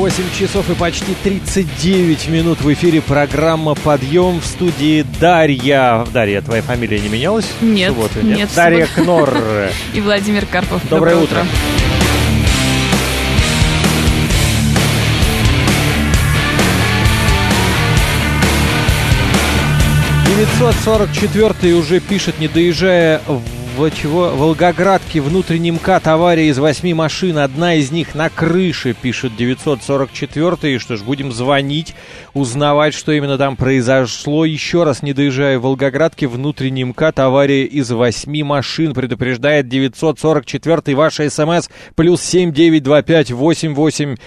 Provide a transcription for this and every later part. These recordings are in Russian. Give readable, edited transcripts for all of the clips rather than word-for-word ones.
8 часов и почти 39 минут в эфире программа «Подъем», в студии Дарья. Дарья, твоя фамилия не менялась? Нет, в субботу? Нет. нет. Дарья Кнор. И Владимир Карпов. Доброе утро. 944-й уже пишет, не доезжая в Волгоградке, внутренний МКАД, авария из 8 машин, одна из них на крыше, пишет 944-й. Что ж, будем звонить, узнавать, что именно там произошло. Еще раз, не доезжая в Волгоградке, внутренний мкад, авария из 8 машин, предупреждает 944-й. Ваша СМС +7 925 88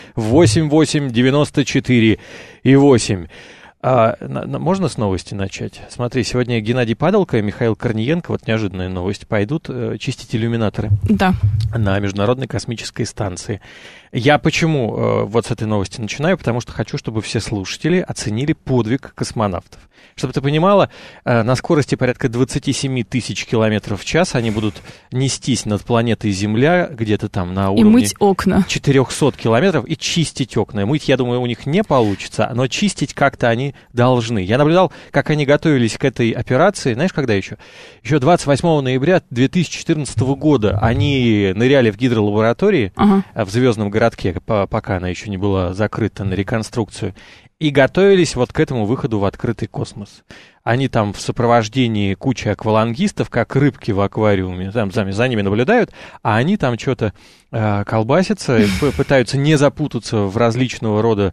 88 94 и 8. Можно с новости начать? Смотри, сегодня Геннадий Падалко и Михаил Корниенко, вот неожиданная новость, пойдут чистить иллюминаторы. Да. На Международной космической станции. Я почему вот с этой новости начинаю? Потому что хочу, чтобы все слушатели оценили подвиг космонавтов. Чтобы ты понимала, на скорости порядка 27 тысяч километров в час они будут нестись над планетой Земля, где-то там на уровне... И мыть окна. 400 километров, и чистить окна. Мыть, я думаю, у них не получится, но чистить как-то они должны. Я наблюдал, как они готовились к этой операции. Знаешь, когда еще? Еще 28 ноября 2014 года они ныряли в гидролаборатории в Звездном городке, пока она еще не была закрыта на реконструкцию, и готовились вот к этому выходу в открытый космос. Они там в сопровождении кучи аквалангистов, как рыбки в аквариуме, там за ними наблюдают, а они там что-то колбасятся, пытаются не запутаться в различного рода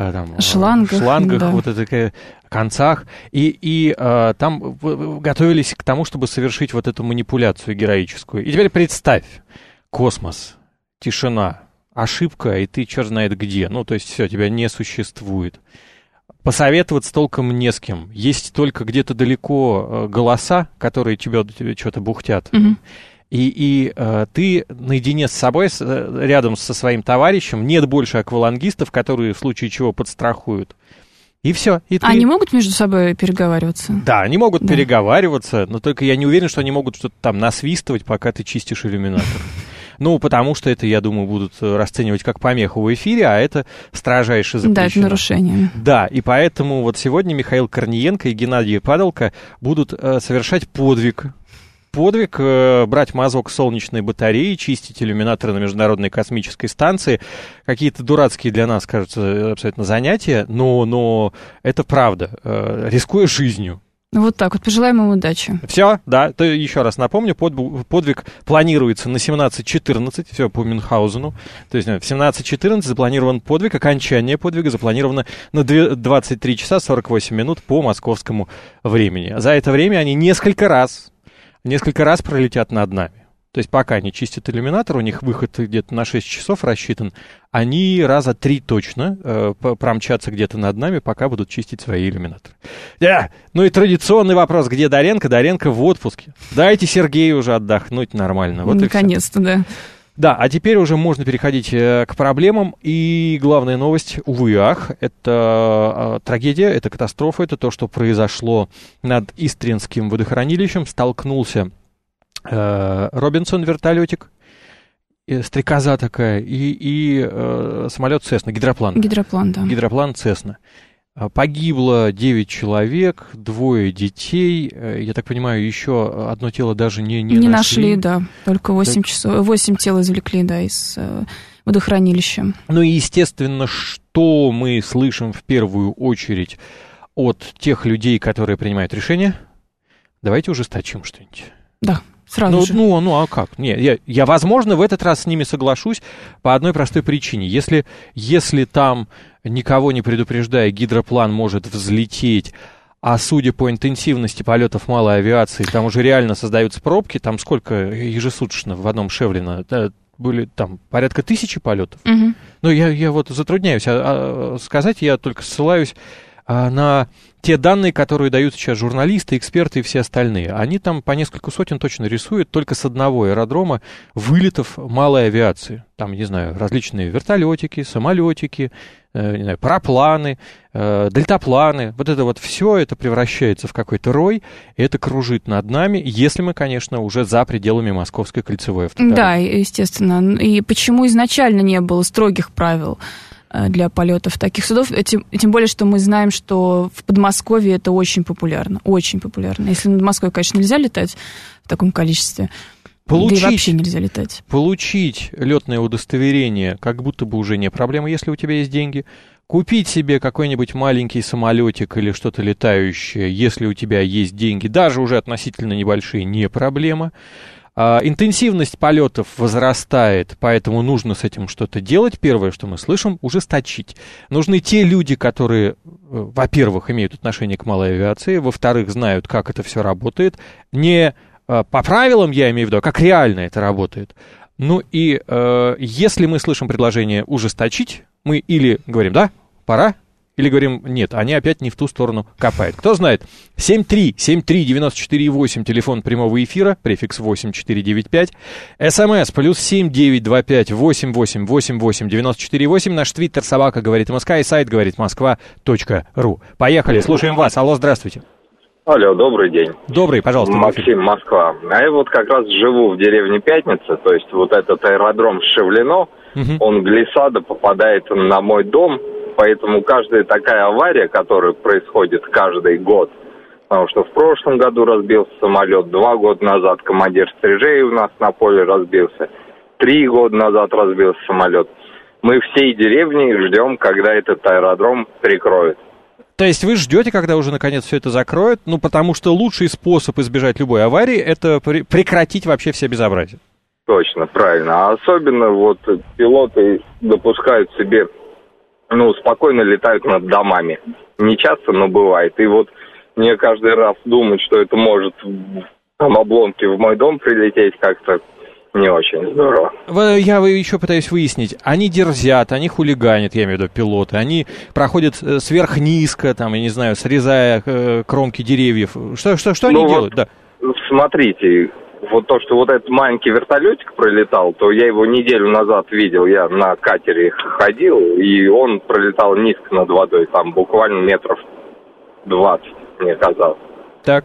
шлангах, да. Вот это концах, и там готовились к тому, чтобы совершить вот эту манипуляцию героическую. И теперь представь, космос, тишина, ошибка, и ты черт знает где. Ну, то есть все, тебя не существует. Посоветоваться толком не с кем. Есть только где-то далеко голоса, которые тебе что-то бухтят. Mm-hmm. И ты наедине с собой, рядом со своим товарищем, нет больше аквалангистов, которые в случае чего подстрахуют. И все. И они могут между собой переговариваться? Да, они могут переговариваться, но только я не уверен, что они могут что-то там насвистывать, пока ты чистишь иллюминатор. Ну, потому что это, я думаю, будут расценивать как помеху в эфире, а это строжайше запрещено. Да, это нарушение. Да, и поэтому вот сегодня Михаил Корниенко и Геннадий Падалко будут совершать подвиг. Подвиг брать мазок солнечной батареи, чистить иллюминаторы на Международной космической станции. Какие-то дурацкие для нас, кажется, абсолютно занятия, но это правда, рискуя жизнью. Ну, вот так вот. Пожелаем им удачи. Все, да. То еще раз напомню, подвиг планируется на 17:14, все по Мюнхгаузену. То есть в 17:14 запланирован подвиг, окончание подвига запланировано на 23 часа 48 минут по московскому времени. За это время они несколько раз пролетят над нами. То есть пока они чистят иллюминатор, у них выход где-то на 6 часов рассчитан, они раза 3 точно промчатся где-то над нами, пока будут чистить свои иллюминаторы. Ну и традиционный вопрос, где Даренко? Даренко в отпуске. Дайте Сергею уже отдохнуть нормально. Вот наконец-то, да. Да, а теперь уже можно переходить к проблемам. И главная новость, увы и ах, это трагедия, это катастрофа, это то, что произошло над Истринским водохранилищем. Столкнулся Робинсон, вертолетик, стрекоза такая, и самолет Цесна, гидроплан. Гидроплан, да. Гидроплан Цесна. Погибло 9 человек, 2 детей. Я так понимаю, еще одно тело даже не нашли, да. Только 8 тел извлекли, да, из водохранилища. Ну и, естественно, что мы слышим в первую очередь от тех людей, которые принимают решения? Давайте ужесточим что-нибудь. Да. Сразу же. А как? Не, я, возможно, в этот раз с ними соглашусь по одной простой причине. Если там, никого не предупреждая, гидроплан может взлететь, а судя по интенсивности полетов малой авиации, там уже реально создаются пробки, там сколько ежесуточно в одном Шевлино, были там порядка 1000 полетов. Угу. Но я вот затрудняюсь сказать, я только ссылаюсь на те данные, которые дают сейчас журналисты, эксперты и все остальные. Они там по несколько сотен точно рисуют только с одного аэродрома вылетов малой авиации. Там, не знаю, различные вертолетики, самолетики, не знаю, парапланы, дельтапланы. Вот это вот все это превращается в какой-то рой, и это кружит над нами, если мы, конечно, уже за пределами Московской кольцевой автодороги. Да, естественно. И почему изначально не было строгих правил? для полетов таких судов. Тем более, что мы знаем, что в Подмосковье это очень популярно. Очень популярно. Если над Москвой, конечно, нельзя летать в таком количестве. Да и вообще нельзя летать. Получить летное удостоверение как будто бы уже не проблема, если у тебя есть деньги. Купить себе какой-нибудь маленький самолетик или что-то летающее, если у тебя есть деньги, даже уже относительно небольшие, не проблема. Интенсивность полетов возрастает, поэтому нужно с этим что-то делать. Первое, что мы слышим, ужесточить. Нужны те люди, которые, во-первых, имеют отношение к малой авиации, во-вторых, знают, как это все работает. Не по правилам, я имею в виду, а как реально это работает. Ну и если мы слышим предложение ужесточить, мы или говорим «да, пора», или говорим «нет», они опять не в ту сторону копают. Кто знает, 7373948, телефон прямого эфира, префикс 8495, СМС +7 925 8888 948, наш твиттер собака говорит МСК и сайт говорит Москва.ру. Поехали, слушаем вас. Алло, здравствуйте. Алло, добрый день. Добрый, пожалуйста. Максим, Москва. А я вот как раз живу в деревне Пятница, то есть вот этот аэродром Шевлено, он глиссада попадает на мой дом, поэтому каждая такая авария, которая происходит каждый год, потому что в прошлом году разбился самолет, 2 года назад командир стрижей у нас на поле разбился, 3 года назад разбился самолет. Мы всей деревней ждем, когда этот аэродром прикроют. То есть вы ждете, когда уже наконец все это закроют, ну потому что лучший способ избежать любой аварии — это прекратить вообще все безобразия. Точно, правильно. А особенно вот пилоты допускают себе, спокойно летают над домами. Не часто, но бывает. И вот мне каждый раз думать, что это может там обломки в мой дом прилететь, как-то не очень здорово. Я еще пытаюсь выяснить, они дерзят, они хулиганят, я имею в виду пилоты, они проходят сверхнизко, там, я не знаю, срезая кромки деревьев. Что они делают? Да. Смотрите, вот то, что вот этот маленький вертолетик пролетал, то я его неделю назад видел, я на катере ходил, и он пролетал низко над водой, там буквально метров 20, мне казалось. Так.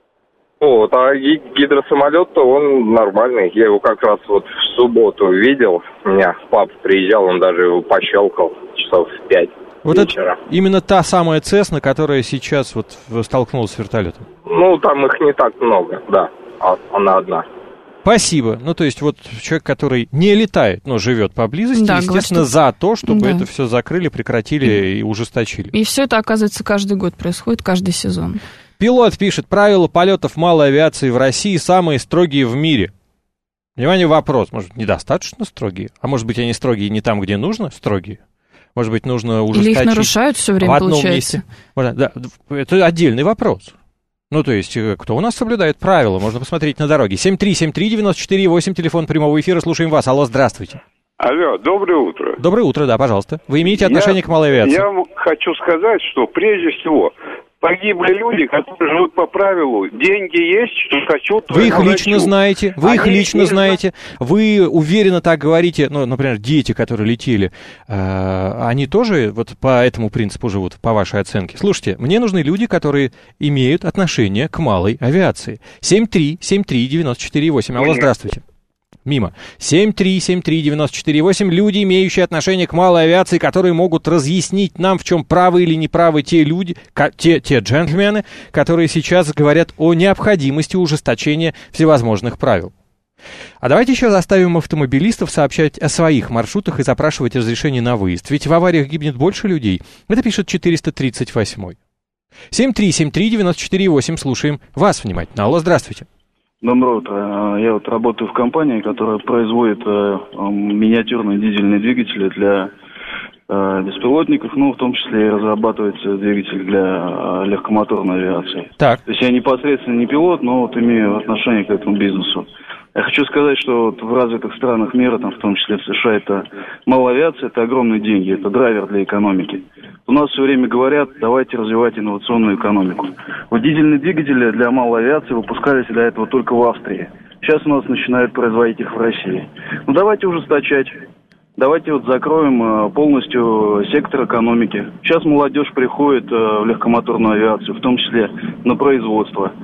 Вот, а гидросамолет-то он нормальный. Я его как раз вот в субботу видел. У меня папа приезжал, он даже его пощелкал часов в 5 вот вечера. Это именно та самая Цесна, которая сейчас вот столкнулась с вертолетом? Там их не так много, да. Она одна. Спасибо. То есть вот человек, который не летает, но живет поблизости, да, естественно, говорит, за то, чтобы это все закрыли, прекратили и ужесточили. И все это, оказывается, каждый год происходит, каждый сезон. Пилот пишет, правила полетов малой авиации в России самые строгие в мире. Внимание, вопрос. Может, недостаточно строгие? А может быть, они строгие не там, где нужно строгие? Может быть, нужно ужесточить... Или их нарушают все время, в одном получается? Месте? Да, это отдельный вопрос. То есть, кто у нас соблюдает правила? Можно посмотреть на дороге. 7373948, телефон прямого эфира. Слушаем вас. Алло, здравствуйте. Алло, доброе утро. Доброе утро, да, пожалуйста. Вы имеете отношение к малой авиации? Я хочу сказать, что прежде всего... Погибли люди, которые живут по правилу. Деньги есть, что хочу, то вы их лично знаете, вы уверенно так говорите, например, дети, которые летели, они тоже вот по этому принципу живут, по вашей оценке? Слушайте, мне нужны люди, которые имеют отношение к малой авиации. 7373948. Алло, здравствуйте. Мимо. 7373948. Люди, имеющие отношение к малой авиации, которые могут разъяснить нам, в чем правы или неправы те люди, те джентльмены, которые сейчас говорят о необходимости ужесточения всевозможных правил. А давайте еще заставим автомобилистов сообщать о своих маршрутах и запрашивать разрешение на выезд. Ведь в авариях гибнет больше людей. Это пишет 438. 7373948. Слушаем вас внимательно. Алло, здравствуйте. Доброе утро. Я вот работаю в компании, которая производит миниатюрные дизельные двигатели для беспилотников, в том числе и разрабатывается двигатель для легкомоторной авиации. Так. То есть я непосредственно не пилот, но имею отношение к этому бизнесу. Я хочу сказать, что в развитых странах мира, в том числе в США, это малая авиация, это огромные деньги, это драйвер для экономики. У нас все время говорят, давайте развивать инновационную экономику. Вот дизельные двигатели для малой авиации выпускались до этого только в Австрии. Сейчас у нас начинают производить их в России. Давайте ужесточать. Давайте закроем полностью сектор экономики. Сейчас молодежь приходит в легкомоторную авиацию, в том числе на производство. В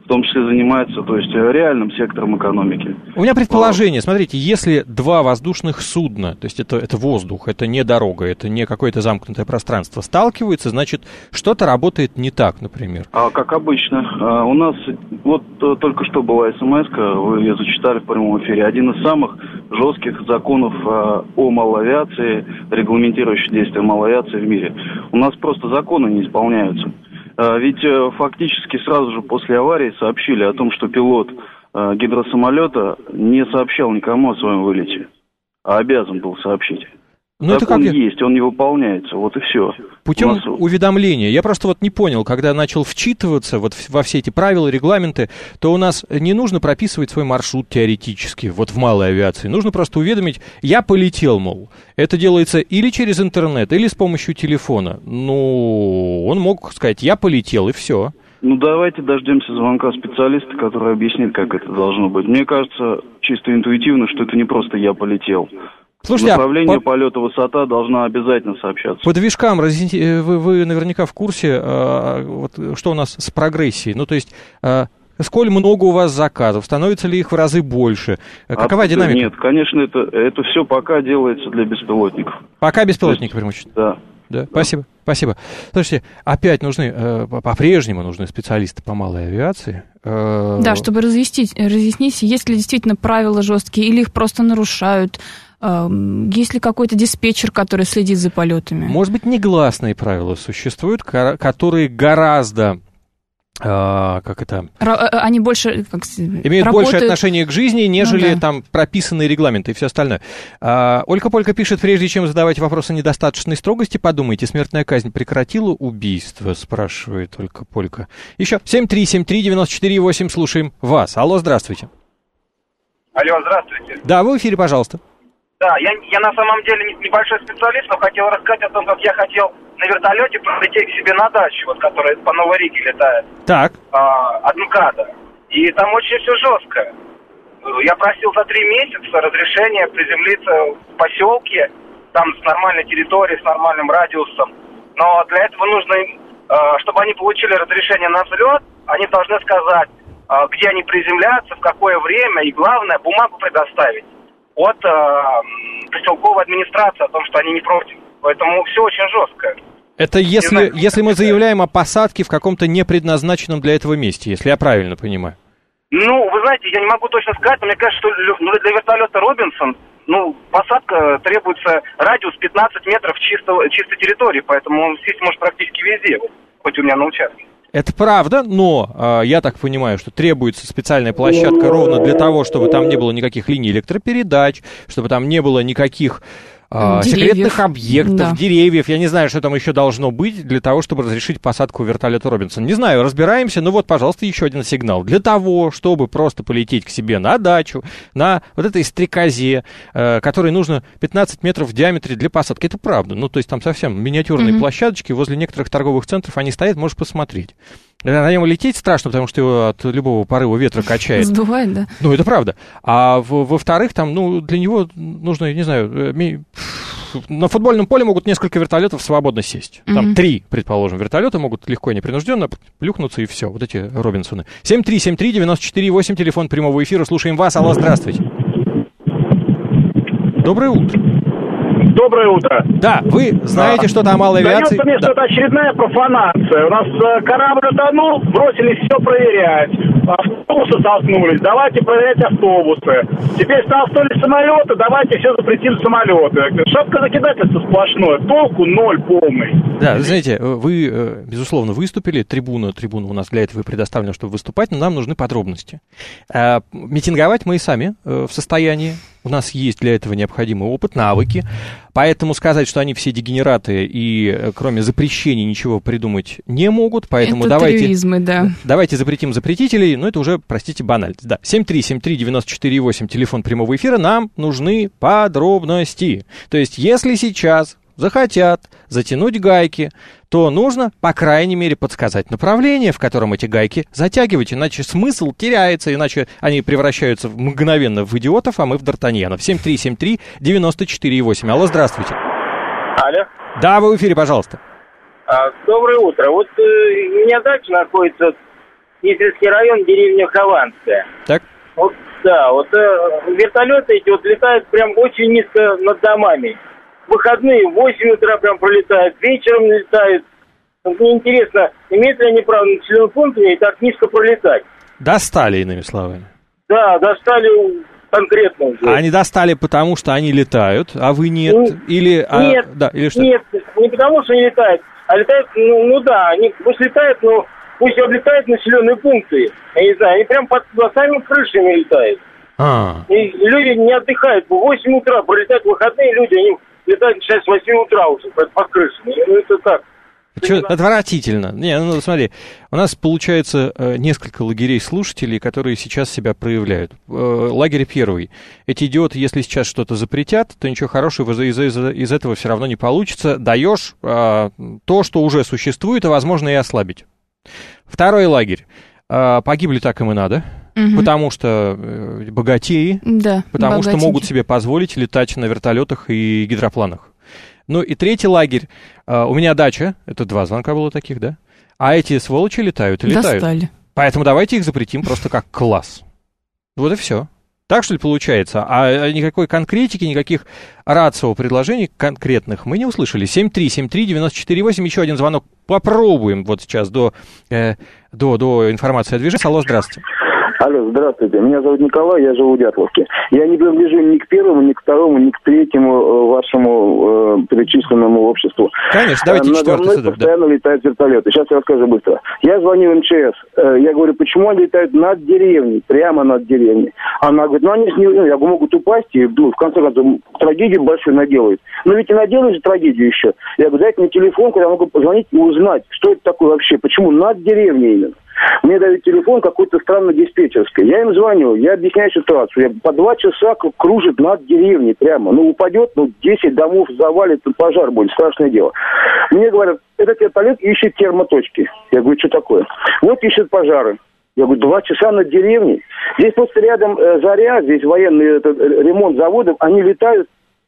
том числе занимается, то есть реальным сектором экономики. У меня предположение, смотрите, если два воздушных судна, то есть это воздух, это не дорога, это не какое-то замкнутое пространство, сталкиваются, значит, что-то работает не так, например. Как обычно. У нас вот только что была смс-ка, вы ее зачитали в прямом эфире, один из самых жестких законов о малоавиации, регламентирующий действия малоавиации в мире. У нас просто законы не исполняются. Ведь фактически сразу же после аварии сообщили о том, что пилот гидросамолета не сообщал никому о своем вылете, а обязан был сообщить. Ну, так он есть, он не выполняется, вот и все. Путем уведомления. Я просто вот не понял, когда начал вчитываться вот во все эти правила, регламенты, то у нас не нужно прописывать свой маршрут теоретически, вот в малой авиации. Нужно просто уведомить, я полетел, мол. Это делается или через интернет, или с помощью телефона. Ну, он мог сказать, я полетел, и все. Ну, давайте дождемся звонка специалиста, который объяснит, как это должно быть. Мне кажется, чисто интуитивно, что это не просто я полетел. Слушайте, направление полета, высота должна обязательно сообщаться. По движкам вы наверняка в курсе, вот, что у нас с прогрессией. Ну, то есть, сколь много у вас заказов, становится ли их в разы больше? Какова динамика? Нет, конечно, это все пока делается для беспилотников. Пока беспилотники преимущественно? Да. Спасибо. Слушайте, опять по-прежнему нужны специалисты по малой авиации. Да, чтобы разъяснить, есть ли действительно правила жесткие, или их просто нарушают. Есть ли какой-то диспетчер, который следит за полетами? Может быть, негласные правила существуют, которые гораздо... Они больше... имеют большее отношение к жизни, нежели там прописанные регламенты и все остальное. Ольга Полька пишет, прежде чем задавать вопросы недостаточной строгости, подумайте, смертная казнь прекратила убийство, спрашивает Ольга Полька. Еще 7373948, слушаем вас. Алло, здравствуйте. Алло, здравствуйте. Да, вы в эфире, пожалуйста. Да, я на самом деле небольшой специалист, но хотел рассказать о том, как я хотел на вертолете пролететь к себе на дачу, вот, которая по Новой Риге летает. Так. От МКАДа. И там очень все жестко. Я просил за 3 месяца разрешения приземлиться в поселке, там с нормальной территорией, с нормальным радиусом. Но для этого нужно им, чтобы они получили разрешение на взлет, они должны сказать, где они приземлятся, в какое время, и главное, бумагу предоставить от поселковой администрации о том, что они не против. Поэтому все очень жестко. Это если мы заявляем о посадке в каком-то непредназначенном для этого месте, если я правильно понимаю. Ну, вы знаете, я не могу точно сказать, но мне кажется, что для вертолета «Робинсон», посадка требуется радиус 15 метров чистой территории, поэтому он сесть может практически везде, хоть у меня на участке. Это правда, но я так понимаю, что требуется специальная площадка ровно для того, чтобы там не было никаких линий электропередач, чтобы там не было никаких секретных объектов, деревьев. Я не знаю, что там еще должно быть для того, чтобы разрешить посадку вертолета «Робинсон». Не знаю, разбираемся, но вот, пожалуйста, еще один сигнал. Для того, чтобы просто полететь к себе на дачу, на вот этой стрекозе, которой нужно 15 метров в диаметре для посадки. Это правда. Ну, то есть там совсем миниатюрные площадочки возле некоторых торговых центров, они стоят, можешь посмотреть. На нем лететь страшно, потому что его от любого порыва ветра качает. Сдувает, да. Ну, это правда. А во-вторых, там, для него нужно, я не знаю, на футбольном поле могут несколько вертолетов свободно сесть. Там 3, предположим, вертолета могут легко и непринужденно плюхнуться, и все. Вот эти «Робинсоны». 7373948, телефон прямого эфира. Слушаем вас. Алло, здравствуйте. Доброе утро. Доброе утро. Да, вы знаете что-то о малой авиации? Дается мне, что это очередная профанация. У нас корабль утонул, бросились все проверять. Автобусы столкнулись, давайте проверять автобусы. Теперь столкнулись самолеты, давайте все запретим самолеты. Шапка-закидательство сплошное, толку ноль полный. Да, вы знаете, вы, безусловно, выступили, трибуна у нас для этого и предоставлена, чтобы выступать, но нам нужны подробности. Митинговать мы и сами в состоянии. У нас есть для этого необходимый опыт, навыки. Поэтому сказать, что они все дегенераты и кроме запрещений ничего придумать не могут. Поэтому это терроризмы, да. Давайте запретим запретителей. Но это уже, простите, банальность. Да. 7373948, телефон прямого эфира. Нам нужны подробности. То есть, если сейчас захотят затянуть гайки, то нужно, по крайней мере, подсказать направление, в котором эти гайки затягивать, иначе смысл теряется, иначе они превращаются мгновенно в идиотов, а мы в д'Артаньянов. 7373948. Алло, здравствуйте. Алло. Да, вы в эфире, пожалуйста. Доброе утро. Вот у меня дача находится Несвежский район, деревня Хованская. Так. Вот, да, вот вертолеты эти вот летают прям очень низко над домами. В выходные в 8 утра прям пролетают, вечером летают. Мне интересно, имеют ли они право на населенные пункты и так низко пролетать? Достали, иными словами. Да, достали конкретно уже. А они достали потому, что они летают, а вы нет? Или, нет, или что? Нет, не потому, что они летают, а летают, да, они пусть летают, но пусть облетают населенные пункты. Я не знаю, они прям под самыми крышами летают. И люди не отдыхают. В 8 утра пролетают выходные люди, они летают начинают с 8 утра уже под крышами. Это так. Отвратительно. Не, смотри, у нас получается несколько лагерей слушателей, которые сейчас себя проявляют. Лагерь первый. Эти идиоты, если сейчас что-то запретят, то ничего хорошего из этого все равно не получится. Даешь то, что уже существует, а возможно и ослабить. Второй лагерь. Погибли так им и надо. Потому что богатеи, потому что могут себе позволить летать на вертолетах и гидропланах. Ну и третий лагерь. У меня дача, это 2 звонка было таких, да? А эти сволочи летают и летают. Достали. Поэтому давайте их запретим просто как класс. Вот и все. Так, что ли, получается? А никакой конкретики, никаких рацио предложений конкретных мы не услышали. 7373948, еще один звонок. Попробуем вот сейчас до информации о движении. Алло, здравствуйте. Алло, здравствуйте. Меня зовут Николай, я живу в Дятловке. Я не принадлежу ни к первому, ни к второму, ни к третьему вашему перечисленному обществу. Конечно, давайте четвертый. Надо мной постоянно летают вертолеты. Сейчас я расскажу быстро. Я звоню в МЧС. Я говорю, почему они летают над деревней, прямо над деревней? Она говорит, они могут упасть и в конце концов трагедию большую наделают. Но ведь и наделают же трагедию еще. Я говорю, дайте мне телефон, куда я могу позвонить и узнать, что это такое вообще, почему над деревней именно. Мне дают телефон какой-то странно диспетчерской. Я им звоню, я объясняю ситуацию. По 2 часа кружит над деревней прямо. Упадет, 10 домов завалит, пожар будет, страшное дело. Мне говорят, этот вертолет ищет термоточки. Я говорю, что такое? Вот ищет пожары. Я говорю, 2 часа над деревней. Здесь просто рядом Заря, здесь военный ремонт заводов, они летают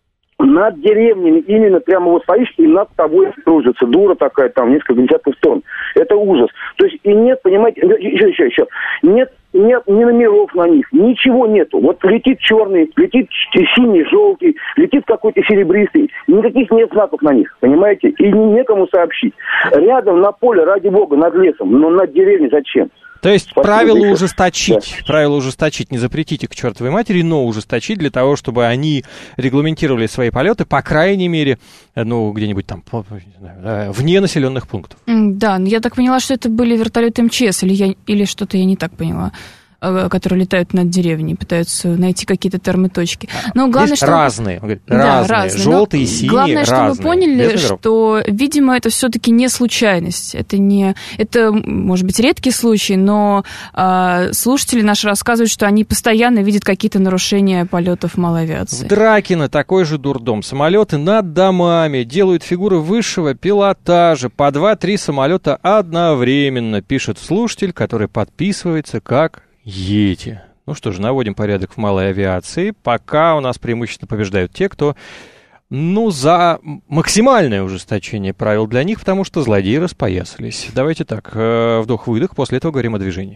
над деревнями, именно прямо вот стоишь, и над тобой кружится. Дура такая, там, несколько десятков тонн. Это ужас. То есть, и нет, понимаете, еще. Нет ни номеров на них, ничего нету. Вот летит черный, летит синий, желтый, летит какой-то серебристый. Никаких нет знаков на них, понимаете? И некому сообщить. Рядом на поле, ради бога, над лесом, но над деревней зачем? То есть правила ужесточить, не запретите к чертовой матери, но ужесточить для того, чтобы они регламентировали свои полеты, по крайней мере, где-нибудь там, вне населенных пунктов. Да, но я так поняла, что это были вертолеты МЧС, или что-то я не так поняла, которые летают над деревней, пытаются найти какие-то термоточки. Но главное, что... разные, разные, желтые, синие, главное, разные. Чтобы вы поняли, что, видимо, это все-таки не случайность. Это, может быть, редкий случай, но слушатели наши рассказывают, что они постоянно видят какие-то нарушения полетов малой авиации. В Дракино такой же дурдом. Самолеты над домами делают фигуры высшего пилотажа. По 2-3 самолета одновременно, пишет слушатель, который подписывается как Йети. Ну что же, наводим порядок в малой авиации. Пока у нас преимущественно побеждают те, кто, за максимальное ужесточение правил для них, потому что злодеи распоясались. Давайте так, вдох-выдох, после этого говорим о движении.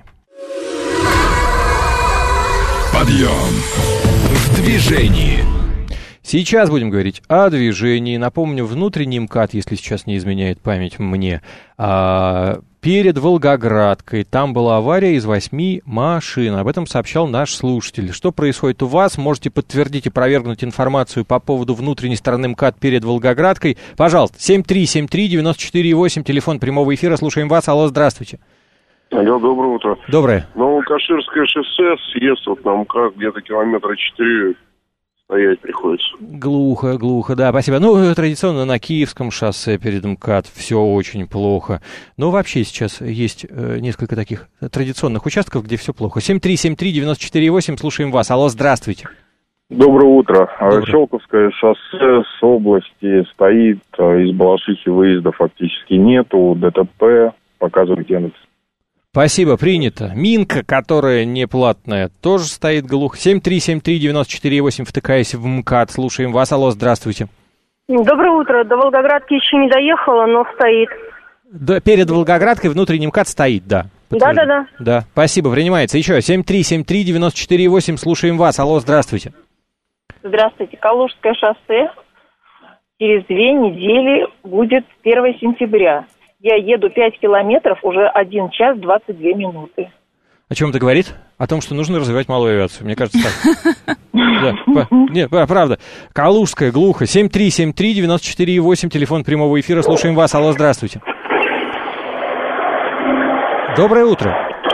Подъем в движении. Сейчас будем говорить о движении. Напомню, внутренний МКАД, если сейчас не изменяет память мне, перед Волгоградкой. Там была авария из 8 машин. Об этом сообщал наш слушатель. Что происходит у вас? Можете подтвердить и опровергнуть информацию по поводу внутренней стороны МКАД перед Волгоградкой. Пожалуйста, 7373948, телефон прямого эфира. Слушаем вас. Алло, здравствуйте. Алло, доброе утро. Доброе. Новокаширское шоссе, съезд на МКАД где-то километра 4 стоять приходится. Глухо, да, спасибо. Традиционно на Киевском шоссе перед МКАД все очень плохо. Но вообще сейчас есть несколько таких традиционных участков, где все плохо. 7373948, слушаем вас. Алло, здравствуйте. Доброе утро. Щелковское шоссе с области стоит, из Балашихи выезда фактически нету, ДТП, показывает Яндекс. Спасибо, принято. Минка, которая не платная, тоже стоит глухо. 7373948, втыкаясь в МКАД. Слушаем вас. Алло, здравствуйте. Доброе утро. До Волгоградки еще не доехала, но стоит. Перед Волгоградкой внутренний МКАД стоит, да. Да. Да, спасибо, принимается. Еще 7373948, слушаем вас. Алло, здравствуйте. Здравствуйте. Калужское шоссе через 2 недели будет 1 сентября. Я еду 5 километров, уже 1 час 22 минуты. О чем это говорит? О том, что нужно развивать малую авиацию. Мне кажется, так. Нет, правда. Калужская, глухо. 7373948, телефон прямого эфира. Слушаем вас. Алло, здравствуйте. Доброе утро.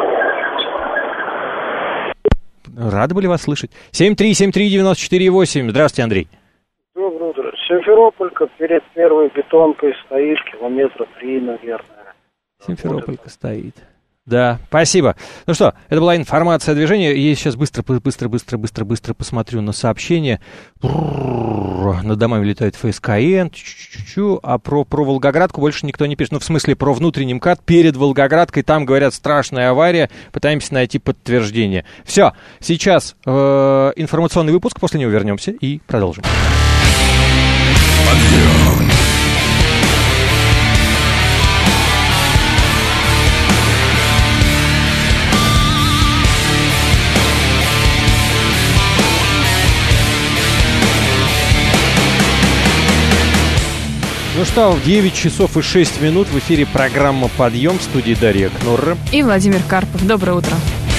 Рады были вас слышать. 7373948. Здравствуйте, Андрей. Доброе утро. Симферополька перед первой бетонкой стоит, километра 3, наверное. Симферополька стоит. Да, спасибо. Ну что, это была информация о движении. Я сейчас быстро посмотрю на сообщения. Над домами летает ФСКН. А про Волгоградку больше никто не пишет. Ну, в смысле, про внутренний МКАД перед Волгоградкой. Там, говорят, страшная авария. Пытаемся найти подтверждение. Все, сейчас информационный выпуск. После него вернемся и продолжим. Подъем. Ну что, в 9 часов и 6 минут в эфире программа «Подъем», в студии Дарья Кнурра и Владимир Карпов. Доброе утро.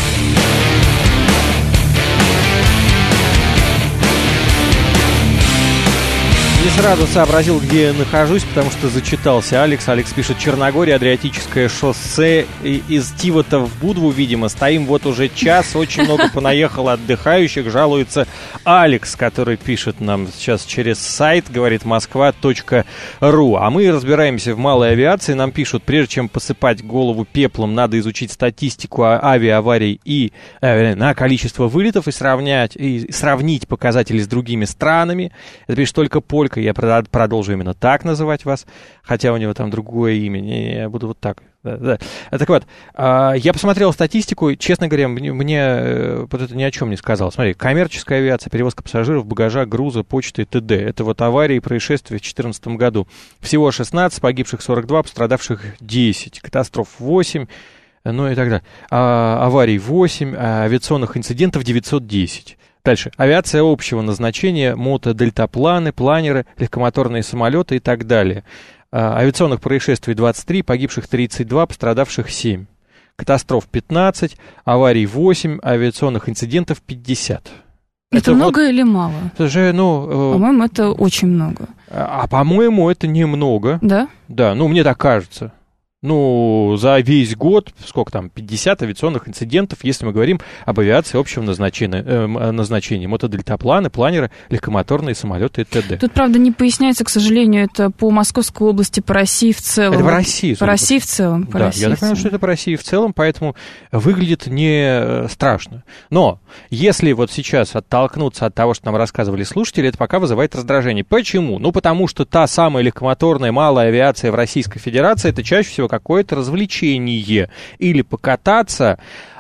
Не сразу сообразил, где я нахожусь, потому что зачитался Алекс. Алекс пишет: Черногория, Адриатическое шоссе из Тивота в Будву, видимо. Стоим вот уже час, очень много понаехало отдыхающих, жалуется Алекс, который пишет нам сейчас через сайт, говорит, moskva.ru. А мы разбираемся в малой авиации, нам пишут, прежде чем посыпать голову пеплом, надо изучить статистику авиааварий и на количество вылетов и сравнить показатели с другими странами. Это пишет только Полька. Я продолжу именно так называть вас, хотя у него там другое имя. Я буду вот так. Да. Так вот, я посмотрел статистику, честно говоря, мне вот это ни о чем не сказал. Смотри, коммерческая авиация, перевозка пассажиров, багажа, груза, почты и т.д. Это вот аварии и происшествия в 2014 году. Всего 16, погибших 42, пострадавших 10, катастроф 8, ну и так далее. Аварий 8, авиационных инцидентов 910. Дальше. Авиация общего назначения, мотодельтапланы, планеры, легкомоторные самолеты и так далее. Авиационных происшествий 23, погибших 32, пострадавших 7. Катастроф 15, аварий 8, авиационных инцидентов 50. Это много или мало? Это же, по-моему, это очень много. По-моему, это немного. Да? Да, мне так кажется. За весь год, сколько там, 50 авиационных инцидентов, если мы говорим об авиации общего назначения. Мотодельтапланы, планеры, легкомоторные самолеты и т.д. Тут, правда, не поясняется, к сожалению, это по Московской области, по России в целом. Это по России. По России в целом. Да, я так понимаю, что это по России в целом, поэтому выглядит не страшно. Но если вот сейчас оттолкнуться от того, что нам рассказывали слушатели, это пока вызывает раздражение. Почему? Потому что та самая легкомоторная малая авиация в Российской Федерации, это чаще всего какое-то развлечение, или покататься,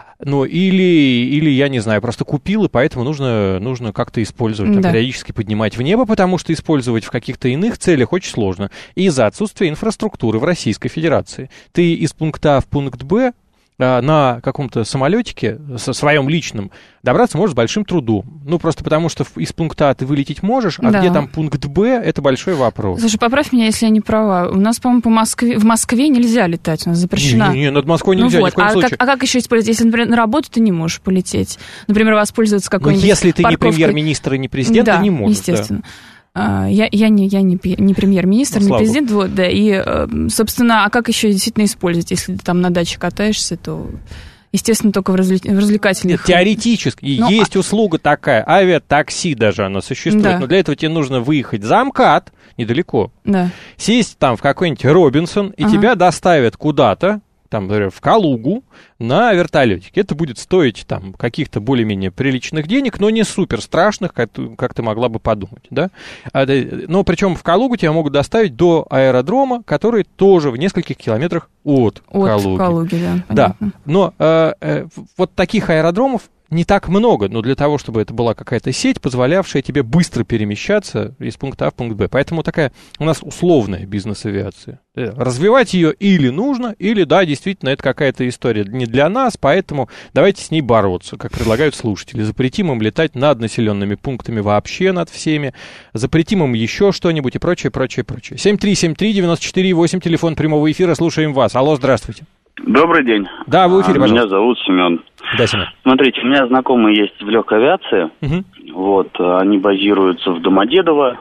или, я не знаю, просто купил, и поэтому нужно как-то использовать, периодически поднимать в небо, потому что использовать в каких-то иных целях очень сложно, из-за отсутствия инфраструктуры в Российской Федерации. Ты из пункта А в пункт Б на каком-то самолетике, своем личном, добраться можешь с большим трудом. Просто потому, что из пункта А ты вылететь можешь, а где там пункт Б, это большой вопрос. Слушай, поправь меня, если я не права. У нас, по-моему, в Москве нельзя летать, у нас запрещено. Не, над Москвой нельзя, ни в коем случае. Как еще использовать? Если, например, на работу ты не можешь полететь, например, воспользоваться какой-нибудь если ты не премьер-министр и не президент, ты не можешь. Естественно. Да. Я не премьер-министр, не президент, и, собственно, а как еще действительно использовать, если ты там на даче катаешься, то, естественно, только в развлекательных... Теоретически есть услуга такая, авиатакси даже она существует, но для этого тебе нужно выехать за МКАД, недалеко, сесть там в какой-нибудь Робинсон, и тебя доставят куда-то, там, например, в Калугу, на вертолетике. Это будет стоить там каких-то более-менее приличных денег, но не супер страшных, как ты могла бы подумать, да? Но причем в Калугу тебя могут доставить до аэродрома, который тоже в нескольких километрах от Калуги. Калуги, да. Да, но вот таких аэродромов не так много, но для того, чтобы это была какая-то сеть, позволявшая тебе быстро перемещаться из пункта А в пункт Б. Поэтому такая у нас условная бизнес-авиация. Развивать ее или нужно, или, да, действительно, это какая-то история не для нас, поэтому давайте с ней бороться, как предлагают слушатели. Запретим им летать над населенными пунктами вообще, над всеми, запретим им еще что-нибудь и прочее, прочее, прочее. 7373948, телефон прямого эфира, слушаем вас. Алло, здравствуйте. Добрый день. Да, вы в эфире, пожалуйста. Меня зовут Семен. Да, Семен. Смотрите, у меня знакомые есть в легкой авиации. Вот, они базируются в Домодедово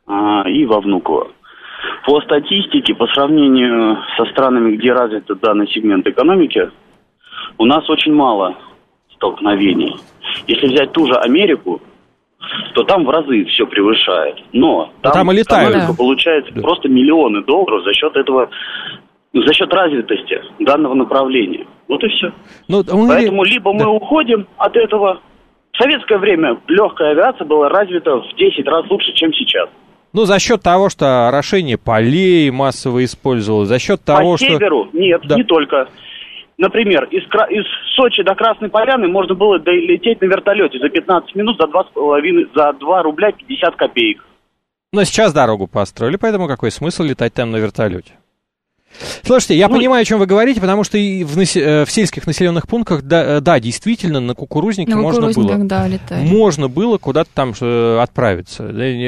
и во Внуково. По статистике, по сравнению со странами, где развит данный сегмент экономики, у нас очень мало столкновений. Если взять ту же Америку, то там в разы все превышает. Но там и летают. экономика получает просто миллионы долларов за счет этого, за счет развитости данного направления. Вот и все. Поэтому либо мы уходим от этого. В советское время легкая авиация была развита в 10 раз лучше, чем сейчас. Ну, за счет того, что орошение полей массово использовалось, за счет того, что... По северу? Нет, не только. Например, из Сочи до Красной Поляны можно было долететь на вертолете за 15 минут за 2 рубля 50 копеек. Но сейчас дорогу построили, поэтому какой смысл летать там на вертолете? Слушайте, я понимаю, о чем вы говорите, потому что и в сельских населенных пунктах, да, действительно, на кукурузнике можно было. Да, летали. Можно было куда-то там отправиться,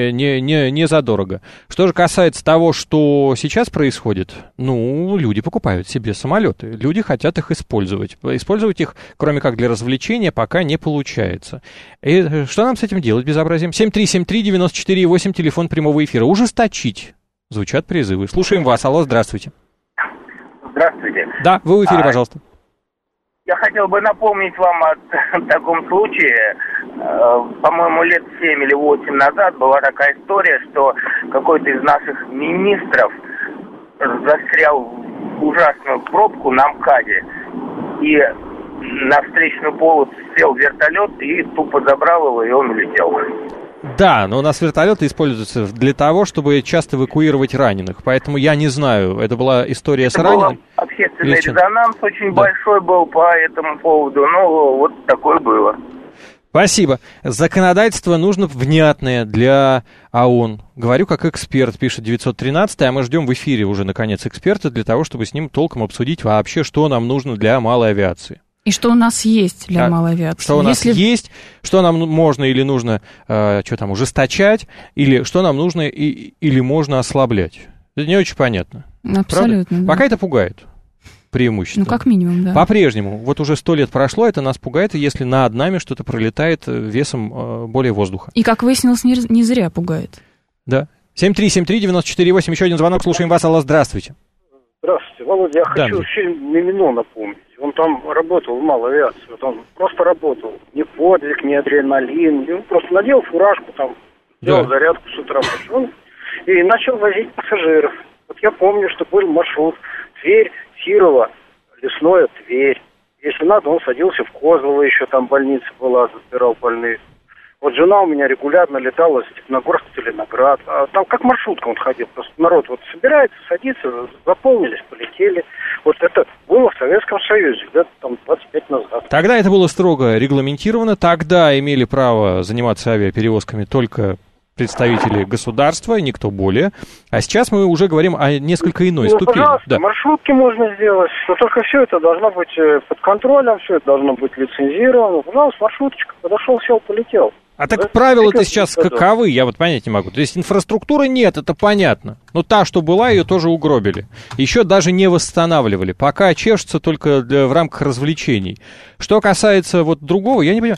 не задорого. Что же касается того, что сейчас происходит, люди покупают себе самолеты, люди хотят их использовать. Использовать их, кроме как для развлечения, пока не получается. И что нам с этим делать, безобразием? 7373948, телефон прямого эфира. Ужесточить. Звучат призывы. Слушаем вас. Алло, здравствуйте. Здравствуйте. Да, вы в эфире, пожалуйста. Я хотел бы напомнить вам о таком случае. По-моему, лет 7 или 8 назад была такая история, что какой-то из наших министров застрял в ужасную пробку на МКАДе. И на встречную полосу сел вертолет и тупо забрал его, и он улетел. Да, но у нас вертолеты используются для того, чтобы часто эвакуировать раненых. Поэтому я не знаю, это была история с ранеными. Общественный резонанс очень большой был по этому поводу. Вот такое было. Спасибо. Законодательство нужно внятное для ООН. Говорю как эксперт, пишет 913, а мы ждем в эфире уже, наконец, эксперта для того, чтобы с ним толком обсудить вообще, что нам нужно для малой авиации. И что у нас есть для малой авиации. Что у нас есть, что нам можно или нужно ужесточать, или что нам нужно или можно ослаблять. Это не очень понятно. Абсолютно. Да. Пока это пугает. Преимущественно. Как минимум, да. По-прежнему. Вот уже 100 лет прошло, это нас пугает, если над нами что-то пролетает весом более воздуха. И, как выяснилось, не зря пугает. Да. 7373948, еще один звонок, слушаем вас. Алло, здравствуйте. Здравствуйте, Володя, я хочу фильм «Мимино» напомнить. Он там работал в малой авиации, он просто работал. Ни подвиг, ни адреналин. Он просто надел фуражку, делал зарядку с утра, пошел и начал возить пассажиров. Вот я помню, что был маршрут Тверь, Кирово, Лесное, Тверь. Если надо, он садился в Козлово, еще там больница была, забирал больных. Вот жена у меня регулярно летала с Степногорска в Зеленоград. А там как маршрутка он ходил. Просто народ собирается, садится, заполнились, полетели. Вот это было в Советском Союзе, где-то 25 назад. Тогда это было строго регламентировано. Тогда имели право заниматься авиаперевозками только представители государства, никто более. А сейчас мы уже говорим о несколько иной ступени. Пожалуйста, маршрутки можно сделать, но только все это должно быть под контролем, все это должно быть лицензировано. Пожалуйста, маршруточка, подошел, сел, полетел. А так правила-то сейчас каковы, я понять не могу. То есть инфраструктуры нет, это понятно. Но та, что была, ее тоже угробили. Еще даже не восстанавливали. Пока чешутся только в рамках развлечений. Что касается другого, я не понимаю.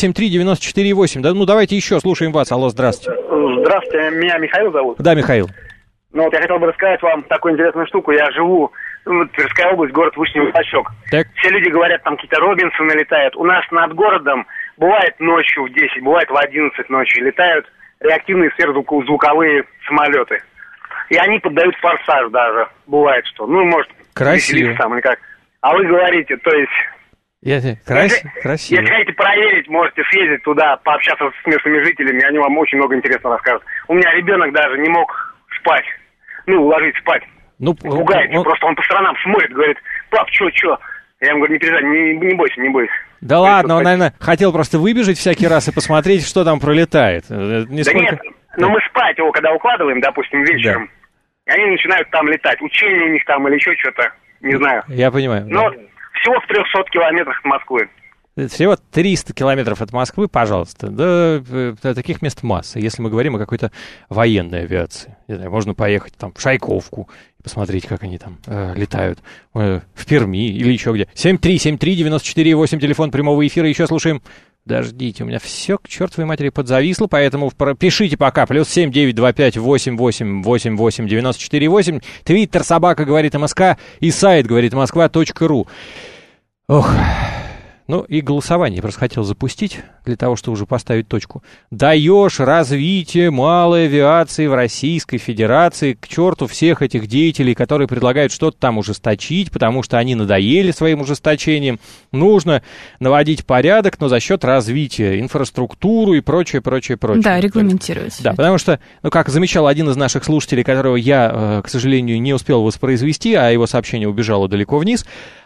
7373948, да? Давайте еще, слушаем вас. Алло, здравствуйте. Здравствуйте, меня Михаил зовут. Да, Михаил. Я хотел бы рассказать вам такую интересную штуку. Я живу Тверская область, город Вышний Волочек. Все люди говорят, там какие-то Робинсоны летают. У нас над городом бывает ночью в 10, бывает в 11 ночи летают реактивные сверхзвуковые самолеты. И они поддают форсаж даже. Бывает, что. Может, красиво. Там или как. А вы говорите, то есть... Красиво. Если хотите проверить, можете съездить туда, пообщаться с местными жителями, они вам очень много интересного расскажут. У меня ребенок даже не мог спать. Ложить спать. Пугает. Просто он по сторонам смотрит, говорит, пап, чё? Я ему говорю, не переживай, не бойся. Да ладно, он, наверное, хотел просто выбежать всякий раз и посмотреть, что там пролетает. Да нет, но мы спать его, когда укладываем, допустим, вечером, они начинают там летать. Учения у них там или еще что-то, не знаю. Я понимаю. Но всего в 300 километрах от Москвы. Всего 300 километров от Москвы, пожалуйста. Да, таких мест масса. Если мы говорим о какой-то военной авиации. Не знаю, можно поехать там в Шайковку и посмотреть, как они там летают. В Перми или еще где. 7373948, телефон прямого эфира. Еще слушаем. Подождите, у меня все к чертовой матери подзависло, поэтому пишите пока. +7 925 88 88 94 8. Твиттер собака говорит МСК и сайт говорит Москва.ру. Ох... Ну, и голосование я просто хотел запустить, для того, чтобы уже поставить точку. Даешь развитие малой авиации в Российской Федерации, к черту всех этих деятелей, которые предлагают что-то там ужесточить, потому что они надоели своим ужесточением. Нужно наводить порядок, но за счет развития инфраструктуры и прочее. Да, регламентировать. Да, потому что, ну, как замечал один из наших слушателей, которого я, к сожалению, не успел воспроизвести, а его сообщение убежало далеко вниз,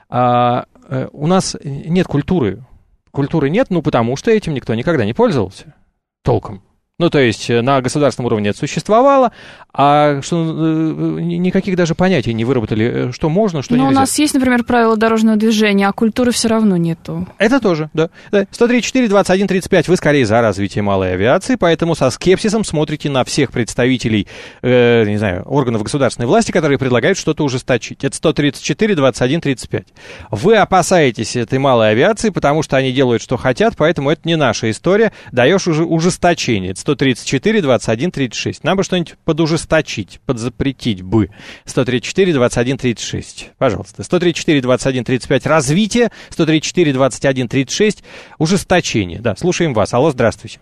у нас нет культуры. Культуры нет, потому что этим никто никогда не пользовался толком. Ну, то есть на государственном уровне это существовало, а что никаких даже понятий не выработали, что можно, что нельзя. Ну, у нас есть, например, правила дорожного движения, а культуры все равно нету. Это тоже, да. 134-21-35, вы скорее за развитие малой авиации, поэтому со скепсисом смотрите на всех представителей, не знаю, органов государственной власти, которые предлагают что-то ужесточить. Это 134-21-35. Вы опасаетесь этой малой авиации, потому что они делают, что хотят, поэтому это не наша история. Даешь уже ужесточение. 134-21-36. Нам бы что-нибудь подужесточить, подзапретить бы. 134-21-36. Пожалуйста. 134-21-35 развитие. 134-21-36 ужесточение. Да, слушаем вас. Алло, здравствуйте.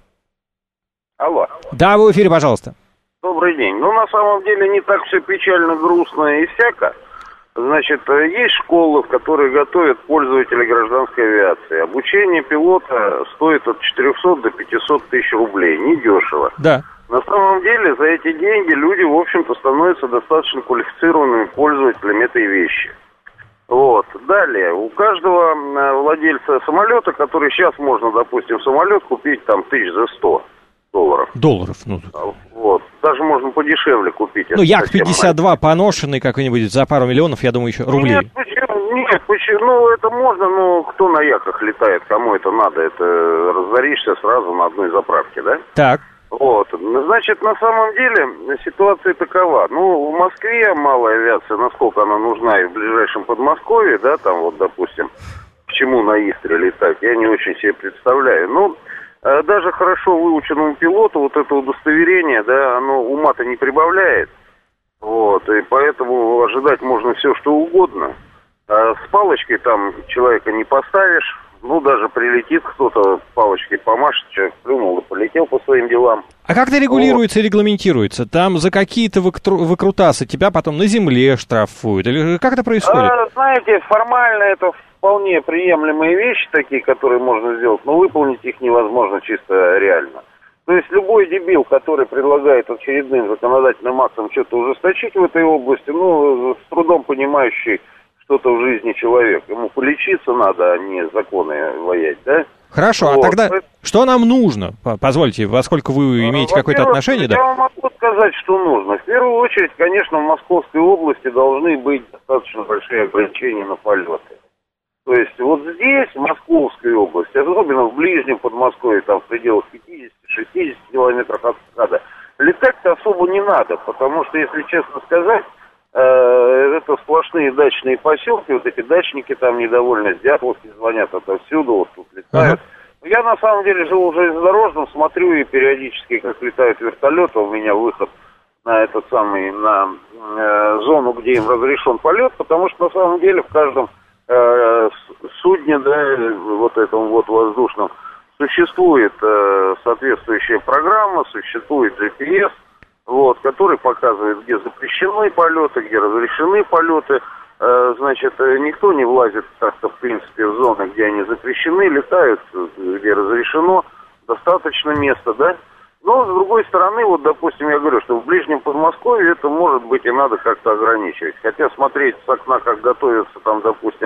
Алло. Да, вы в эфире, пожалуйста. Добрый день. Ну, на самом деле, не так все печально, грустно и всяко. Значит, есть школы, в которые готовят пользователей гражданской авиации. Обучение пилота стоит от 400 до 500 тысяч рублей. Недешево. Да. На самом деле, за эти деньги люди, в общем-то, становятся достаточно квалифицированными пользователями этой вещи. Вот. Далее, у каждого владельца самолета, который сейчас можно, допустим, самолет купить там тысяч за 100 долларов. Ну. Вот. Даже можно подешевле купить. Ну, Як-52 поношенный какой-нибудь за пару миллионов, я думаю, еще рублей. Нет, почему? Ну, это можно, но кто на Яках летает, кому это надо? Это разоришься сразу на одной заправке, да? Так. Вот. Значит, на самом деле ситуация такова. Ну, в Москве малая авиация, насколько она нужна и в ближайшем Подмосковье, да, там вот, допустим, к чему на Истре летать, я не очень себе представляю. Ну, даже хорошо выученному пилоту вот это удостоверение, да, оно ума-то не прибавляет. Вот, и поэтому ожидать можно все, что угодно. А с палочкой там человека не поставишь. Ну, даже прилетит кто-то, палочкой помашет, человек плюнул и полетел по своим делам. А как это регулируется и регламентируется? Там за какие-то выкрутасы тебя потом на земле штрафуют? Или как это происходит? Знаете, формально это вполне приемлемые вещи такие, которые можно сделать, но выполнить их невозможно чисто реально. То есть любой дебил, который предлагает очередным законодательным актом что-то ужесточить в этой области, ну, с трудом понимающий что-то в жизни человека. Ему полечиться надо, а не законы воять, да? Хорошо, вот. А тогда что нам нужно? Позвольте, поскольку вы имеете какое-то отношение, да? Я вам могу сказать, что нужно. В первую очередь, конечно, в Московской области должны быть достаточно большие ограничения на полеты. То есть вот здесь, в Московской области, особенно в ближнем Подмосковье, там в пределах 50-60 километров от МКАДа, летать-то особо не надо, потому что, если честно сказать, это сплошные дачные поселки, вот эти дачники там недовольны, с Дятловки звонят отовсюду, вот тут летают. Я на самом деле живу в железнодорожном, смотрю и периодически, как летают вертолеты, у меня выход на этот самый, на зону, где им разрешен полет, потому что на самом деле в каждом судне, да, вот этом вот воздушном, существует соответствующая программа, существует GPS, вот, который показывает, где запрещены полеты, где разрешены полеты. Значит, никто не влазит как-то, в принципе, в зоны, где они запрещены, летают, где разрешено, достаточно места, да. Но, с другой стороны, вот, допустим, я говорю, что в ближнем Подмосковье это, может быть, и надо как-то ограничивать. Хотя смотреть с окна, как готовятся там, допустим,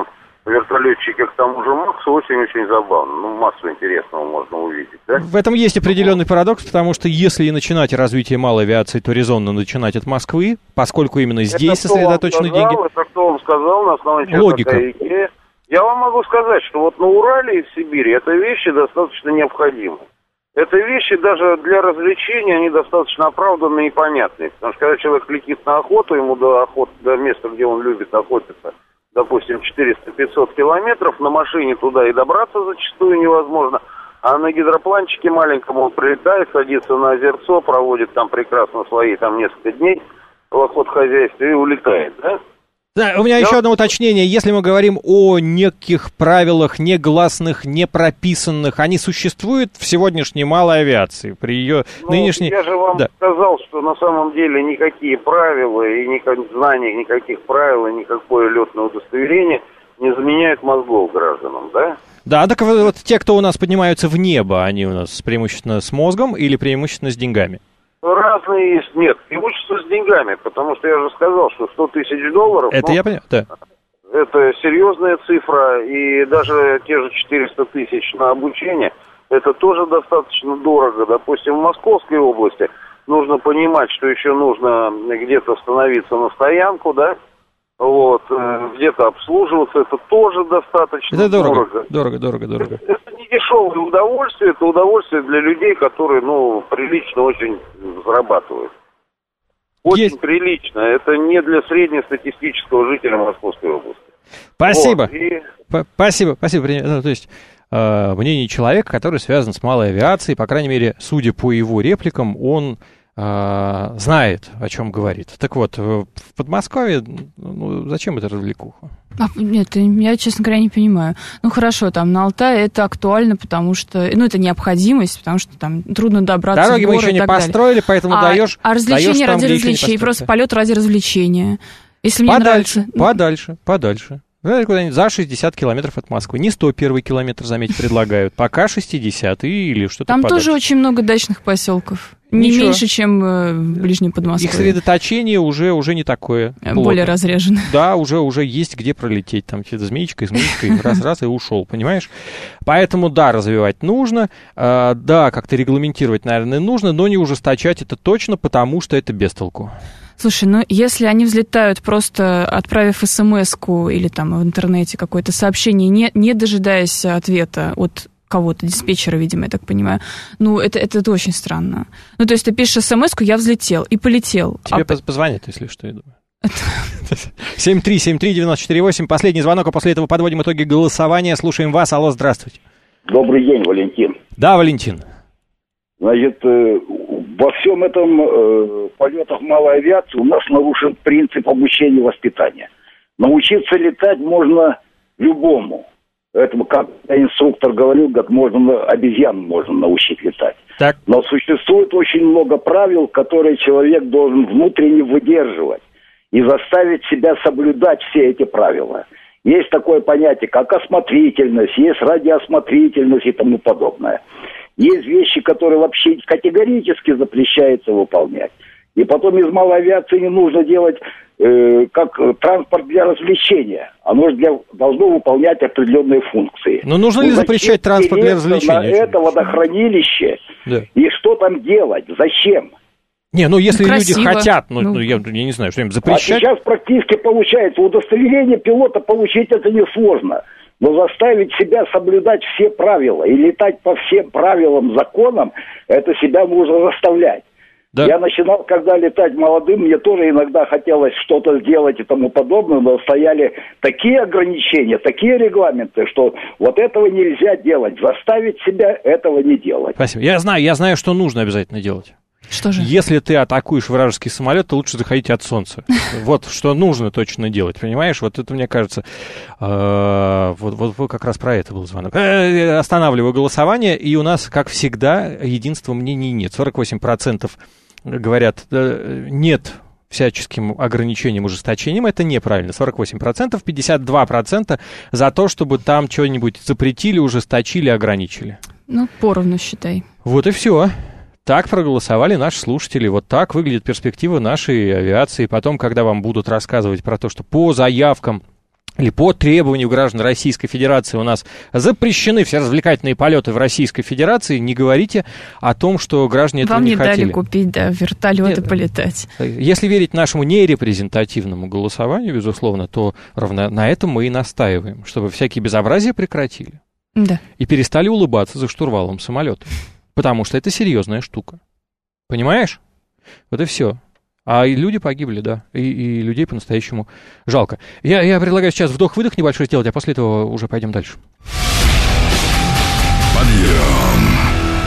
вертолетчике к тому же Максу очень-очень забавно. Ну, массу интересного можно увидеть, да? В этом есть определенный парадокс, потому что если начинать развитие малой авиации, то резонно начинать от Москвы, поскольку именно здесь сосредоточены деньги. Это кто вам сказал, на основании чего такая идея? Я вам могу сказать, что вот на Урале и в Сибири это вещи достаточно необходимы. Это вещи даже для развлечения, они достаточно оправданные и понятные. Потому что когда человек летит на охоту, ему до места, где он любит охотиться, допустим, 400-500 километров, на машине туда и добраться зачастую невозможно. А на гидропланчике маленьком он прилетает, садится на озерцо, проводит там прекрасно свои там несколько дней в охотхозяйстве и улетает, да? Да, у меня еще одно уточнение. Если мы говорим о неких правилах негласных, не прописанных, они существуют в сегодняшней малой авиации? При ее нынешней... Я же вам сказал, что на самом деле никакие правила и знания никаких правил и никакое летное удостоверение не заменяют мозгов гражданам, да? Да, так вот те, кто у нас поднимаются в небо, они у нас преимущественно с мозгом или преимущественно с деньгами? Разные есть. Нет, преимущество с деньгами, потому что я же сказал, что 100 тысяч долларов... Это я понимаю, да. Это серьезная цифра, и даже те же 400 тысяч на обучение, это тоже достаточно дорого. Допустим, в Московской области нужно понимать, что еще нужно где-то становиться на стоянку, да, вот, где-то обслуживаться, это тоже достаточно дорого. Дорого. Это не дешевое удовольствие, это удовольствие для людей, которые, прилично очень зарабатывают. Очень прилично. Это не для среднестатистического жителя Московской области. Спасибо. Вот, Спасибо. Ну, то есть, мнение человека, который связан с малой авиацией, по крайней мере, судя по его репликам, он знает, о чем говорит. Так вот, в Подмосковье, зачем это развлекуха? Нет, я, честно говоря, не понимаю. Хорошо, там на Алтае это актуально, потому что, это необходимость, потому что там трудно добраться дороги в горы мы еще не построили, поэтому даешь... А развлечения ради развлечений, просто полет ради развлечения. Если мне нравится... Подальше. Куда-нибудь за 60 километров от Москвы. Не 101 километр, заметьте, предлагают. Пока 60 или что-то там подальше. Тоже очень много дачных поселков. Не меньше, чем в Ближнем Подмосковье. Их средоточение уже не такое. Более разрежено. Да, уже есть где пролететь. Там змеечкой, раз и ушел, понимаешь? Поэтому, да, развивать нужно. Да, как-то регламентировать, наверное, нужно, но не ужесточать это точно, потому что это бестолку. Слушай, если они взлетают, просто отправив смс-ку или там в интернете какое-то сообщение, не дожидаясь ответа от кого-то, диспетчера, видимо, я так понимаю, это очень странно. То есть ты пишешь смс-ку, я взлетел и полетел. Тебе позвонят, если что, я думаю. 7373948, последний звонок, а после этого подводим итоги голосования. Слушаем вас. Алло, здравствуйте. Добрый день, Валентин. Да, Валентин. Значит, во всем этом полетах малой авиации у нас нарушен принцип обучения и воспитания. Научиться летать можно любому. Этому, как инструктор говорил, обезьян можно научить летать. Так. Но существует очень много правил, которые человек должен внутренне выдерживать и заставить себя соблюдать все эти правила. Есть такое понятие, как осмотрительность, есть радиосмотрительность и тому подобное. Есть вещи, которые вообще категорически запрещается выполнять. И потом из малой авиации не нужно делать как транспорт для развлечения. Оно должно выполнять определенные функции. Но нужно ли запрещать транспорт для развлечения? На это водохранилище. Да. И что там делать? Зачем? Если люди хотят, я не знаю, что-нибудь запрещать. А сейчас практически получается. Удостоверение пилота получить это несложно. Но заставить себя соблюдать все правила и летать по всем правилам, законам, это себя нужно заставлять. Да. Я начинал, когда летать молодым, мне тоже иногда хотелось что-то сделать и тому подобное, но стояли такие ограничения, такие регламенты, что вот этого нельзя делать. Заставить себя этого не делать. Спасибо. Я знаю, что нужно обязательно делать. Что же? Если ты атакуешь вражеский самолет, то лучше заходить от солнца. Вот что нужно точно делать, понимаешь? Вот это, мне кажется, вот как раз про это был звонок. Останавливаю голосование, и у нас, как всегда, единства мнений нет. 48% говорят нет всяческим ограничениям, ужесточениям. Это неправильно. 48%, 52% за то, чтобы там что-нибудь запретили, ужесточили, ограничили. Поровну считай. Вот и все. Так проголосовали наши слушатели. Вот так выглядит перспектива нашей авиации. Потом, когда вам будут рассказывать про то, что по заявкам или по требованию граждан Российской Федерации у нас запрещены все развлекательные полеты в Российской Федерации, не говорите о том, что граждане этого не хотели. Вам не дали купить, да, вертолеты полетать. Если верить нашему нерепрезентативному голосованию, безусловно, то ровно на этом мы и настаиваем, чтобы всякие безобразия прекратили. Да. И перестали улыбаться за штурвалом самолета. Потому что это серьезная штука. Понимаешь? Вот и все. А и люди погибли, да, и людей по-настоящему жалко. Я предлагаю сейчас вдох-выдох небольшой сделать, а после этого уже пойдем дальше. Подъем.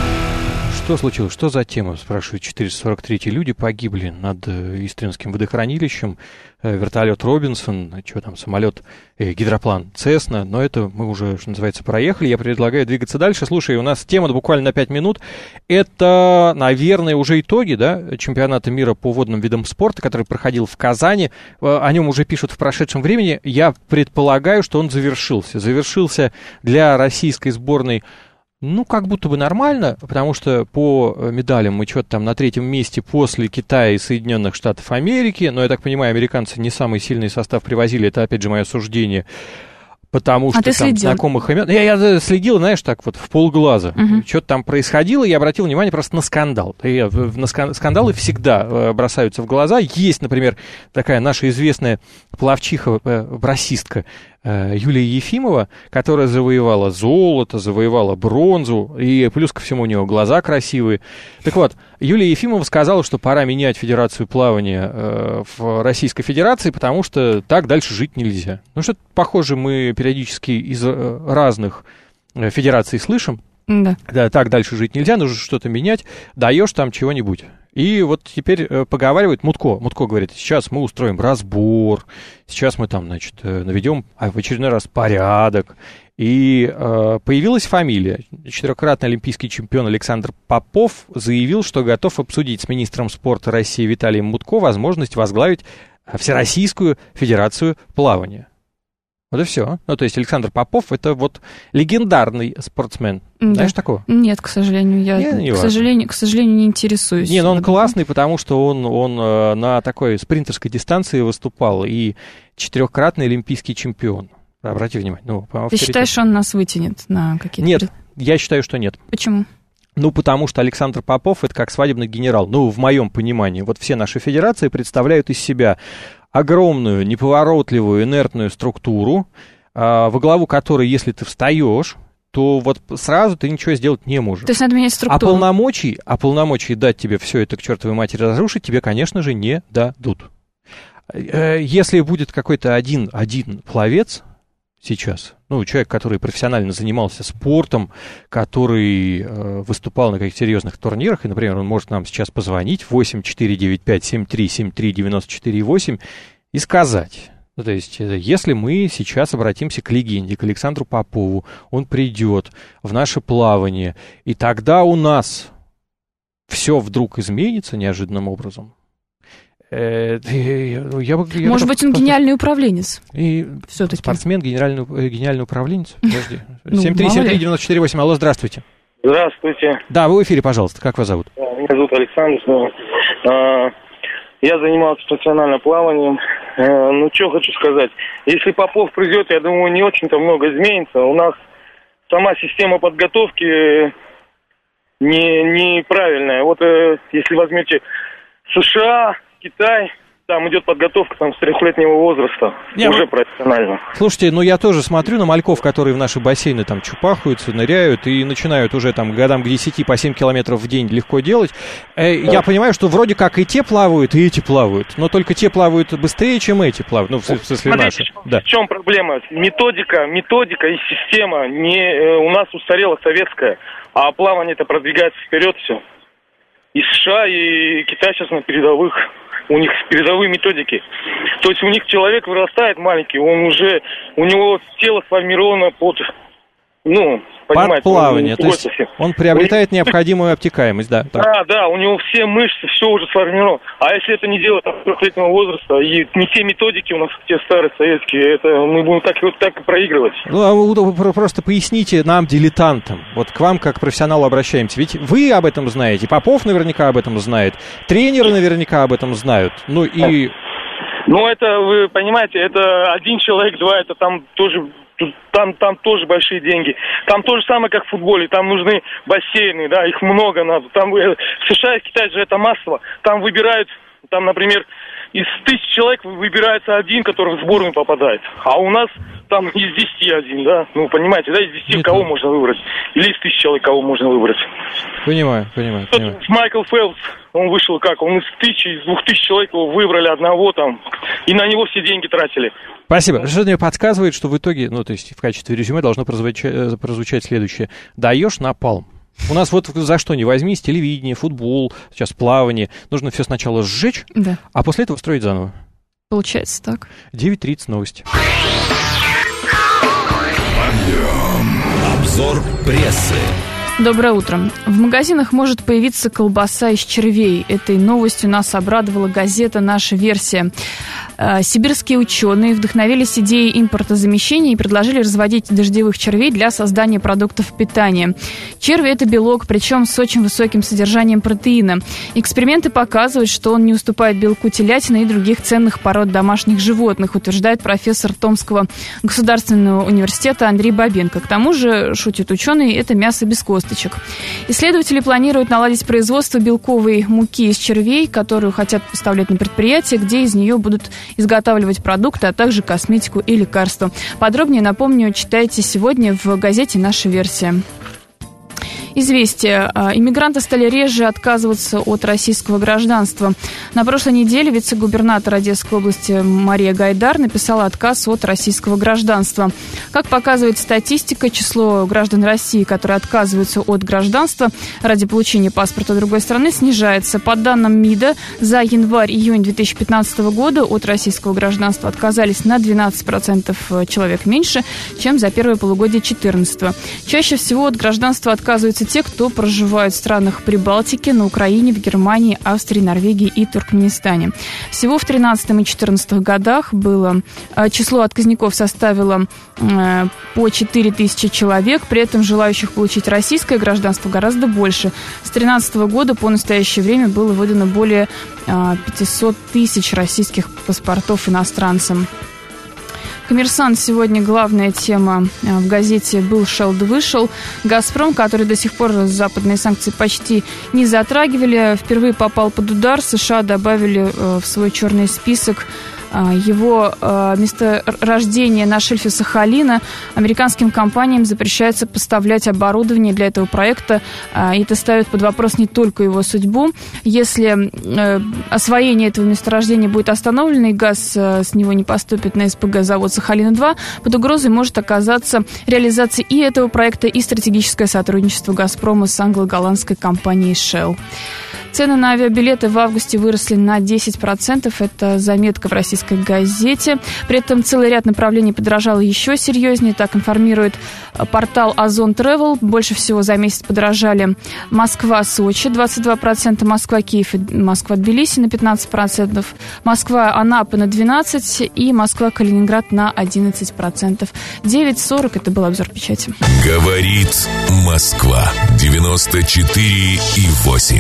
Что случилось? Что за тема? Спрашивают 443 люди погибли над Истринским водохранилищем. Вертолет Робинсон, что там, самолет, гидроплан Цесна. Но это мы уже, что называется, проехали. Я предлагаю двигаться дальше. Слушай, у нас тема буквально на 5 минут. Это, наверное, уже итоги, да, чемпионата мира по водным видам спорта, который проходил в Казани. О нем уже пишут в прошедшем времени. Я предполагаю, что он завершился. Завершился для российской сборной, ну, как будто бы нормально, потому что по медалям мы что-то там на 3-м месте после Китая и Соединенных Штатов Америки, но, я так понимаю, американцы не самый сильный состав привозили, это, опять же, мое суждение, потому что там знакомых имен... Я следил, знаешь, так вот в полглаза. Что-то там происходило, я обратил внимание просто на скандал. Скандалы всегда бросаются в глаза. Есть, например, такая наша известная пловчиха, брассистка Юлия Ефимова, которая завоевала золото, завоевала бронзу, и плюс ко всему у нее глаза красивые. Так вот, Юлия Ефимова сказала, что пора менять Федерацию плавания в Российской Федерации, потому что так дальше жить нельзя. Ну, что-то похоже мы периодически из разных федераций слышим. Да. Да, так дальше жить нельзя, нужно что-то менять, даешь там чего-нибудь. И вот теперь поговаривает Мутко. Мутко говорит, сейчас мы устроим разбор, сейчас мы там, значит, наведем в очередной раз порядок. И появилась фамилия. 4-кратный олимпийский чемпион Александр Попов заявил, что готов обсудить с министром спорта России Виталием Мутко возможность возглавить Всероссийскую Федерацию плавания. Вот и все. Ну, то есть Александр Попов — это вот легендарный спортсмен. Да. Знаешь такого? Нет, к сожалению. Я, к сожалению, не интересуюсь. Не, но он классный, потому что он на такой спринтерской дистанции выступал. И 4-кратный олимпийский чемпион. Обрати внимание. Ну, ты считаешь, что он нас вытянет на какие-то... Нет, я считаю, что нет. Почему? Ну, потому что Александр Попов — это как свадебный генерал. Ну, в моем понимании. Вот все наши федерации представляют из себя огромную, неповоротливую, инертную структуру, во главу которой, если ты встаешь, то вот сразу ты ничего сделать не можешь. То есть надо менять структуру. А полномочий дать тебе все это к чертовой матери разрушить тебе, конечно же, не дадут. Если будет какой-то один пловец сейчас, ну, человек, который профессионально занимался спортом, который выступал на каких-то серьезных турнирах, и, например, он может нам сейчас позвонить 8-495-7373-94-8 и сказать, ну, то есть, если мы сейчас обратимся к легенде, к Александру Попову, он придет в наше плавание, и тогда у нас все вдруг изменится неожиданным образом. Может быть, он гениальный управленец. И все-таки. Спортсмен, гениальный управленец. Подожди. 7373948. Алло, здравствуйте. Здравствуйте. Да, вы в эфире, пожалуйста. Как вас зовут? Меня зовут Александр. Я занимался профессиональным плаванием. Ну, что хочу сказать. Если Попов придет, я думаю, не очень-то много изменится. У нас сама система подготовки неправильная. Вот если возьмете США, Китай, там идет подготовка с 3-летнего возраста, уже профессионально. Слушайте, ну я тоже смотрю на мальков, которые в наши бассейны там чупахаются, ныряют и начинают уже там годам к 10 по 7 километров в день легко делать. Я понимаю, что вроде как и те плавают, и эти плавают, но только те плавают быстрее, чем эти плавают, ну в смысле наши. Да. В чем проблема? Методика и система у нас устарела советская, а плавание-то продвигается вперед все. И США, и Китай сейчас на передовых. У них передовые методики. То есть у них человек вырастает маленький, у него тело сформировано под плавание. То есть он приобретает необходимую обтекаемость, да. Так. Да, у него все мышцы, все уже сформировано. А если это не делать от 3-летнего возраста, и не те методики у нас, те старые советские, это мы будем так и проигрывать. Ну, просто поясните нам, дилетантам, вот к вам как к профессионалу обращаемся. Ведь вы об этом знаете, Попов наверняка об этом знает, тренеры наверняка об этом знают. Ну и Ну, это, вы понимаете, это один человек, два, это там тоже... Там тоже большие деньги. Там то же самое, как в футболе. Там нужны бассейны, да, их много надо. Там в США и в Китае же это массово. Там выбирают, там, например, из 1000 человек выбирается один, который в сборную попадает. А у нас там из 10 один, да. Ну, понимаете, да, из 10 кого можно выбрать? Или из 1000 человек кого можно выбрать? Понимаю. Майкл Фелпс, он вышел как? Он из 2000 человек его выбрали одного там, и на него все деньги тратили. Спасибо. Что мне подсказывает, что в итоге, ну, то есть в качестве резюме должно прозвучать следующее. Даешь напалм. У нас вот за что ни возьмись, телевидение, футбол, сейчас плавание. Нужно все сначала сжечь, да, а после этого строить заново. Получается так. 9:30 новости. Обзор прессы. Доброе утро. В магазинах может появиться колбаса из червей. Этой новостью нас обрадовала газета «Наша версия». Сибирские ученые вдохновились идеей импортозамещения и предложили разводить дождевых червей для создания продуктов питания. Черви – это белок, причем с очень высоким содержанием протеина. Эксперименты показывают, что он не уступает белку телятины и других ценных пород домашних животных, утверждает профессор Томского государственного университета Андрей Бабенко. К тому же, шутят ученые, это мясо без косточек. Исследователи планируют наладить производство белковой муки из червей, которую хотят поставлять на предприятие, где из нее будут изготавливать продукты, а также косметику и лекарства. Подробнее, напомню, читайте сегодня в газете «Наша версия». Известия. Иммигранты стали реже отказываться от российского гражданства. На прошлой неделе вице-губернатор Одесской области Мария Гайдар написала отказ от российского гражданства. Как показывает статистика, число граждан России, которые отказываются от гражданства ради получения паспорта другой страны, снижается. По данным МИДа, за январь-июнь 2015 года от российского гражданства отказались на 12% человек меньше, чем за первое полугодие 2014. Чаще всего от гражданства отказываются те, кто проживает в странах Прибалтики, на Украине, в Германии, Австрии, Норвегии и Туркменистане. Всего в 2013 и 2014 годах число отказников составило по 4000 человек, при этом желающих получить российское гражданство гораздо больше. С 2013 года по настоящее время было выдано более 500 тысяч российских паспортов иностранцам. «Коммерсант» сегодня главная тема в газете «Был, шел да вышел». «Газпром», который до сих пор западные санкции почти не затрагивали, впервые попал под удар. США добавили в свой черный список его месторождение на шельфе Сахалина. Американским компаниям запрещается поставлять оборудование для этого проекта, и это ставит под вопрос не только его судьбу. Если освоение этого месторождения будет остановлено и газ с него не поступит на СПГ-завод Сахалина-2, под угрозой может оказаться реализация и этого проекта, и стратегическое сотрудничество «Газпрома» с англо-голландской компанией Shell. Цены на авиабилеты в августе выросли на 10%. Это заметка в российской газете. При этом целый ряд направлений подорожало еще серьезнее. Так информирует портал Озон Travel. Больше всего за месяц подорожали Москва-Сочи 22%, Москва-Киев и Москва-Тбилиси на 15%, Москва-Анапа на 12% и Москва-Калининград на 11%. 9:40 это был обзор печати. Говорит Москва 94,8.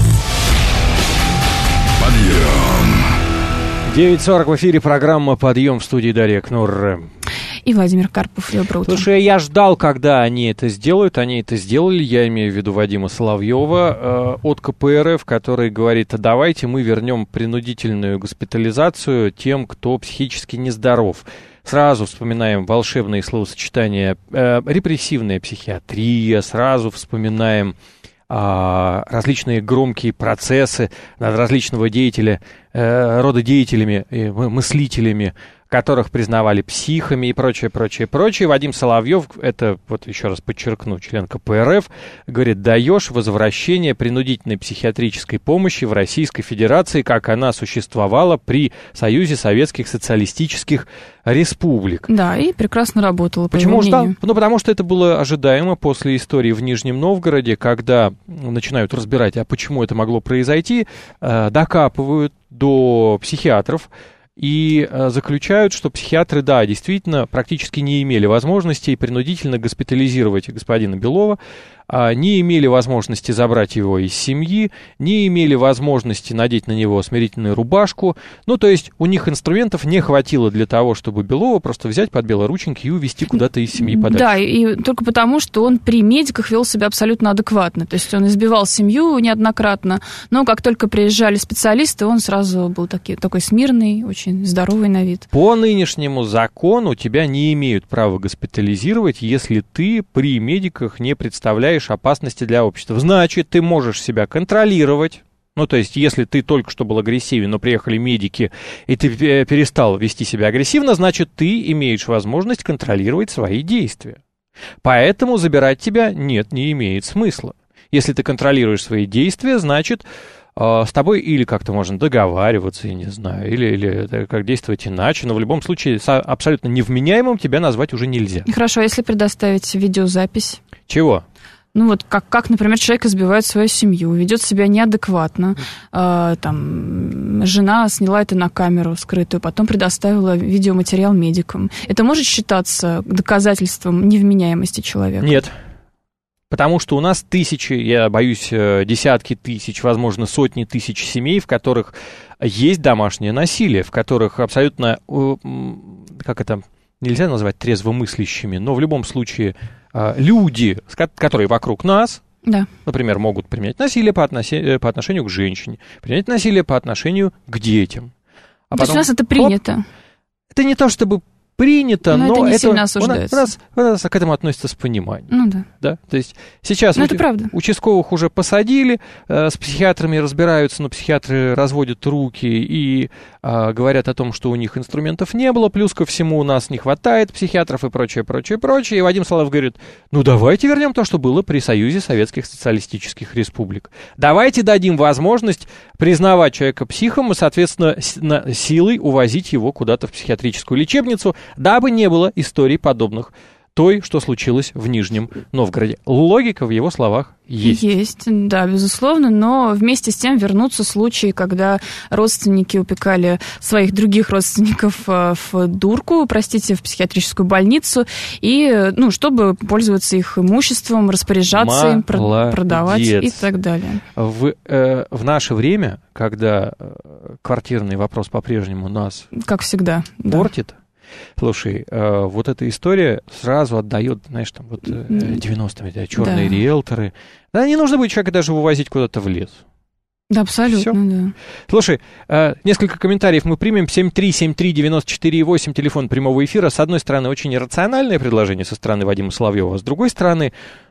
Подъем. 9:40 в эфире программа «Подъем», в студии Дарья Кнур. И Владимир Карпов. Доброе утро. Слушай, я ждал, когда они это сделают. Они это сделали. Я имею в виду Вадима Соловьева от КПРФ, который говорит: давайте мы вернем принудительную госпитализацию тем, кто психически нездоров. Сразу вспоминаем волшебные словосочетания репрессивная психиатрия, сразу вспоминаем различные громкие процессы над различного деятеля, рода деятелями, мыслителями, которых признавали психами и прочее. Вадим Соловьев, это, вот еще раз подчеркну, член КПРФ, говорит: даешь возвращение принудительной психиатрической помощи в Российской Федерации, как она существовала при Союзе Советских Социалистических Республик. Да, и прекрасно работала, по Почему его мнению. ждал? Ну, потому что это было ожидаемо после истории в Нижнем Новгороде, когда начинают разбирать, а почему это могло произойти, докапывают до психиатров, и заключают, что психиатры, да, действительно, практически не имели возможности принудительно госпитализировать господина Белова, не имели возможности забрать его из семьи, не имели возможности надеть на него смирительную рубашку. Ну, то есть у них инструментов не хватило для того, чтобы Белова просто взять под белорученьки и увезти куда-то из семьи подальше. Да, и только потому, что он при медиках вел себя абсолютно адекватно. То есть он избивал семью неоднократно, но как только приезжали специалисты, он сразу был такой смирный, очень здоровый на вид. По нынешнему закону тебя не имеют права госпитализировать, если ты при медиках не представляешь опасности для общества. Значит, ты можешь себя контролировать. Ну, то есть, если ты только что был агрессивен, но приехали медики, и ты перестал вести себя агрессивно, значит, ты имеешь возможность контролировать свои действия. Поэтому забирать тебя не имеет смысла. Если ты контролируешь свои действия, значит, с тобой или как-то можно договариваться, я не знаю, или как действовать иначе, но в любом случае абсолютно невменяемым тебя назвать уже нельзя. Хорошо, если предоставить видеозапись? Чего? Ну вот как, например, человек избивает свою семью, ведет себя неадекватно, там, жена сняла это на камеру скрытую, потом предоставила видеоматериал медикам. Это может считаться доказательством невменяемости человека? Нет. Потому что у нас тысячи, я боюсь, десятки тысяч, возможно, сотни тысяч семей, в которых есть домашнее насилие, в которых абсолютно, как это, нельзя назвать трезвомыслящими, но в любом случае люди, которые вокруг нас, да, например, могут применять насилие по отношению к женщине, применять насилие по отношению к детям. То есть у нас это принято? Это не то чтобы принято, но это не сильно осуждается. У нас к этому относятся с пониманием. Ну да. Да? То есть сейчас участковых уже посадили, с психиатрами разбираются, но психиатры разводят руки и говорят о том, что у них инструментов не было, плюс ко всему у нас не хватает психиатров и прочее. И Вадим Соловьев говорит, ну давайте вернем то, что было при Союзе Советских Социалистических Республик. Давайте дадим возможность признавать человека психом и, соответственно, силой увозить его куда-то в психиатрическую лечебницу, дабы не было историй подобных той, что случилось в Нижнем Новгороде. Логика в его словах есть. Есть, да, безусловно, но вместе с тем вернутся случаи, когда родственники упекали своих других родственников в дурку, в психиатрическую больницу, и, чтобы пользоваться их имуществом, распоряжаться им, продавать и так далее. В наше время, когда квартирный вопрос по-прежнему нас, как всегда, портит, слушай, вот эта история сразу отдает, знаешь, там вот 90-е, черные риэлторы. Да, не нужно будет человека даже вывозить куда-то в лес. Да, абсолютно, да. Слушай, несколько комментариев мы примем. 7373948, телефон прямого эфира. С одной стороны, очень иррациональное предложение со стороны Вадима Соловьева, а с другой стороны,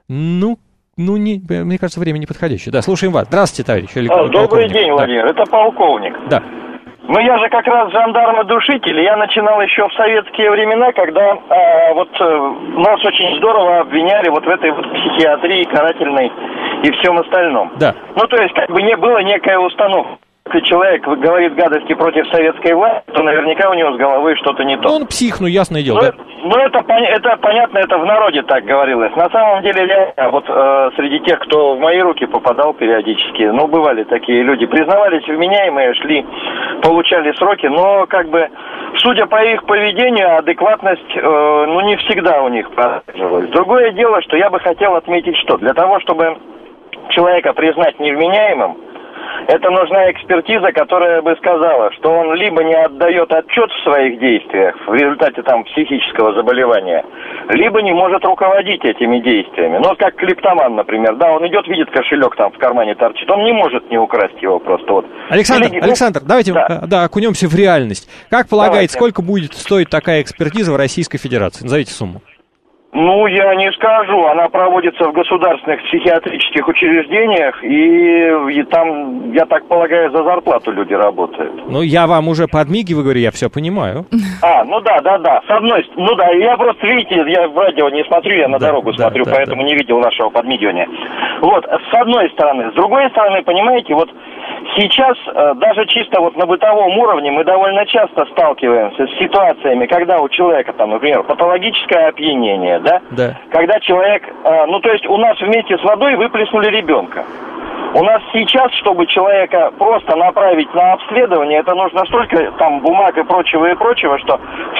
мне кажется, время неподходящее. Да, слушаем вас. Здравствуйте, товарищ. Добрый день, Владимир. Это полковник. Да. Ну, я же как раз жандарм-душитель, я начинал еще в советские времена, когда нас очень здорово обвиняли вот в этой вот психиатрии карательной и всем остальном. Да. Ну, то есть, была некая установка. Если человек говорит гадости против советской власти, то наверняка у него с головой что-то не то. Он псих, ясное дело. Это понятно, это в народе так говорилось. На самом деле, среди тех, кто в мои руки попадал периодически, бывали такие люди, признавались вменяемые, шли, получали сроки, но судя по их поведению, адекватность, не всегда у них продолжилась. Другое дело, что я бы хотел отметить, что для того, чтобы человека признать невменяемым, это нужна экспертиза, которая бы сказала, что он либо не отдает отчет в своих действиях в результате психического заболевания, либо не может руководить этими действиями. Как клептоман, например, да, он идет, видит кошелек в кармане торчит, он не может не украсть его просто. Александр, давайте окунемся в реальность. Как полагаете, сколько будет стоить такая экспертиза в Российской Федерации? Назовите сумму. Я не скажу. Она проводится в государственных психиатрических учреждениях, и там, я так полагаю, за зарплату люди работают. Я вам уже подмигиваю, говорю, я все понимаю. Да. С одной стороны, я просто, видите, я в радио не смотрю, я на дорогу смотрю, поэтому не видел вашего подмигивания. С одной стороны. С другой стороны, понимаете, сейчас даже чисто на бытовом уровне мы довольно часто сталкиваемся с ситуациями, когда у человека, например, патологическое опьянение, да? Да. Когда человек, у нас вместе с водой выплеснули ребенка. У нас сейчас, чтобы человека просто направить на обследование, это нужно столько бумаг и прочего, что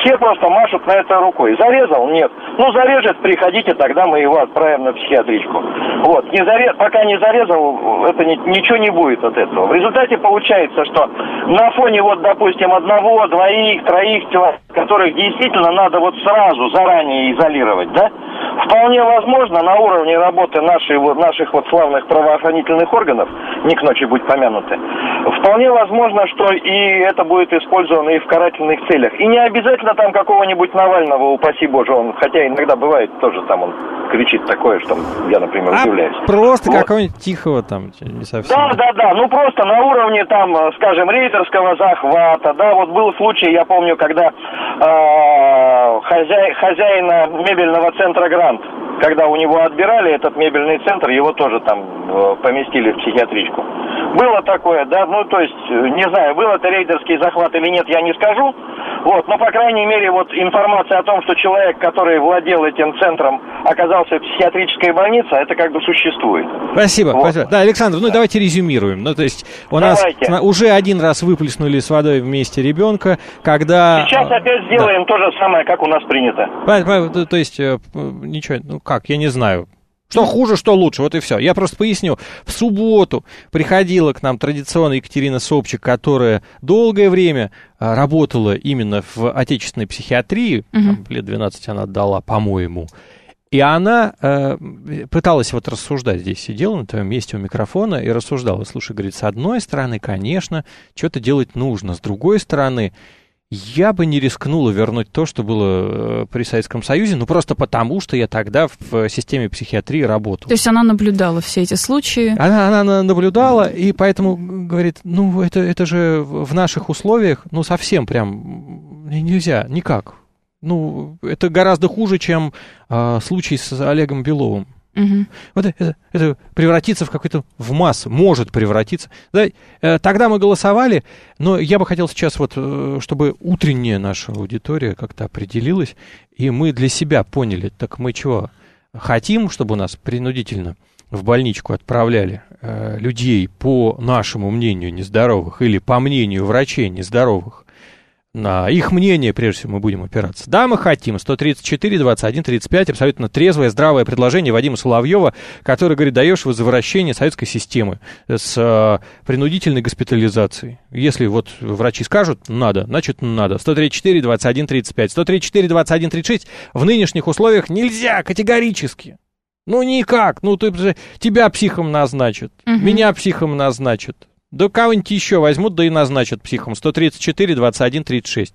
все просто машут на это рукой. Зарезал? Нет. Ну, зарежет, приходите, тогда мы его отправим на психиатричку. Вот. Пока не зарезал, это ничего не будет от этого. В результате получается, что на фоне, вот, допустим, 1, 2, 3 человек, которых действительно надо вот сразу, заранее изолировать, да, вполне возможно, на уровне работы наших вот славных правоохранительных органов, не к ночи будь помянуты, вполне возможно, что и это будет использовано и в карательных целях. И не обязательно там какого-нибудь Навального, упаси Боже, он, хотя иногда бывает тоже там он кричит такое, что я, например, удивляюсь. Просто вот. Какого-нибудь тихого там, не совсем. Да, ну просто на уровне там, скажем, рейдерского захвата, да, вот был случай, я помню, когда хозяина мебельного центра «Грант», когда у него отбирали этот мебельный центр, его тоже там поместили в психиатричку. Было такое, да, ну, то есть, не знаю, был это рейдерский захват или нет, я не скажу, вот, но, по крайней мере, вот информация о том, что человек, который владел этим центром, оказался в психиатрической больнице, это как бы существует. Спасибо, вот. Спасибо. Да, Александр, ну, давайте резюмируем. Ну, то есть, у нас уже один раз выплеснули с водой вместе ребенка, когда... Сейчас опять сделаем то же самое, как у нас принято. То есть, ничего, ну, как, я не знаю. Что хуже, что лучше, вот и все. Я просто поясню. В субботу приходила к нам традиционно Екатерина Собчик, которая долгое время работала именно в отечественной психиатрии, там, лет 12 она отдала, по-моему. И она пыталась вот рассуждать, здесь сидела на твоем месте у микрофона и рассуждала. Слушай, говорит, с одной стороны, конечно, что-то делать нужно, с другой стороны... Я бы не рискнула вернуть то, что было при Советском Союзе, ну просто потому, что я тогда в системе психиатрии работал. То есть она наблюдала все эти случаи? Она наблюдала, и поэтому говорит, ну это же в наших условиях, ну совсем прям нельзя, никак. Ну это гораздо хуже, чем случай с Олегом Беловым. Угу. Вот это превратится в какой-то, в массу, может превратиться. Да, тогда мы голосовали, но я бы хотел сейчас вот, чтобы утренняя наша аудитория как-то определилась, и мы для себя поняли, так мы чего, хотим, чтобы нас принудительно в больничку отправляли людей, по нашему мнению, нездоровых, или по мнению врачей нездоровых, на их мнение, прежде всего, мы будем опираться. Да, мы хотим. 134-21-35, абсолютно трезвое, здравое предложение Вадима Соловьева, который говорит, даешь возвращение советской системы с принудительной госпитализацией. Если вот врачи скажут, надо, значит, надо. 134-21-35, 134-21-36 в нынешних условиях нельзя категорически. Ну, никак. Ну, тебя психом назначат, меня психом назначат. Да кого-нибудь еще возьмут, да и назначат психом. 134-21-36.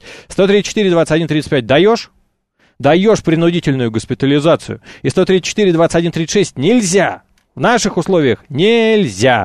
134-21-35 даешь? Даешь принудительную госпитализацию. И 134-21-36 нельзя. В наших условиях нельзя.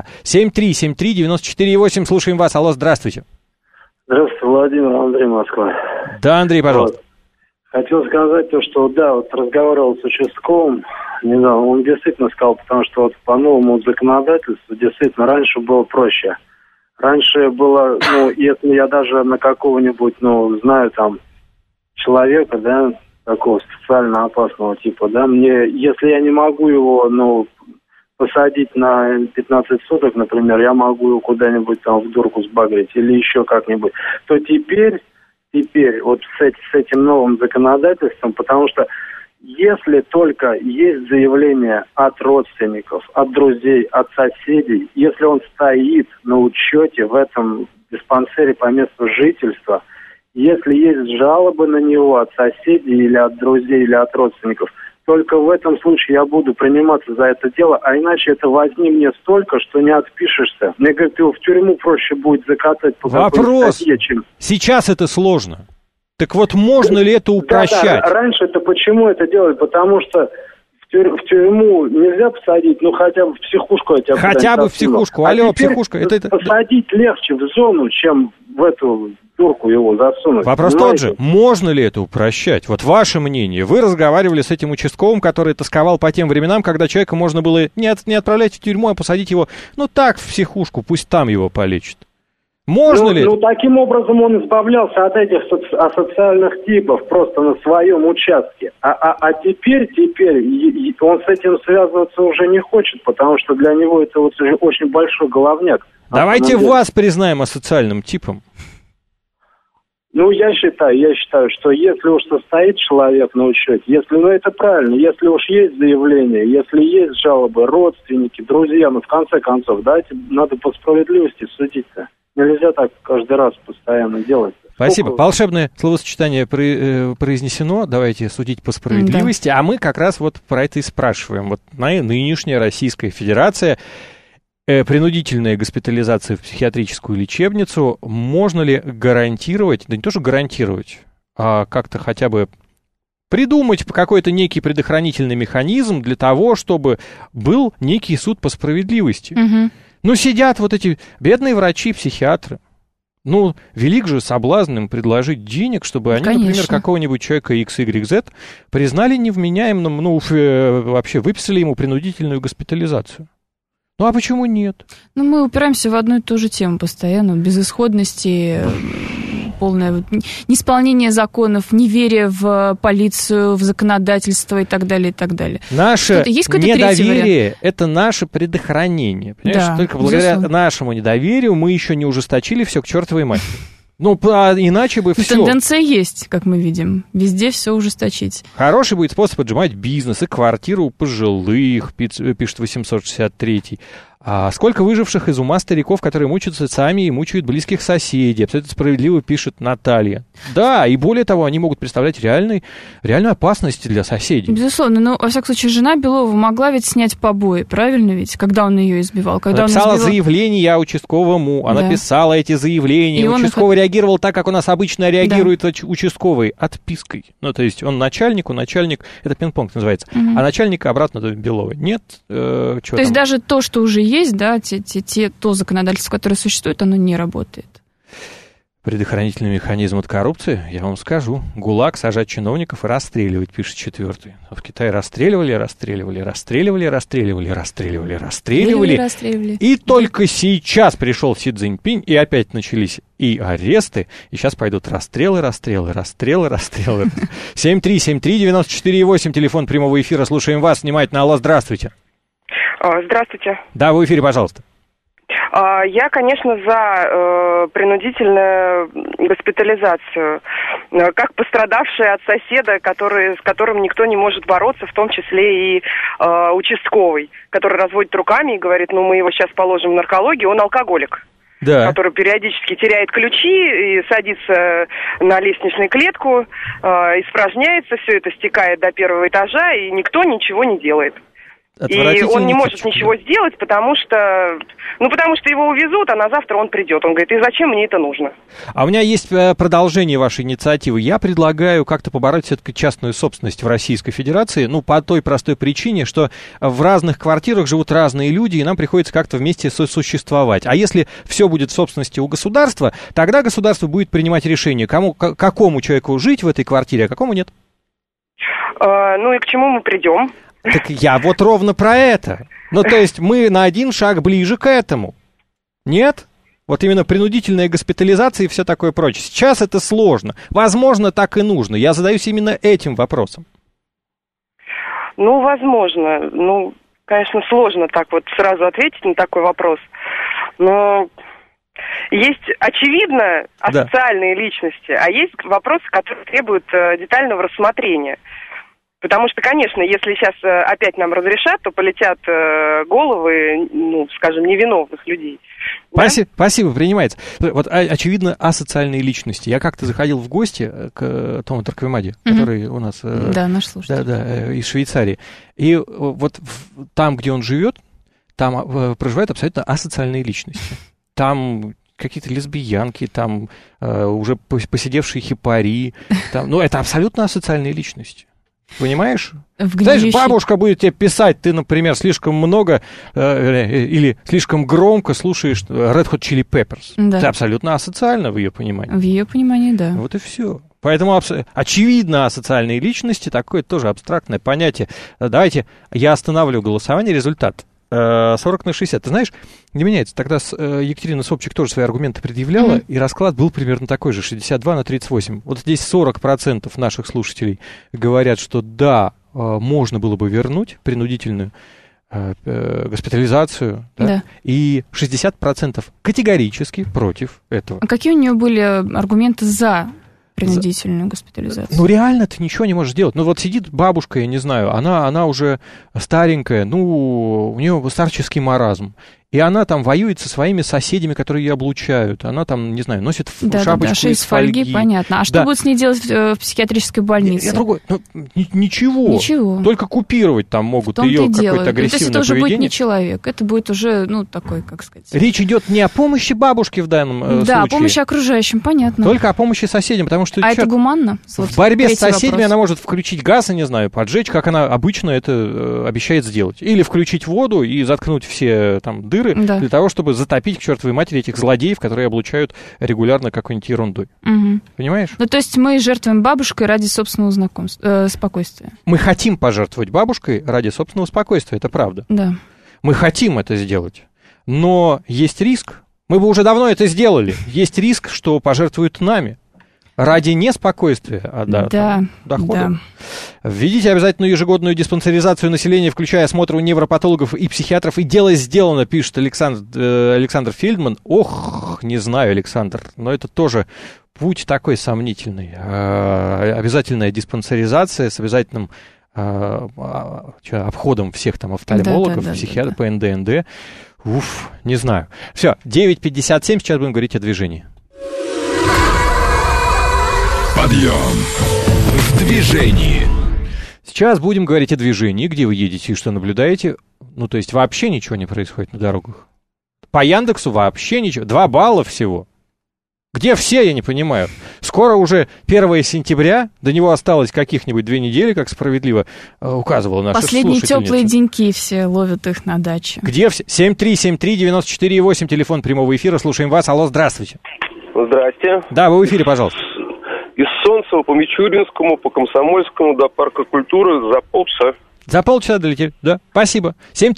7373948. Слушаем вас. Алло, здравствуйте. Здравствуйте, Владимир, Андрей, Москва. Да, Андрей, пожалуйста. Вот. Хотел сказать то, что, да, вот разговаривал с участковым, не знаю, он действительно сказал, потому что вот по новому законодательству действительно раньше было проще. Раньше было, ну, если я даже на какого-нибудь, ну, знаю там человека, да, такого социально опасного типа, да, мне, если я не могу его, ну, посадить на 15 суток, например, я могу его куда-нибудь там в дурку сбагрить или еще как-нибудь, то теперь вот с этим новым законодательством, потому что если только есть заявление от родственников, от друзей, от соседей, если он стоит на учете в этом диспансере по месту жительства, если есть жалобы на него от соседей или от друзей, или от родственников, только в этом случае я буду приниматься за это дело, а иначе это возьми мне столько, что не отпишешься. Мне говорят, его в тюрьму проще будет закатать по какой-то статье, чем... Сейчас это сложно. Так вот, можно ли это упрощать? Да, раньше-то почему это делали? Потому что в тюрьму нельзя посадить, ну хотя бы в психушку. Хотя бы в психушку. Алло, психушка. Посадить легче в зону, чем в эту дурку его засунуть. Вопрос тот же. Можно ли это упрощать? Вот ваше мнение. Вы разговаривали с этим участковым, который тосковал по тем временам, когда человека можно было не отправлять в тюрьму, а посадить его, ну так, в психушку, пусть там его полечат. Можно ли? Ну, таким образом он избавлялся от этих асоциальных типов просто на своем участке. А теперь он с этим связываться уже не хочет, потому что для него это вот уже очень большой головняк. Давайте вас признаем асоциальным типом. Ну, я считаю, что если уж состоит человек на учете, это правильно, если уж есть заявление, если есть жалобы, родственники, друзья, в конце концов, надо по справедливости судить-то. Нельзя так каждый раз постоянно делать. Спасибо. Волшебное словосочетание произнесено. Давайте судить по справедливости. Да. А мы как раз вот про это и спрашиваем. Вот нынешняя Российская Федерация, принудительная госпитализация в психиатрическую лечебницу, можно ли гарантировать, да не то, что гарантировать, а как-то хотя бы придумать какой-то некий предохранительный механизм для того, чтобы был некий суд по справедливости. Угу. Ну, сидят вот эти бедные врачи, психиатры. Ну, велик же соблазн им предложить денег, чтобы они, конечно, например, какого-нибудь человека XYZ признали невменяемым, вообще выписали ему принудительную госпитализацию. Ну, а почему нет? Ну, мы упираемся в одну и ту же тему постоянно. Безысходности, полное неисполнение законов, неверие в полицию, в законодательство и так далее, и так далее. Наше недоверие – это наше предохранение. Понимаешь? Да, только благодаря нашему недоверию мы еще не ужесточили все к чертовой матери. Ну, иначе бы все. Тенденция есть, как мы видим. Везде все ужесточить. Хороший будет способ отжимать бизнес и квартиру у пожилых, пишет 863-й. А сколько выживших из ума стариков, которые мучаются сами и мучают близких соседей. Абсолютно справедливо пишет Наталья. Да, и более того, они могут представлять реальную опасность для соседей. Безусловно, но, во всяком случае, жена Белова могла ведь снять побои, правильно ведь, когда он ее избивал? Она писала заявление участковому, она писала эти заявления, и участковый реагировал так, как у нас обычно реагирует участковый, отпиской. Ну, то есть он начальник, это пинг-понг называется, а начальник обратно до Беловой. Нет, то есть даже то, что уже есть, да, то законодательство, которое существует, оно не работает. Предохранительный механизм от коррупции, я вам скажу. ГУЛАГ, сажать чиновников и расстреливать, пишет 4-й. В Китае расстреливали. И только сейчас пришел Си Цзиньпинь, и опять начались и аресты, и сейчас пойдут расстрелы. 7373948, телефон прямого эфира, слушаем вас внимательно. Алло, здравствуйте. Здравствуйте. Да, вы в эфире, пожалуйста. Я, конечно, за принудительную госпитализацию. Как пострадавшая от соседа, с которым никто не может бороться, в том числе и участковый, который разводит руками и говорит, мы его сейчас положим в наркологию, он алкоголик. Да. Который периодически теряет ключи и садится на лестничную клетку, испражняется, все это стекает до первого этажа, и никто ничего не делает. И он не может ничего сделать, потому что его увезут, а на завтра он придет. Он говорит, и зачем мне это нужно? А у меня есть продолжение вашей инициативы. Я предлагаю как-то побороть все-таки частную собственность в Российской Федерации, по той простой причине, что в разных квартирах живут разные люди, и нам приходится как-то вместе сосуществовать. А если все будет в собственности у государства, тогда государство будет принимать решение, какому человеку жить в этой квартире, а какому нет. И к чему мы придем? Так я вот ровно про это. То есть мы на один шаг ближе к этому. Нет? Вот именно принудительная госпитализация и все такое прочее. Сейчас это сложно. Возможно, так и нужно. Я задаюсь именно этим вопросом. Возможно. Конечно, сложно так вот сразу ответить на такой вопрос. Но есть, очевидно, асоциальные личности, а есть вопросы, которые требуют детального рассмотрения. Потому что, конечно, если сейчас опять нам разрешат, то полетят головы, невиновных людей. Спасибо, принимается. Вот, очевидно, асоциальные личности. Я как-то заходил в гости к Тому Тарквимаде, который у нас... наш слушатель. Из Швейцарии. И вот там, где он живет, там проживают абсолютно асоциальные личности. Там какие-то лесбиянки, там уже посидевшие хипари. Это абсолютно асоциальные личности. Понимаешь? Знаешь, бабушка будет тебе писать, ты, например, слишком много или слишком громко слушаешь Red Hot Chili Peppers. Да. Это абсолютно асоциально в ее понимании. В ее понимании, да. Вот и все. Поэтому, очевидно, асоциальные личности, такое тоже абстрактное понятие. Давайте я остановлю голосование, результат. 40/60. Ты знаешь, не меняется. Тогда Екатерина Собчик тоже свои аргументы предъявляла, и расклад был примерно такой же, 62/38. Вот здесь 40% наших слушателей говорят, что да, можно было бы вернуть принудительную госпитализацию, да. И 60% категорически против этого. А какие у нее были аргументы за принудительную госпитализацию. Ну, реально ты ничего не можешь сделать. Ну, вот сидит бабушка, я не знаю, она уже старенькая, ну, у нее старческий маразм. И она там воюет со своими соседями, которые ее облучают. Она там, не знаю, носит шапочку из фольги. Понятно. А что будут с ней делать в психиатрической больнице? Ничего. Только купировать там могут ее какое-то агрессивное поведение. То есть это уже будет не человек, это будет уже, ну, такой, как сказать... Речь идет не о помощи бабушке в данном случае. Да, о помощи окружающим, понятно. Только о помощи соседям, потому что... А это гуманно? В борьбе с соседями она может включить газ, я не знаю, поджечь, как она обычно это обещает сделать. Или включить воду и заткнуть все там дыры для того, чтобы затопить к чертовой матери этих злодеев, которые облучают регулярно какой-нибудь ерундой. Угу. Понимаешь? Ну, то есть мы жертвуем бабушкой ради собственного спокойствия. Мы хотим пожертвовать бабушкой ради собственного спокойствия, это правда. Да. Мы хотим это сделать, но есть риск, мы бы уже давно это сделали, есть риск, что пожертвуют нами. Ради неспокойствия, дохода. Да. Введите обязательно ежегодную диспансеризацию населения, включая осмотр у невропатологов и психиатров. И дело сделано, пишет Александр Фельдман. Ох, не знаю, Александр, но это тоже путь такой сомнительный. Обязательная диспансеризация с обязательным обходом всех там офтальмологов, психиатров, по НДНД. Уф, не знаю. Все, 9:57, сейчас будем говорить о движении. Подъем в движении. Сейчас будем говорить о движении, где вы едете и что наблюдаете. Ну, то есть вообще ничего не происходит на дорогах. По Яндексу вообще ничего. 2 балла всего. Где все, я не понимаю. Скоро уже 1 сентября, до него осталось каких-нибудь 2 недели, как справедливо указывала наша последние слушательница. Теплые деньки все ловят их на даче. Где все? 7373948, телефон прямого эфира. Слушаем вас. Алло, здравствуйте. Здрасте. Да, вы в эфире, пожалуйста. Из Солнцева по Мичуринскому, по Комсомольскому до Парка культуры за полчаса. За полчаса долетели, да? Спасибо.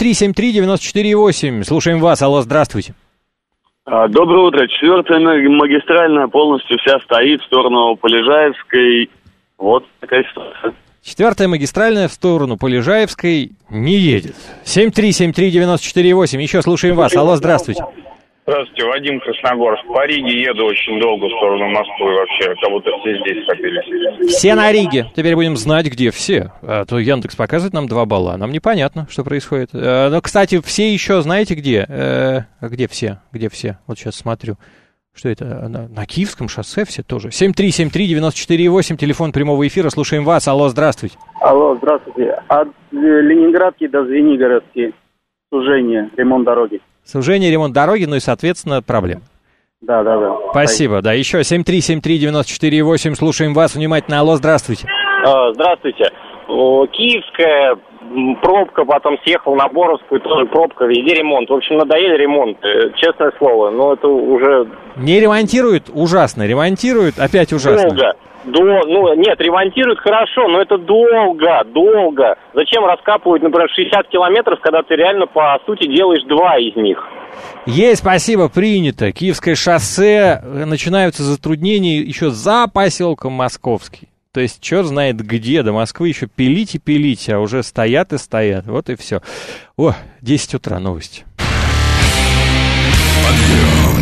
7373948. Слушаем вас. Алло, здравствуйте. Доброе утро. 4-я магистральная полностью вся стоит в сторону Полежаевской. Вот такая ситуация. 4-я магистральная в сторону Полежаевской не едет. 7373948. Еще слушаем вас. Алло, здравствуйте. Здравствуйте, Вадим, Красногорск. По Риге еду очень долго в сторону Москвы вообще, как будто все здесь скопились. Все на Риге. Теперь будем знать, где все. А то Яндекс показывает нам 2 балла, а нам непонятно, что происходит. Но, кстати, все еще знаете где? Где все? Где все? Вот сейчас смотрю. Что это? На Киевском шоссе все тоже. 7373948, телефон прямого эфира. Слушаем вас. Алло, здравствуйте. Алло, здравствуйте. От Ленинградки до Звенигородки сужение, ремонт дороги. Сужение, ремонт дороги, ну и, соответственно, проблем. Да. Спасибо, да. Еще 7373948, слушаем вас внимательно. Алло, здравствуйте. Здравствуйте. Киевская пробка, потом съехал на Боровскую, тоже пробка, везде ремонт. В общем, надоели ремонт, честное слово, но это уже... Не ремонтируют? Ужасно. Ремонтируют? Опять ужасно. Нет, ремонтируют хорошо, но это долго. Зачем раскапывать, например, 60 километров, когда ты реально, по сути, делаешь 2 из них? Есть, спасибо, принято. Киевское шоссе, начинаются затруднения еще за поселком Московский. То есть, черт знает где, до Москвы еще пилить и пилить, а уже стоят и стоят. Вот и все. 10 утра, новости. Подъем.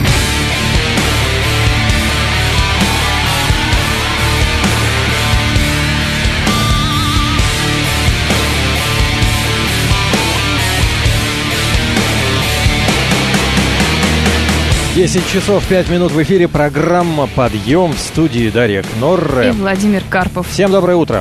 Десять часов 5 минут в эфире, программа «Подъем», в студии Дарья Кнорре и Владимир Карпов. Всем доброе утро.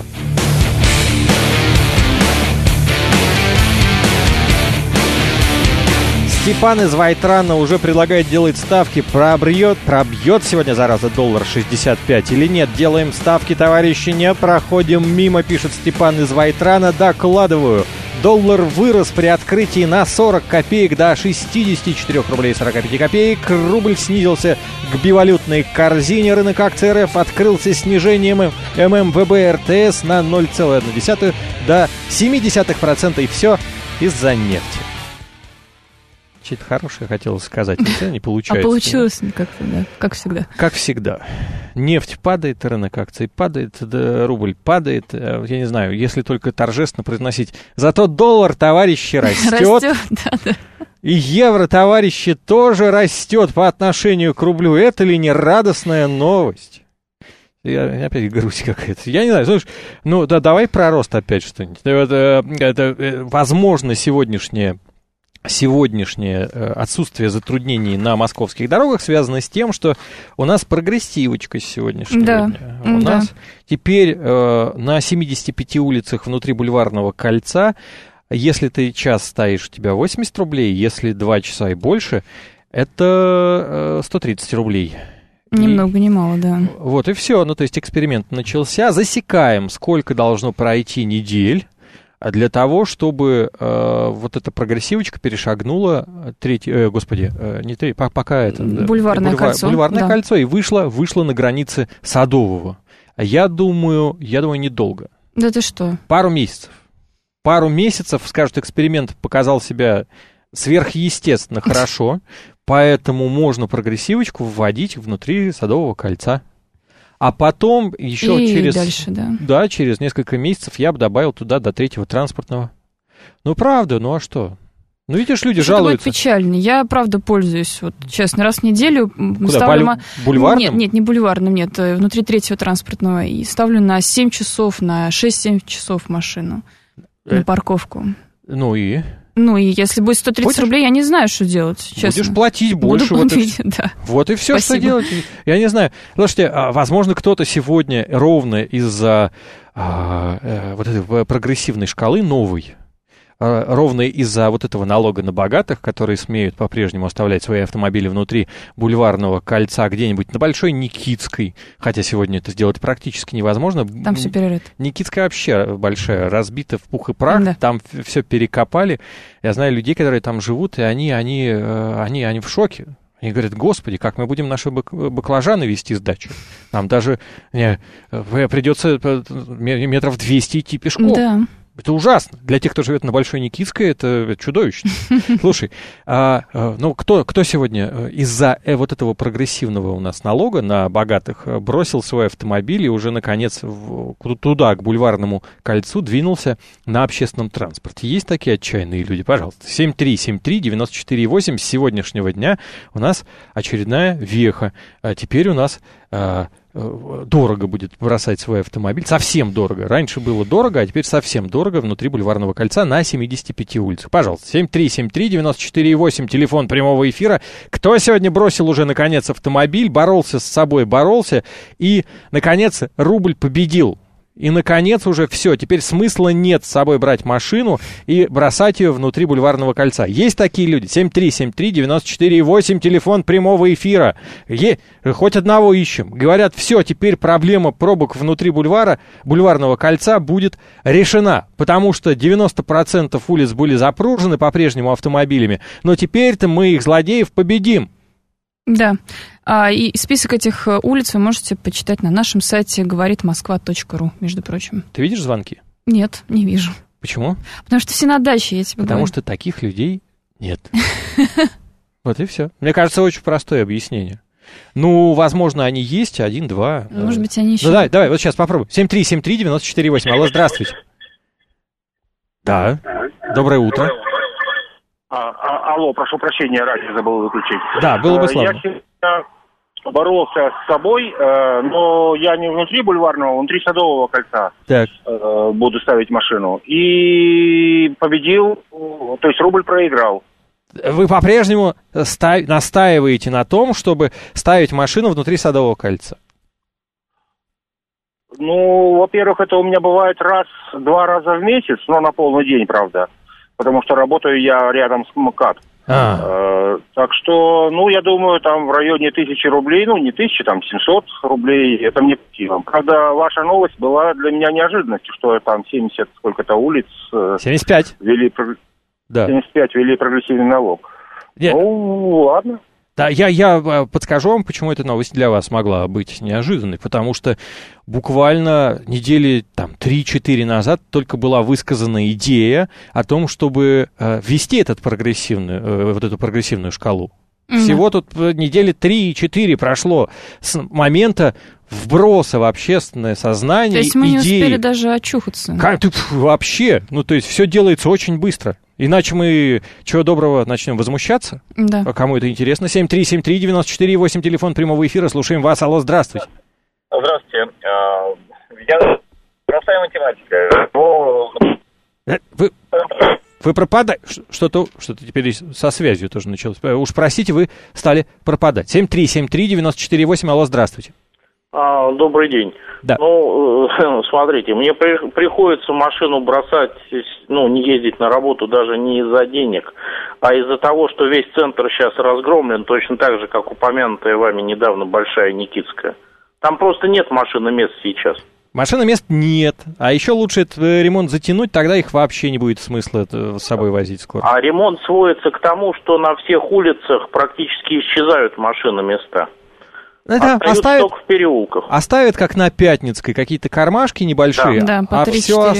Степан из Вайтрана уже предлагает делать ставки. Пробьет сегодня, зараза, доллар 65 или нет? Делаем ставки, товарищи, не проходим мимо, пишет Степан из Вайтрана. Докладываю. Доллар вырос при открытии на 40 копеек до 64 рублей 45 копеек. Рубль снизился к бивалютной корзине. Рынок акций РФ открылся снижением ММВБ РТС на 0,1 до 0,7%. И все из-за нефти. Что-то хорошее хотелось сказать, но не получается. А получилось как-то, да, как всегда. Как всегда. Нефть падает, рынок акций падает, рубль падает. Я не знаю, если только торжественно произносить. Зато доллар, товарищи, растет. Да. И евро, товарищи, тоже растет по отношению к рублю. Это ли не радостная новость? Опять грусть какая-то. Я не знаю, слушай, ну да, давай про рост опять что-нибудь. Возможно, сегодняшнее отсутствие затруднений на московских дорогах связано с тем, что у нас прогрессивочка с сегодняшнего дня. У нас теперь на 75 улицах внутри Бульварного кольца, если ты час стоишь, у тебя 80 рублей, если 2 часа и больше, это 130 рублей. Ни много, ни мало, да. Вот и все. Ну, то есть эксперимент начался. Засекаем, сколько должно пройти недель для того, чтобы вот эта прогрессивочка перешагнула Бульварное кольцо. Бульварное кольцо и вышла на границе Садового. Я думаю, недолго. Да ты что? Пару месяцев, скажут, эксперимент показал себя сверхъестественно хорошо, поэтому можно прогрессивочку вводить внутри Садового кольца. А потом еще через несколько месяцев я бы добавил туда до 3-го транспортного. Ну, правда, ну а что? Ну, видишь, люди жалуются. Это печально. Я, правда, пользуюсь, вот, честно, раз в неделю. Куда, бульварным? Нет, не бульварным, нет, внутри 3-го транспортного. И ставлю на 7 часов, на 6-7 часов машину на парковку. Ну и если будет 130 рублей, я не знаю, что делать, честно. Будешь платить больше. Вот и все, что делать. Я не знаю. Слушайте, возможно, кто-то сегодня ровно из-за вот этой прогрессивной шкалы новой, ровно из-за вот этого налога на богатых, которые смеют по-прежнему оставлять свои автомобили внутри Бульварного кольца где-нибудь на Большой Никитской, хотя сегодня это сделать практически невозможно. Там все перерыто. Никитская вообще большая, разбита в пух и прах, там все перекопали. Я знаю людей, которые там живут, и они в шоке. Они говорят: господи, как мы будем наши баклажаны везти с дачи? Нам даже придется метров 200 идти пешком. Да. Это ужасно. Для тех, кто живет на Большой Никитской, это чудовищно. Слушай, кто сегодня из-за вот этого прогрессивного у нас налога на богатых бросил свой автомобиль и уже, наконец, туда, к Бульварному кольцу, двинулся на общественном транспорте? Есть такие отчаянные люди? Пожалуйста. 7373948. С сегодняшнего дня у нас очередная веха. Теперь у нас дорого будет бросать свой автомобиль. Совсем дорого. Раньше было дорого, а теперь совсем дорого внутри Бульварного кольца на 75 улицах. Пожалуйста, 7373948, телефон прямого эфира. Кто сегодня бросил уже, наконец, автомобиль, боролся с собой, и, наконец, рубль победил. И, наконец, уже все. Теперь смысла нет с собой брать машину и бросать ее внутри Бульварного кольца. Есть такие люди? 7373948, телефон прямого эфира. Хоть одного ищем. Говорят, все, теперь проблема пробок внутри Бульварного кольца будет решена. Потому что 90% улиц были запружены по-прежнему автомобилями. Но теперь-то мы их, злодеев, победим. Да. И список этих улиц вы можете почитать на нашем сайте говоритмосква.ру, между прочим. Ты видишь звонки? Нет, не вижу. Почему? Потому что все на даче, я тебе говорю. Потому что таких людей нет. Вот и все. Мне кажется, очень простое объяснение. Ну, возможно, они есть, 1-2. Может быть, они еще... Ну, давай, вот сейчас попробуем. 7373948. Алло, здравствуйте. Да. Доброе утро. Алло, прошу прощения, радио забыл выключить. Да, было бы славно. Я сегодня боролся с собой, но я не внутри Бульварного, внутри Садового кольца буду ставить машину. И победил, то есть рубль проиграл. Вы по-прежнему настаиваете на том, чтобы ставить машину внутри Садового кольца? Ну, во-первых, это у меня бывает два раза в месяц, но на полный день, правда. Потому что работаю я рядом с МКАД. Так что, я думаю, там в районе 1000 рублей, не 1000, там 700 рублей, это мне птивом. Правда, ваша новость была для меня неожиданностью, что там 70 сколько-то улиц... 75. 75 ввели прогрессивный налог. Нет. Ну, ладно. Да, я подскажу вам, почему эта новость для вас могла быть неожиданной. Потому что буквально недели 3-4 назад только была высказана идея о том, чтобы ввести вот эту прогрессивную шкалу. Всего тут недели 3-4 прошло с момента вброса в общественное сознание. То есть мы не успели даже очухаться. Вообще, то есть все делается очень быстро. Иначе мы, чего доброго, начнем возмущаться. Да. Кому это интересно? 7373948, телефон прямого эфира. Слушаем вас. Алло, здравствуйте. Здравствуйте. Я простая математика. Вы пропадаете. Что-то теперь со связью тоже началось. Уж простите, вы стали пропадать. 7373948, алло, здравствуйте. Добрый день. Да. Ну, смотрите, мне приходится машину бросать, не ездить на работу даже не из-за денег, а из-за того, что весь центр сейчас разгромлен, точно так же, как упомянутая вами недавно Большая Никитская. Там просто нет машиномест сейчас. Машиномест нет. А еще лучше этот ремонт затянуть, тогда их вообще не будет смысла с собой возить скоро. А ремонт сводится к тому, что на всех улицах практически исчезают машиноместа. Это только в переулках. Оставят, как на Пятницкой, какие-то кармашки небольшие, да, по 3-4.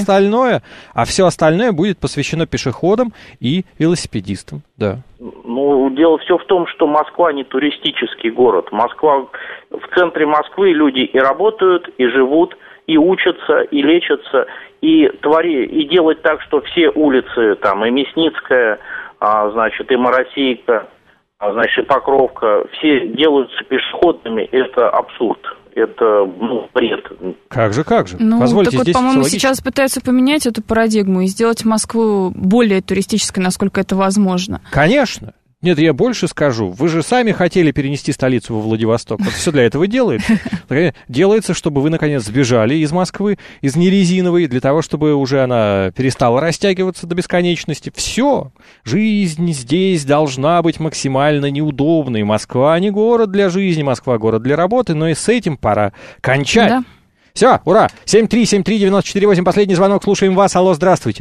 все остальное будет посвящено пешеходам и велосипедистам. Да. Ну, дело все в том, что Москва не туристический город. В центре Москвы люди и работают, и живут, и учатся, и лечатся, и делать так, что все улицы, там, и Мясницкая, и Моросейка, и Покровка, все делаются пешеходными, это абсурд. Это, бред. Как же. Позвольте, так вот, по-моему, сейчас пытаются поменять эту парадигму и сделать Москву более туристической, насколько это возможно. Конечно. Нет, я больше скажу. Вы же сами хотели перенести столицу во Владивосток. Вот все для этого делается. Делается, чтобы вы, наконец, сбежали из Москвы, из нерезиновой, для того, чтобы уже она перестала растягиваться до бесконечности. Все. Жизнь здесь должна быть максимально неудобной. Москва не город для жизни, Москва город для работы, но и с этим пора кончать. Да. Все, ура! 7373948, последний звонок, слушаем вас. Алло, здравствуйте.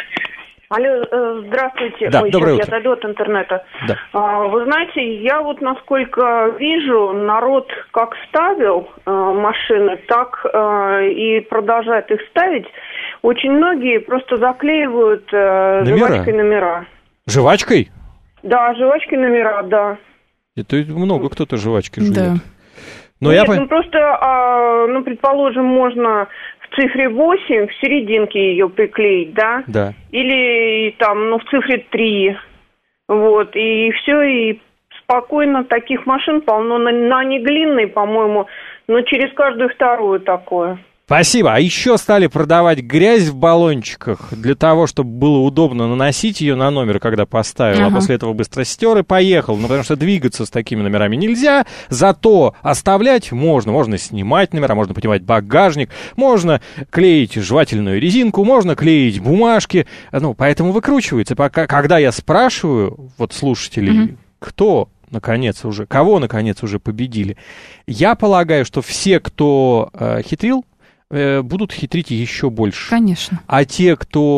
Алло, здравствуйте. Да, доброе утро. Я зайду от интернета. Да. Вы знаете, я вот насколько вижу, народ как ставил машины, так и продолжает их ставить. Очень многие просто заклеивают жвачкой номера. Жвачкой? Да, жвачкой номера, да. Это много кто-то жвачкой жует. Да. Но просто, предположим, можно в цифре 8 в серединке ее приклеить, да? Да. Или там, в цифре 3. Вот, и все, и спокойно таких машин полно. На Неглинной, по-моему, через каждую вторую такое. Спасибо. А еще стали продавать грязь в баллончиках для того, чтобы было удобно наносить ее на номер, когда поставил, а после этого быстро стер и поехал. Потому что двигаться с такими номерами нельзя, зато оставлять можно. Можно снимать номера, можно поднимать багажник, можно клеить жевательную резинку, можно клеить бумажки. Поэтому выкручивается. Когда я спрашиваю слушателей, кого, наконец, уже победили, я полагаю, что все, кто хитрил, будут хитрить еще больше. Конечно. А те,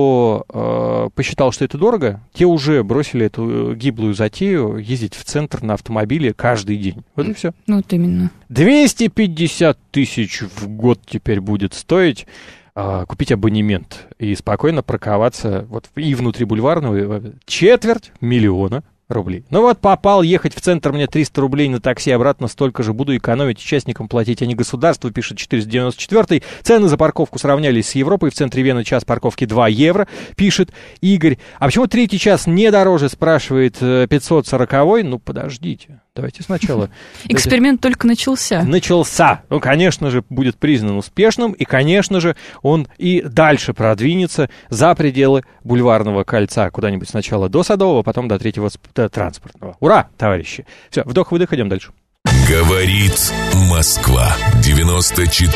кто посчитал, что это дорого, те уже бросили эту гиблую затею ездить в центр на автомобиле каждый день. Вот и все. Вот именно. 250 тысяч в год теперь будет стоить купить абонемент и спокойно парковаться и внутри бульварного 250 000 рублей. Попал ехать в центр, мне 300 рублей на такси, обратно столько же буду экономить, участникам платить, а не государству, пишет 494-й. Цены за парковку сравнялись с Европой, в центре Вены час парковки 2 евро, пишет Игорь. А почему третий час не дороже, спрашивает 540-й? Подождите, давайте сначала. Эксперимент только начался. Конечно же, будет признан успешным, и, конечно же, он и дальше продвинется за пределы бульварного кольца, куда-нибудь сначала до Садового, потом до 3-го транспортного. Ура, товарищи! Все, вдох-выдох, идем дальше. Говорит Москва 94,8.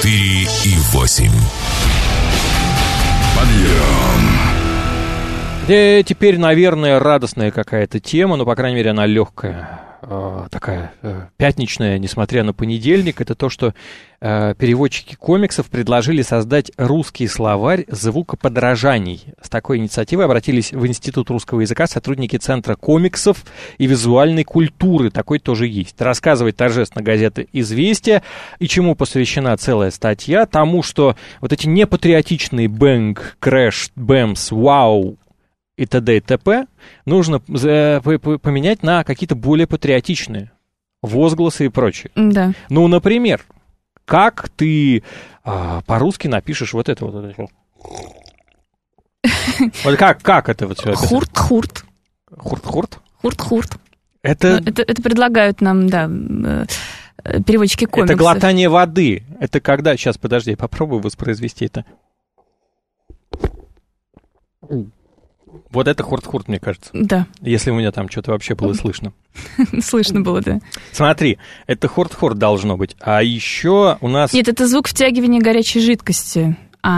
Подъем. Теперь, наверное, радостная какая-то тема, по крайней мере, она легкая. Такая пятничная, несмотря на понедельник, это то, что переводчики комиксов предложили создать русский словарь звукоподражаний. С такой инициативой обратились в Институт русского языка сотрудники Центра комиксов и визуальной культуры. Такой тоже есть. Рассказывает торжественно газета «Известия». И чему посвящена целая статья? Тому, что эти непатриотичные бэнг, крэш, бэмс, вау и т.д. и т.п. нужно поменять на какие-то более патриотичные возгласы и прочее. Да. Например, как ты по-русски напишешь вот это вот? Как это вот все? Хурт-хурт. Хурт-хурт? Хурт-хурт. Это предлагают нам, переводчики комиксов. Это глотание воды. Это когда... Сейчас, подожди, я попробую воспроизвести это. Вот это хурт-хурт, мне кажется. Да. Если у меня там что-то вообще было слышно. Слышно было, да. Смотри, это хурт-хурт должно быть. А еще у нас... Нет, это звук втягивания горячей жидкости.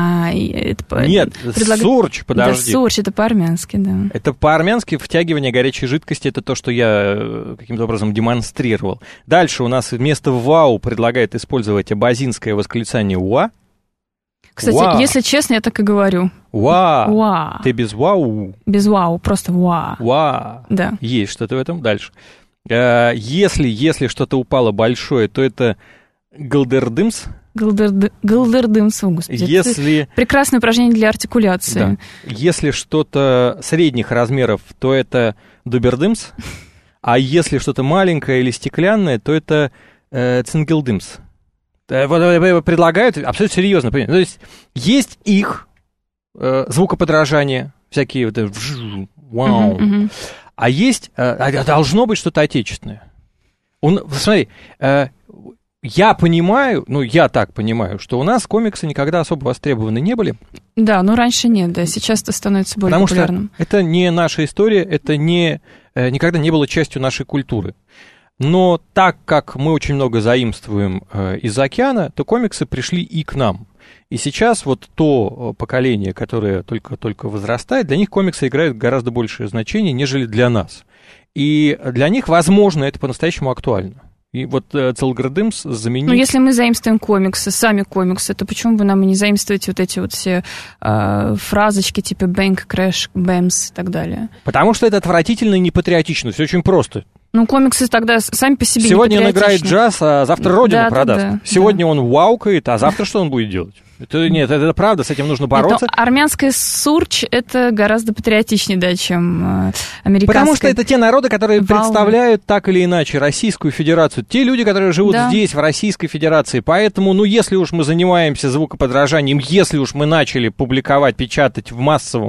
Нет, сурч, подожди. Да, сурч, это по-армянски, да. Это по-армянски втягивание горячей жидкости, это то, что я каким-то образом демонстрировал. Дальше у нас вместо «вау» предлагает использовать абазинское восклицание «уа». Кстати, «Уа». Если честно, я так и говорю. «Уа». «Уа». Ты без «вау». Без «вау», просто «уа». «Уа». Да. Есть что-то в этом. Дальше. Если что-то упало большое, то это «галдердымс». Галдердымс, господи. Если... Прекрасное упражнение для артикуляции. Да. Если что-то средних размеров, то это дубердымс, а если что-то маленькое или стеклянное, то это цингелдымс. Предлагают абсолютно серьезно. То есть их звукоподражания, всякие вот вау, а есть, должно быть что-то отечественное. Смотри, я понимаю, я так понимаю, что у нас комиксы никогда особо востребованы не были. Да, но раньше нет, да, сейчас это становится более популярным. Потому что это не наша история, это никогда не было частью нашей культуры. Но так как мы очень много заимствуем из океана, то комиксы пришли и к нам. И сейчас вот то поколение, которое только возрастает, для них комиксы играют гораздо большее значение, нежели для нас. И для них, возможно, это по-настоящему актуально. И вот Целградымс заменить... если мы заимствуем комиксы, сами комиксы, то почему бы нам и не заимствовать вот эти вот все фразочки типа «бэнк», «крэш», «бэмс» и так далее? Потому что это отвратительно и непатриотично, все очень просто. Комиксы тогда сами по себе сегодня он играет джаз, а завтра родину продаст. Да, сегодня он ваукает, а завтра что он будет делать? Это правда, с этим нужно бороться. Армянская сурч, это гораздо патриотичнее, да, чем американская. Потому что это те народы, которые представляют так или иначе Российскую Федерацию. Те люди, которые живут здесь, в Российской Федерации. Поэтому, если уж мы занимаемся звукоподражанием, если уж мы начали публиковать, печатать в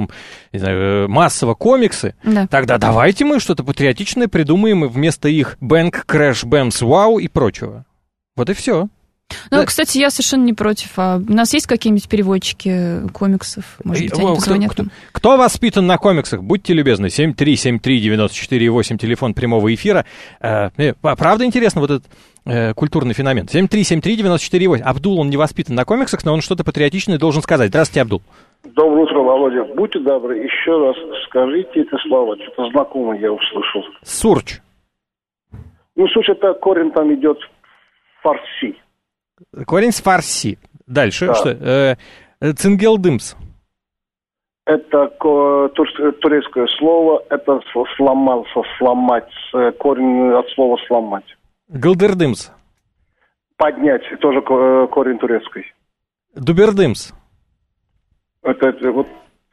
массово комиксы, тогда давайте мы что-то патриотичное придумаем и вместо их «бэнк», «крэш», «бэмс», «вау» и прочего. Вот и все. Кстати, я совершенно не против. А у нас есть какие-нибудь переводчики комиксов? Может быть, они позвонят нам? Кто воспитан на комиксах? Будьте любезны. 7373948, телефон прямого эфира. Правда интересно вот этот культурный феномен? 7373948. Абдул, он не воспитан на комиксах, но он что-то патриотичное должен сказать. Здравствуйте, Абдул. Доброе утро, Володя. Будьте добры, еще раз скажите это слово. Что-то знакомое я услышал. Сурч. Сурч, это корень там идет фарси. Корень с фарси. Дальше. Да. Что? Цингелдымс. Это турецкое слово. Это сломать. Корень от слова сломать. Галдердымс. Поднять. Тоже корень турецкий. Дубердымс. Это вот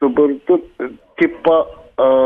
типа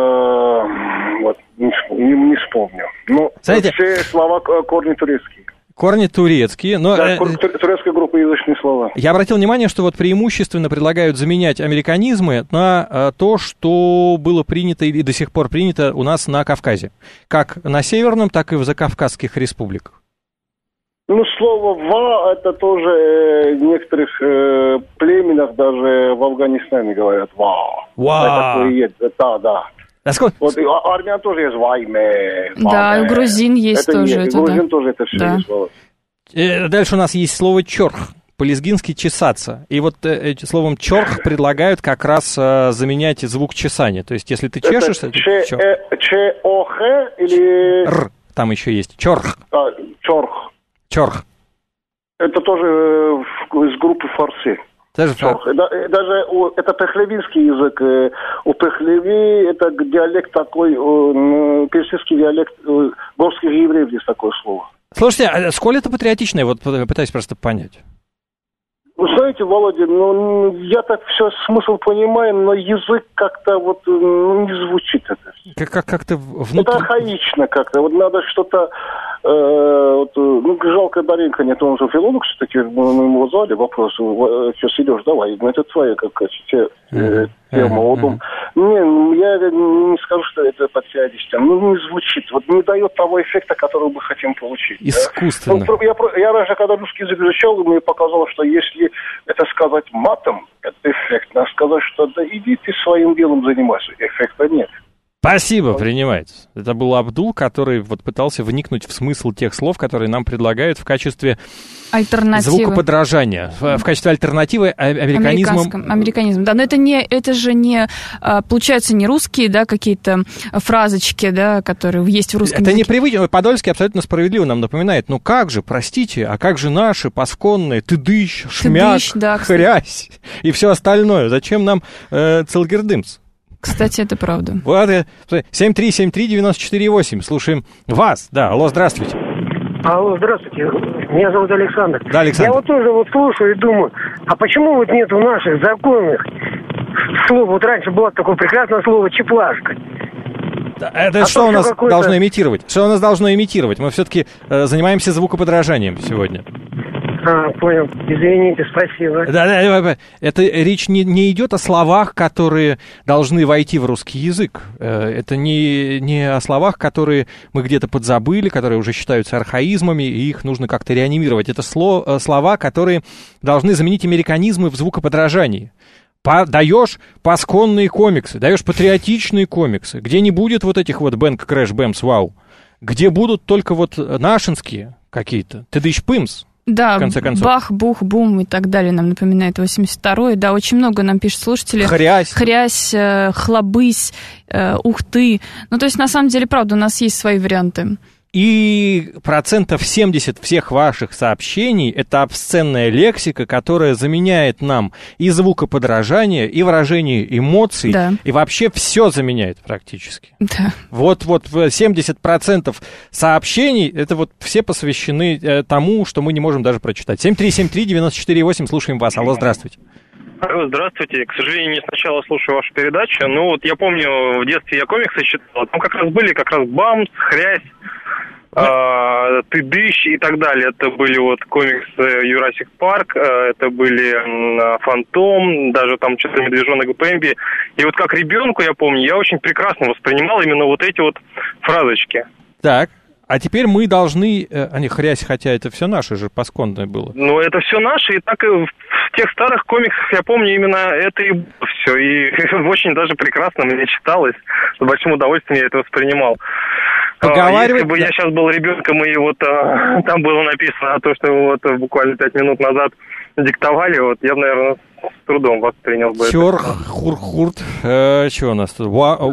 не вспомню. Но знаете, все слова корни турецкие. Корни турецкие, но... Да, турецкая группа язычные слова. Я обратил внимание, что вот преимущественно предлагают заменять американизмы на то, что было принято и до сих пор принято у нас на Кавказе. Как на Северном, так и в закавказских республиках. Слово «ва» это тоже в некоторых племенах, даже в Афганистане говорят «ва». «Ва». Да. Вот и армян тоже есть «вайме». Да, и у грузин есть это тоже. Есть. Грузин тоже это все есть слово. Дальше у нас есть слово «чорх». По-лезгински «чесаться». И вот словом «чорх» предлагают как раз заменять звук чесания. То есть, если ты чешешься... Ч-о-х или... Р. Там еще есть. Чорх. Чорх. Чорх. Это тоже из группы фарси. Даже это пехлевинский язык. У пехлеви это диалект такой, персидский диалект горских евреев, есть такое слово. Слушайте, а сколь это патриотичное? Вот пытаюсь просто понять. Вы знаете, Володя, я так все смысл понимаю, но язык как-то не звучит это. Как-то внутри... Это архаично как-то. Вот надо что-то... жалко Даренко нет, он же филолог все-таки, мы ему задали вопрос, что, Сереж, давай, это твоя какая-то тема. Не, я не скажу, что это патриотично. Ну, не звучит. Вот не дает того эффекта, который мы хотим получить. Искусственно. Да? Я раньше, когда русский язык изучал, мне показалось, что если это сказать матом, это эффектно. А сказать, что да иди ты своим делом занимайся, эффекта нет. Спасибо, принимается. Это был Абдул, который вот пытался вникнуть в смысл тех слов, которые нам предлагают в качестве звукоподражания, в качестве альтернативы американизмам. Да, но это же не, получается, не русские, да, какие-то фразочки, да, которые есть в русском языке. Это непривычно. Подольский абсолютно справедливо нам напоминает, ну как же, простите, а как же наши пасконные тыдыщ, шмяк, да, хрясь и все остальное? Зачем нам целгердымс? Кстати, это правда. Вот, 7373948. Слушаем вас. Да, алло, здравствуйте. Алло, здравствуйте. Меня зовут Александр. Да, Александр. Я вот тоже вот слушаю и думаю, а почему вот нет в наших законных слов? Вот раньше было такое прекрасное слово «чеплашка». Это что у нас должно имитировать? Что у нас должно имитировать? Мы все-таки занимаемся звукоподражанием сегодня. Понял. Извините, спасибо. Да, это речь не идет о словах, которые должны войти в русский язык. Это не о словах, которые мы где-то подзабыли, которые уже считаются архаизмами, и их нужно как-то реанимировать. Это слова, которые должны заменить американизмы в звукоподражании. Даешь пасконные комиксы, даешь патриотичные комиксы, где не будет вот этих вот бэнк, крэш, бэмс, вау, где будут только вот нашинские какие-то, тыдыщ-пымс. Да, в конце концов. Бах, бух, бум и так далее нам напоминает 82-й. Да, очень много нам пишут слушатели. Хрясь, хлобысь, ух ты. Ну, то есть, на самом деле, правда, у нас есть свои варианты. И 70% всех ваших сообщений — это обсценная лексика, которая заменяет нам и звукоподражание, и выражение эмоций, да. И вообще все заменяет практически. Да. Вот 70% сообщений — это вот все посвящены тому, что мы не можем даже прочитать. 7373948, слушаем вас. Алло, здравствуйте. Здравствуйте. К сожалению, не сначала слушаю вашу передачу, но вот я помню, в детстве я комиксы читал, там как раз были бамс, хрясь, тыдыщ и так далее. Это были вот комиксы Юрасик Парк, это были Фантом, даже там что-то Медвежонок Бэмби. И вот как ребенку, я помню, я очень прекрасно воспринимал именно вот эти вот фразочки. Так. А теперь мы должны... хрясь, хотя это все наше же, пасконное было. Ну, это все наше, и так и в тех старых комиксах, я помню, именно это и все. И очень даже прекрасно мне читалось. С большим удовольствием я это воспринимал. Если бы я сейчас был ребенком, и вот там было написано то, что вот буквально 5 минут назад диктовали, вот я бы, наверное, с трудом воспринял бы это. Хурт, что у нас тут?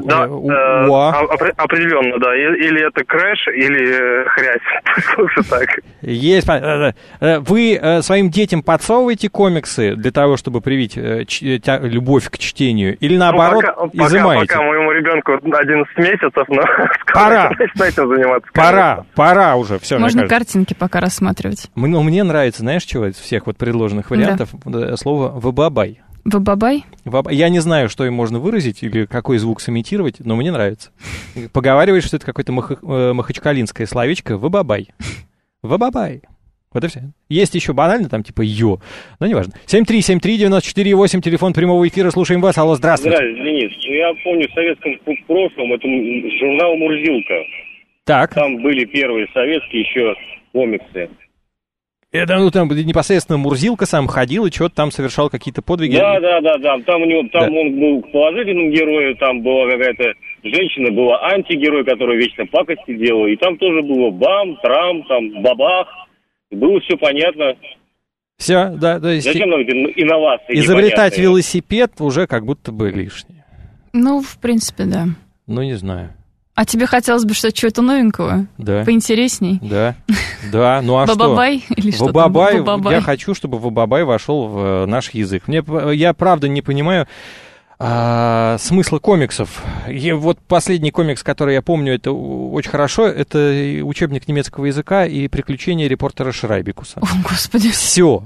Определенно, да. Или это крэш, или хрясь. Лучше так. Есть. Вы своим детям подсовываете комиксы для того, чтобы привить любовь к чтению? Или наоборот, изымаете? Пока моему ребенку 11 месяцев, но пора этим заниматься. Пора уже. Все, можно картинки пока рассматривать. Мне нравится, знаешь, чего из всех вот предложенных вариантов? Да. Слово «выбабай». Выбабай? Я не знаю, что им можно выразить или какой звук сымитировать, но мне нравится. Поговариваешь, что это какое-то махачкалинское словечко «выбабай». Выбабай. Вот и все. Есть еще банально, там типа «ё», но неважно. 7373948, телефон прямого эфира, слушаем вас. Алло, здравствуйте. Здравствуйте, Денис. Я помню в советском прошлом, это журнал «Мурзилка». Так. Там были первые советские еще комиксы. Это, там непосредственно Мурзилка сам ходил и что-то там совершал какие-то подвиги. Да. Там он был положительным героем, там была какая-то женщина, была антигерой, которая вечно пакости делала. И там тоже было бам, трам, там бабах. Было все понятно. Все, да. То есть зачем нам инновации? Изобретать велосипед уже как будто бы лишнее. Ну, в принципе, да. Ну, не знаю. А тебе хотелось бы чего-то новенького? Да. Поинтересней? Да. Ну а что? Вабабай или что? Вабабай. Я хочу, чтобы Вабабай вошел в наш язык. Я правда не понимаю смысла комиксов. Вот последний комикс, который я помню, это очень хорошо, это учебник немецкого языка и приключения репортера Шрайбекуса. О, Господи. Все.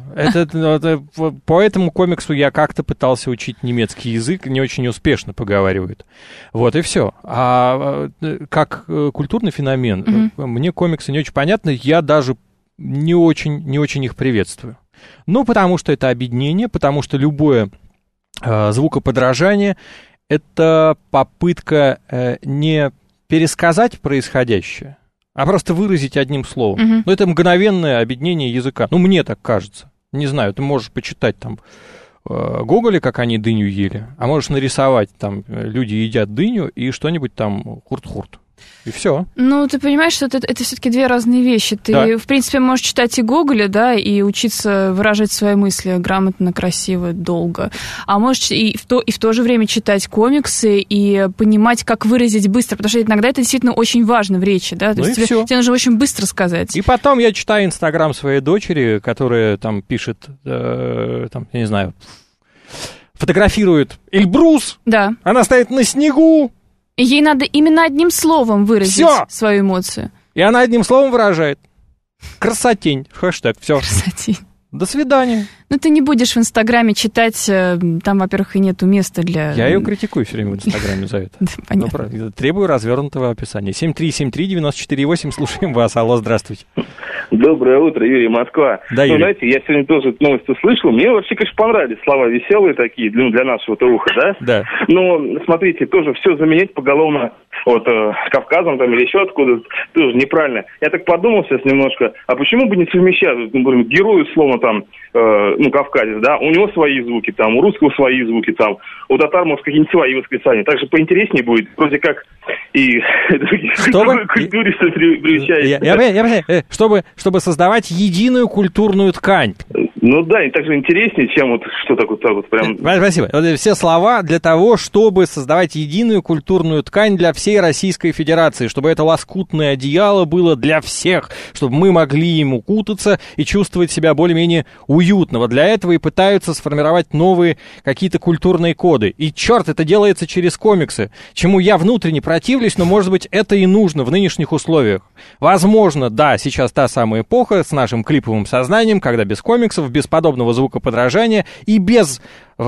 По этому комиксу я как-то пытался учить немецкий язык, не очень успешно поговаривают. Вот и все. А как культурный феномен, мне комиксы не очень понятны, я даже не очень их приветствую. Ну, потому что это объединение, потому что любое звукоподражание это попытка не пересказать происходящее, а просто выразить одним словом. Но это мгновенное объединение языка. Ну, мне так кажется. Не знаю, ты можешь почитать там Гоголя, как они дыню ели, а можешь нарисовать, там, люди едят дыню и что-нибудь там хурт-хурт. И все. Ну, ты понимаешь, что это все-таки две разные вещи. Ты, в принципе, можешь читать и Гоголя, да, и учиться выражать свои мысли грамотно, красиво, долго. А можешь и в то же время читать комиксы и понимать, как выразить быстро, потому что иногда это действительно очень важно в речи, да. То есть тебе нужно очень быстро сказать. И потом я читаю Инстаграм своей дочери, которая там пишет, там, я не знаю, фотографирует Эльбрус. Да. Она стоит на снегу. Ей надо именно одним словом выразить свою эмоцию. И она одним словом выражает. Красотень. Хэштег. Все. Красотень. До свидания. Ну, ты не будешь в Инстаграме читать, там, во-первых, и нету места для... Я ее критикую все время в Инстаграме за это. Понятно. Требую развернутого описания. 7373948, слушаем вас. Алло, здравствуйте. Доброе утро, Юрий, Москва. Да, Юрий. Знаете, я сегодня тоже эту новость услышал. Мне вообще, конечно, понравились слова веселые такие, для нашего-то уха, да? Да. Но, смотрите, тоже все заменять поголовно вот с Кавказом там или еще откуда тоже неправильно. Я так подумал сейчас немножко, а почему бы не совмещать, например, герою, словно там, кавказец, да, у него свои звуки, там, у русского свои звуки, там, у татар, может, какие-нибудь свои восклицания. Так же поинтереснее будет, вроде как и культуре приучаешь. Чтобы создавать единую культурную ткань. Ну да, и также интереснее, чем вот что такое прям... Спасибо. Все слова для того, чтобы создавать единую культурную ткань для всей Российской Федерации, чтобы это лоскутное одеяло было для всех, чтобы мы могли им укутаться и чувствовать себя более-менее уютно. Вот для этого и пытаются сформировать новые какие-то культурные коды. И черт, это делается через комиксы, чему я внутренне противлюсь, но, может быть, это и нужно в нынешних условиях. Возможно, да, сейчас та самая эпоха с нашим клиповым сознанием, когда без комиксов, без подобного звукоподражания и без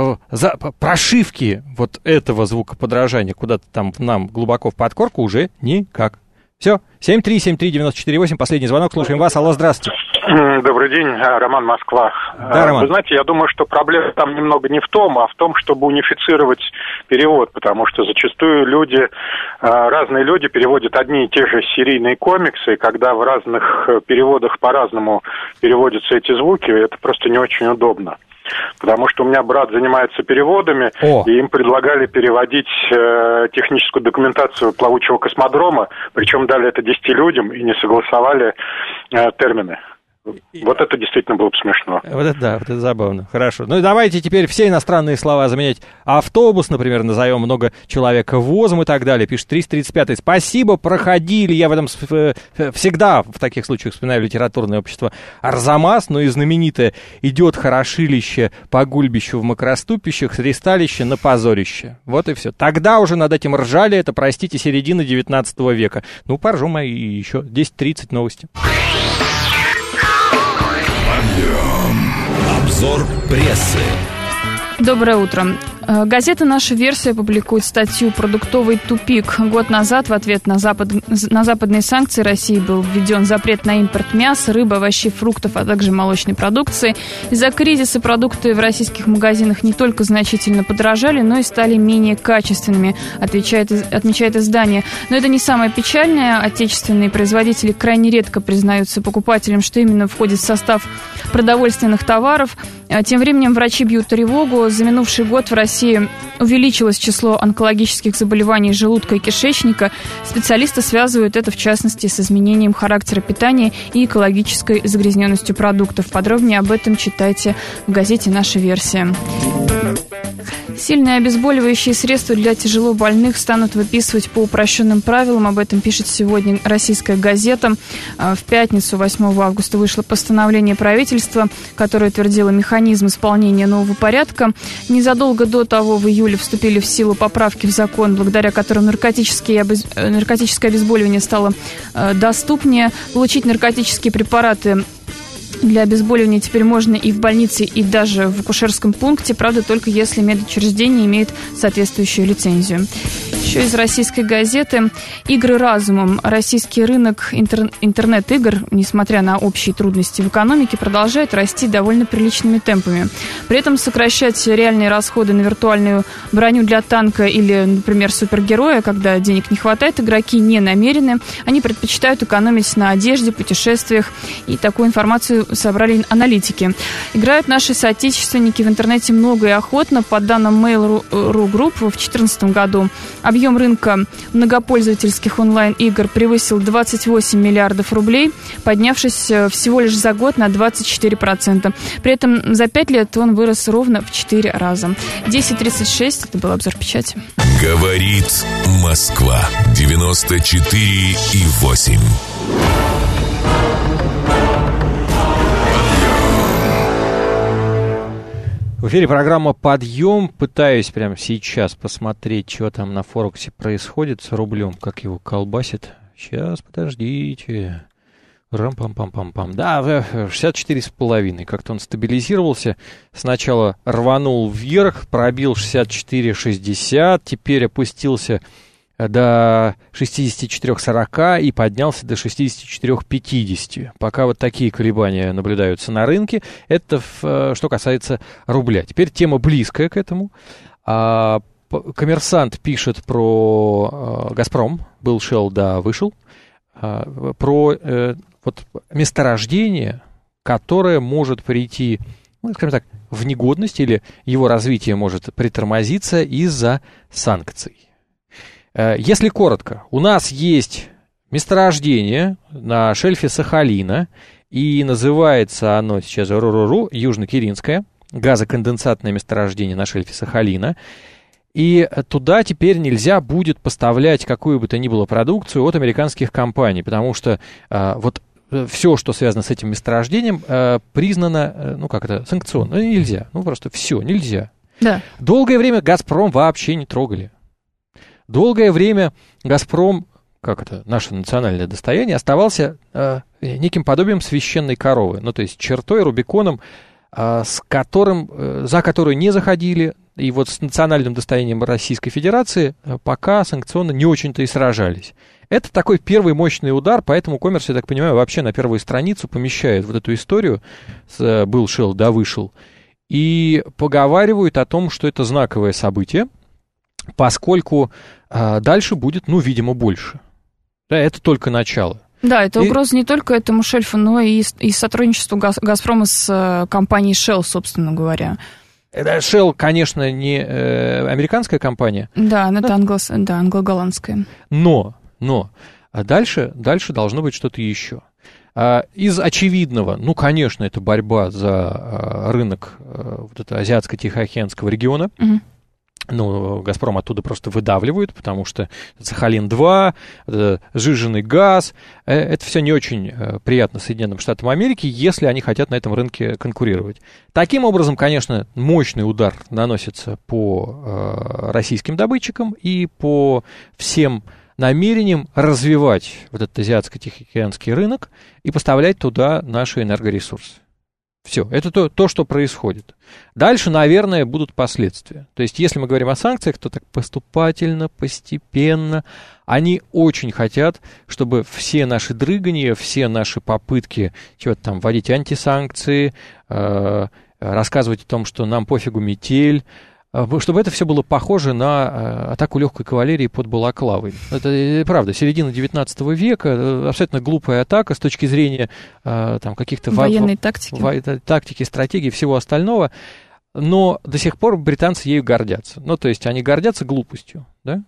прошивки вот этого звукоподражания куда-то там нам глубоко в подкорку уже никак. Все, 7373948, последний звонок, слушаем вас. Алло, здравствуйте. Добрый день, Роман, Москва. Да, Роман. Вы знаете, я думаю, что проблема там немного не в том, а в том, чтобы унифицировать перевод, потому что зачастую разные люди переводят одни и те же серийные комиксы, и когда в разных переводах по-разному переводятся эти звуки, это просто не очень удобно. Потому что у меня брат занимается переводами, и им предлагали переводить техническую документацию плавучего космодрома, причем дали это 10 людям и не согласовали термины. Вот это действительно было бы смешно. Вот это да, вот это забавно. Хорошо. Ну и давайте теперь все иностранные слова заменять. Автобус, например, назовем много человековозом и так далее. Пишет 335-й. Спасибо, проходили. Я в этом всегда в таких случаях вспоминаю литературное общество Арзамас, но и знаменитое «Идет хорошилище по гульбищу в макроступищах, с ристалища на позорище». Вот и все. Тогда уже над этим ржали, это, простите, середина 19 века. Ну, поржем, и еще 10:30 новости. Обзор прессы. Доброе утро. Газета «Наша версия» публикует статью «Продуктовый тупик». Год назад в ответ на западные санкции России был введен запрет на импорт мяса, рыбы, овощей, фруктов, а также молочной продукции. Из-за кризиса продукты в российских магазинах не только значительно подорожали, но и стали менее качественными, отмечает издание. Но это не самое печальное. Отечественные производители крайне редко признаются покупателям, что именно входит в состав продовольственных товаров. Тем временем врачи бьют тревогу. За минувший год в России увеличилось число онкологических заболеваний желудка и кишечника. Специалисты связывают это, в частности, с изменением характера питания и экологической загрязненностью продуктов. Подробнее об этом читайте в газете «Наша версия». Сильные обезболивающие средства для тяжелобольных станут выписывать по упрощенным правилам. Об этом пишет сегодня «Российская газета». В пятницу, 8 августа, вышло постановление правительства, которое утвердило механизм исполнения нового порядка. Незадолго до того, в июле, вступили в силу поправки в закон, благодаря которым наркотическое обезболивание стало доступнее. Получить наркотические препараты Для обезболивания теперь можно и в больнице, и даже в акушерском пункте, правда, только если медучреждение имеет соответствующую лицензию. Еще из российской газеты. Игры разумом. Российский рынок интернет-игр, несмотря на общие трудности в экономике, продолжает расти довольно приличными темпами. При этом сокращать реальные расходы на виртуальную броню для танка или, например, супергероя, когда денег не хватает, игроки не намерены. Они предпочитают экономить на одежде, путешествиях, и такую информацию собрали аналитики. Играют наши соотечественники в интернете много и охотно. По данным Mail.ru Group, в 2014 году объем рынка многопользовательских онлайн-игр превысил 28 миллиардов рублей, поднявшись всего лишь за год на 24%. При этом за 5 лет он вырос ровно в 4 раза. 10:36, это был обзор печати. Говорит Москва, 94,8. В эфире программа «Подъем». Пытаюсь прямо сейчас посмотреть, что там на Форексе происходит с рублем, как его колбасит. Сейчас, подождите. Рам-пам-пам-пам-пам. Да, 64,5. Как-то он стабилизировался. Сначала рванул вверх, пробил 64,60. Теперь опустился до 64,40 и поднялся до 64,50. Пока вот такие колебания наблюдаются на рынке. Это что касается рубля. Теперь тема близкая к этому. Коммерсант пишет про «Газпром». Был Shell, да, вышел. Про вот месторождение, которое может прийти, ну, скажем так, в негодность, или его развитие может притормозиться из-за санкций. Если коротко, у нас есть месторождение на шельфе Сахалина, и называется оно сейчас Южно-Киринское, газоконденсатное месторождение на шельфе Сахалина, и туда теперь нельзя будет поставлять какую бы то ни было продукцию от американских компаний, потому что вот все, что связано с этим месторождением, признано, ну как это, санкционно, нельзя, ну просто все, нельзя. Да. Долгое время «Газпром» вообще не трогали. Долгое время «Газпром», как это, наше национальное достояние, оставался неким подобием священной коровы, ну, то есть чертой, рубиконом, за которую не заходили, и вот с национальным достоянием Российской Федерации пока санкционно не очень-то и сражались. Это такой первый мощный удар, поэтому «Коммерс», я так понимаю, вообще на первую страницу помещает вот эту историю с «был Shell, да вышел», и поговаривают о том, что это знаковое событие, поскольку дальше будет, ну, видимо, больше. Да, это только начало. Да, это угроза не только этому шельфу, но и сотрудничеству «Газпрома» с компанией Shell, собственно говоря. Shell, конечно, не американская компания. Да, это англо-голландская. Но дальше должно быть что-то еще. Из очевидного, ну, конечно, это борьба за рынок вот этого Азиатско-Тихоокеанского региона. Угу. Ну, «Газпром» оттуда просто выдавливают, потому что Сахалин-2, сжиженный газ, это все не очень приятно Соединенным Штатам Америки, если они хотят на этом рынке конкурировать. Таким образом, конечно, мощный удар наносится по российским добытчикам и по всем намерением развивать вот этот азиатско-тихоокеанский рынок и поставлять туда наши энергоресурсы. Все, это то, что происходит. Дальше, наверное, будут последствия. То есть, если мы говорим о санкциях, то так поступательно, постепенно. Они очень хотят, чтобы все наши дрыгания, все наши попытки чего-то там вводить антисанкции, рассказывать о том, что нам пофигу метель, чтобы это все было похоже на атаку легкой кавалерии под Балаклавой. Это правда, середина 19 века, абсолютно глупая атака с точки зрения там, каких-то военной тактики, стратегии, всего остального, но до сих пор британцы ею гордятся. Ну, то есть они гордятся глупостью, да?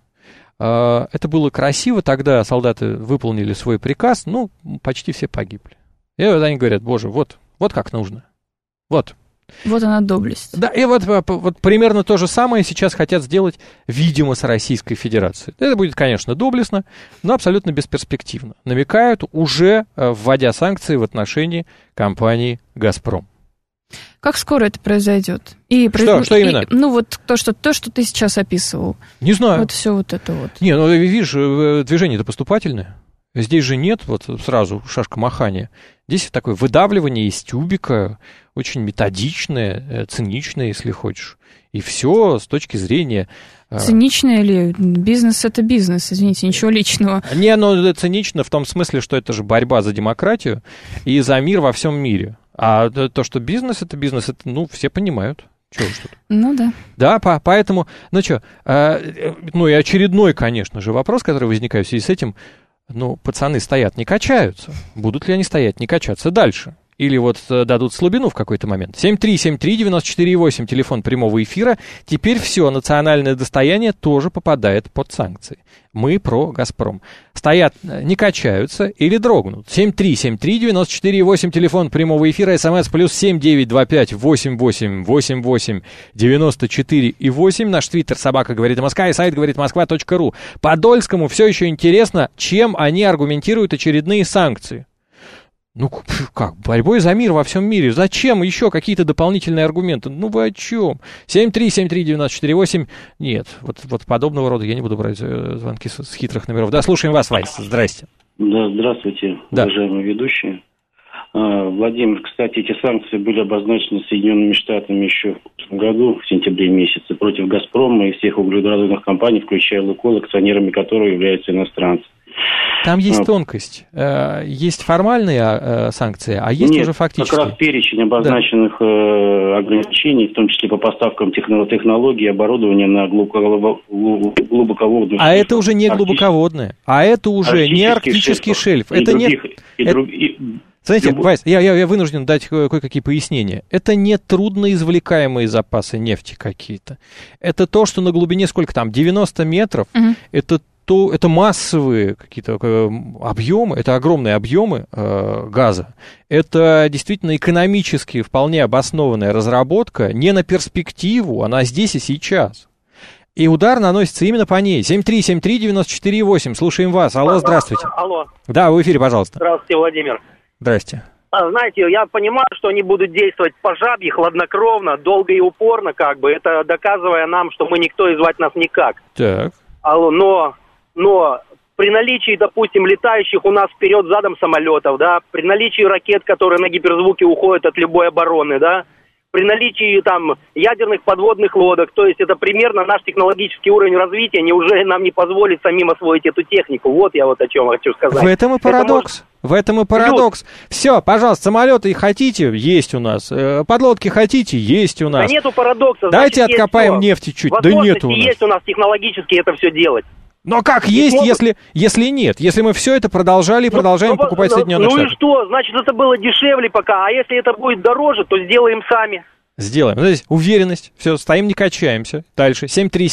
Это было красиво, тогда солдаты выполнили свой приказ, ну, почти все погибли. И вот они говорят: боже, вот как нужно, вот. Вот она доблесть. Да, и вот примерно то же самое сейчас хотят сделать, видимо, с Российской Федерацией. Это будет, конечно, доблестно, но абсолютно бесперспективно. Намекают, уже вводя санкции в отношении компании «Газпром». Как скоро это произойдет? Что именно? Ну, вот то, что ты сейчас описывал. Не знаю. Вот все вот это вот. Не, ну, видишь, движение-то поступательное. Здесь же нет вот сразу шашка-махания. Здесь такое выдавливание из тюбика, очень методичное, циничное, если хочешь. И все с точки зрения... Циничное ли? Бизнес — это бизнес, извините, ничего личного. Не, оно цинично в том смысле, что это же борьба за демократию и за мир во всем мире. А то, что бизнес — это, ну, все понимают. Чего уж тут? Ну да. Да, поэтому, ну что, ну и очередной, конечно же, вопрос, который возникает в связи с этим, ну, пацаны стоят, не качаются. Будут ли они стоять, не качаться дальше? Или вот дадут слабину в какой-то момент. 7373948, телефон прямого эфира. Теперь все, национальное достояние тоже попадает под санкции. Мы про «Газпром». Стоят, не качаются или дрогнут. 7373948, телефон прямого эфира, СМС плюс 7925888894,8. Наш твиттер собака говорит МСК и сайт говорит Москва.ру. Подольскому все еще интересно, чем они аргументируют очередные санкции. Ну, как? Борьбой за мир во всем мире. Зачем еще какие-то дополнительные аргументы? Ну, вы о чем? 7373948. Нет, вот подобного рода я не буду брать звонки с хитрых номеров. Да, слушаем вас, Вайс. Здрасте. Да, здравствуйте, уважаемые ведущие. Владимир, кстати, эти санкции были обозначены Соединенными Штатами еще в прошлом году, в сентябре месяце, против «Газпрома» и всех углеводородных компаний, включая «Лукойл», акционерами которых являются иностранцы. Там есть тонкость. Есть формальные санкции, а есть уже фактические. Как раз перечень обозначенных ограничений, в том числе по поставкам технологий и оборудования на глубоководную. А это уже не глубоководное, а это уже не арктический шельф. Это не... Смотрите, Вайс, я вынужден дать кое-какие пояснения. Это не трудноизвлекаемые запасы нефти какие-то. Это то, что на глубине сколько там, 90 метров, это массовые какие-то объемы, это огромные объемы газа. Это действительно экономически вполне обоснованная разработка, не на перспективу, она здесь и сейчас. И удар наносится именно по ней. 7373948, слушаем вас. Алло, здравствуйте. Алло. Да, в эфире, пожалуйста. Здравствуйте, Владимир. Здрасте. Знаете, я понимаю, что они будут действовать по жабье, хладнокровно, долго и упорно, как бы, это доказывая нам, что мы никто и звать нас никак. Так. Но при наличии, допустим, летающих у нас вперед-задом самолетов, да, при наличии ракет, которые на гиперзвуке уходят от любой обороны, да, при наличии там ядерных подводных лодок, то есть это примерно наш технологический уровень развития, неужели нам не позволит самим освоить эту технику? Вот я вот о чем хочу сказать. В этом и парадокс. В этом и парадокс. Все, пожалуйста, самолеты хотите? Есть у нас. Подлодки хотите? Есть у нас. Да нету парадокса. Давайте значит, откопаем нефти чуть. Да нету у нас. Есть у нас технологически это все делать. Но как есть, если нет? Если мы все это продолжали и продолжаем покупать Соединенные Штаты. Ну и что? Значит, это было дешевле пока. А если это будет дороже, то сделаем сами. Сделаем. Здесь уверенность. Все, стоим, не качаемся. Дальше.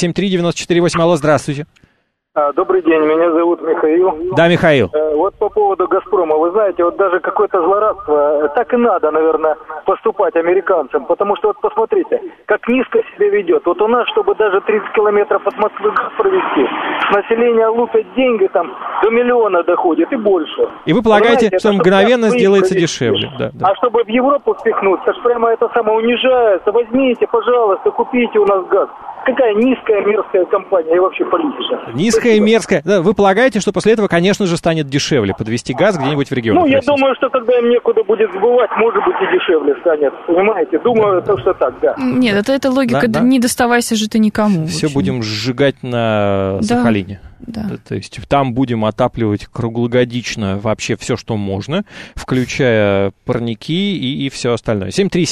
7373948. Алло, здравствуйте. Добрый день, меня зовут Михаил. Да, Михаил. Вот по поводу «Газпрома», вы знаете, вот даже какое-то злорадство, так и надо, наверное, поступать американцам, потому что вот посмотрите, как низко себя ведет. Вот у нас, чтобы даже 30 километров от Москвы газ провести, население лупят деньги, там до миллиона доходит и больше. И вы полагаете, что мгновенно сделается дешевле. Да. А чтобы в Европу впихнуться, прямо это унижается. Возьмите, пожалуйста, купите у нас газ. Какая низкая, мерзкая компания и вообще политика. Низкая и мерзкая. Да, вы полагаете, что после этого, конечно же, станет дешевле подвести газ где-нибудь в регионах? Ну, я думаю, что когда им некуда будет сбывать, может быть, и дешевле станет. Понимаете? Думаю, что так, да. Нет, это логика. Да? Не доставайся же ты никому. Все будем сжигать на Сахалине. Да. То есть там будем отапливать круглогодично вообще все, что можно, включая парники и все остальное.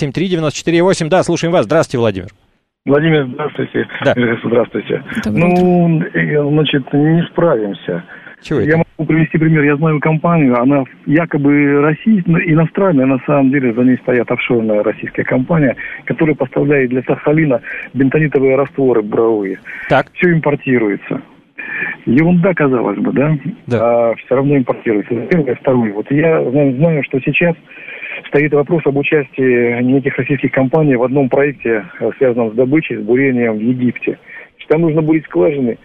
7373948. Да, слушаем вас. Здравствуйте, Владимир. Владимир, здравствуйте. Да. Здравствуйте. Ну, значит, не справимся. Чего это? Я могу привести пример. Я знаю компанию, она якобы иностранная, на самом деле за ней стоят офшорная российская компания, которая поставляет для Сахалина бентонитовые растворы буровые. Так. Все импортируется. Ерунда, казалось бы, да? А все равно импортируется. Первое. Второе. Вот я знаю, что сейчас стоит вопрос об участии неких российских компаний в одном проекте, связанном с добычей, с бурением в Египте. Там нужно будет скважины,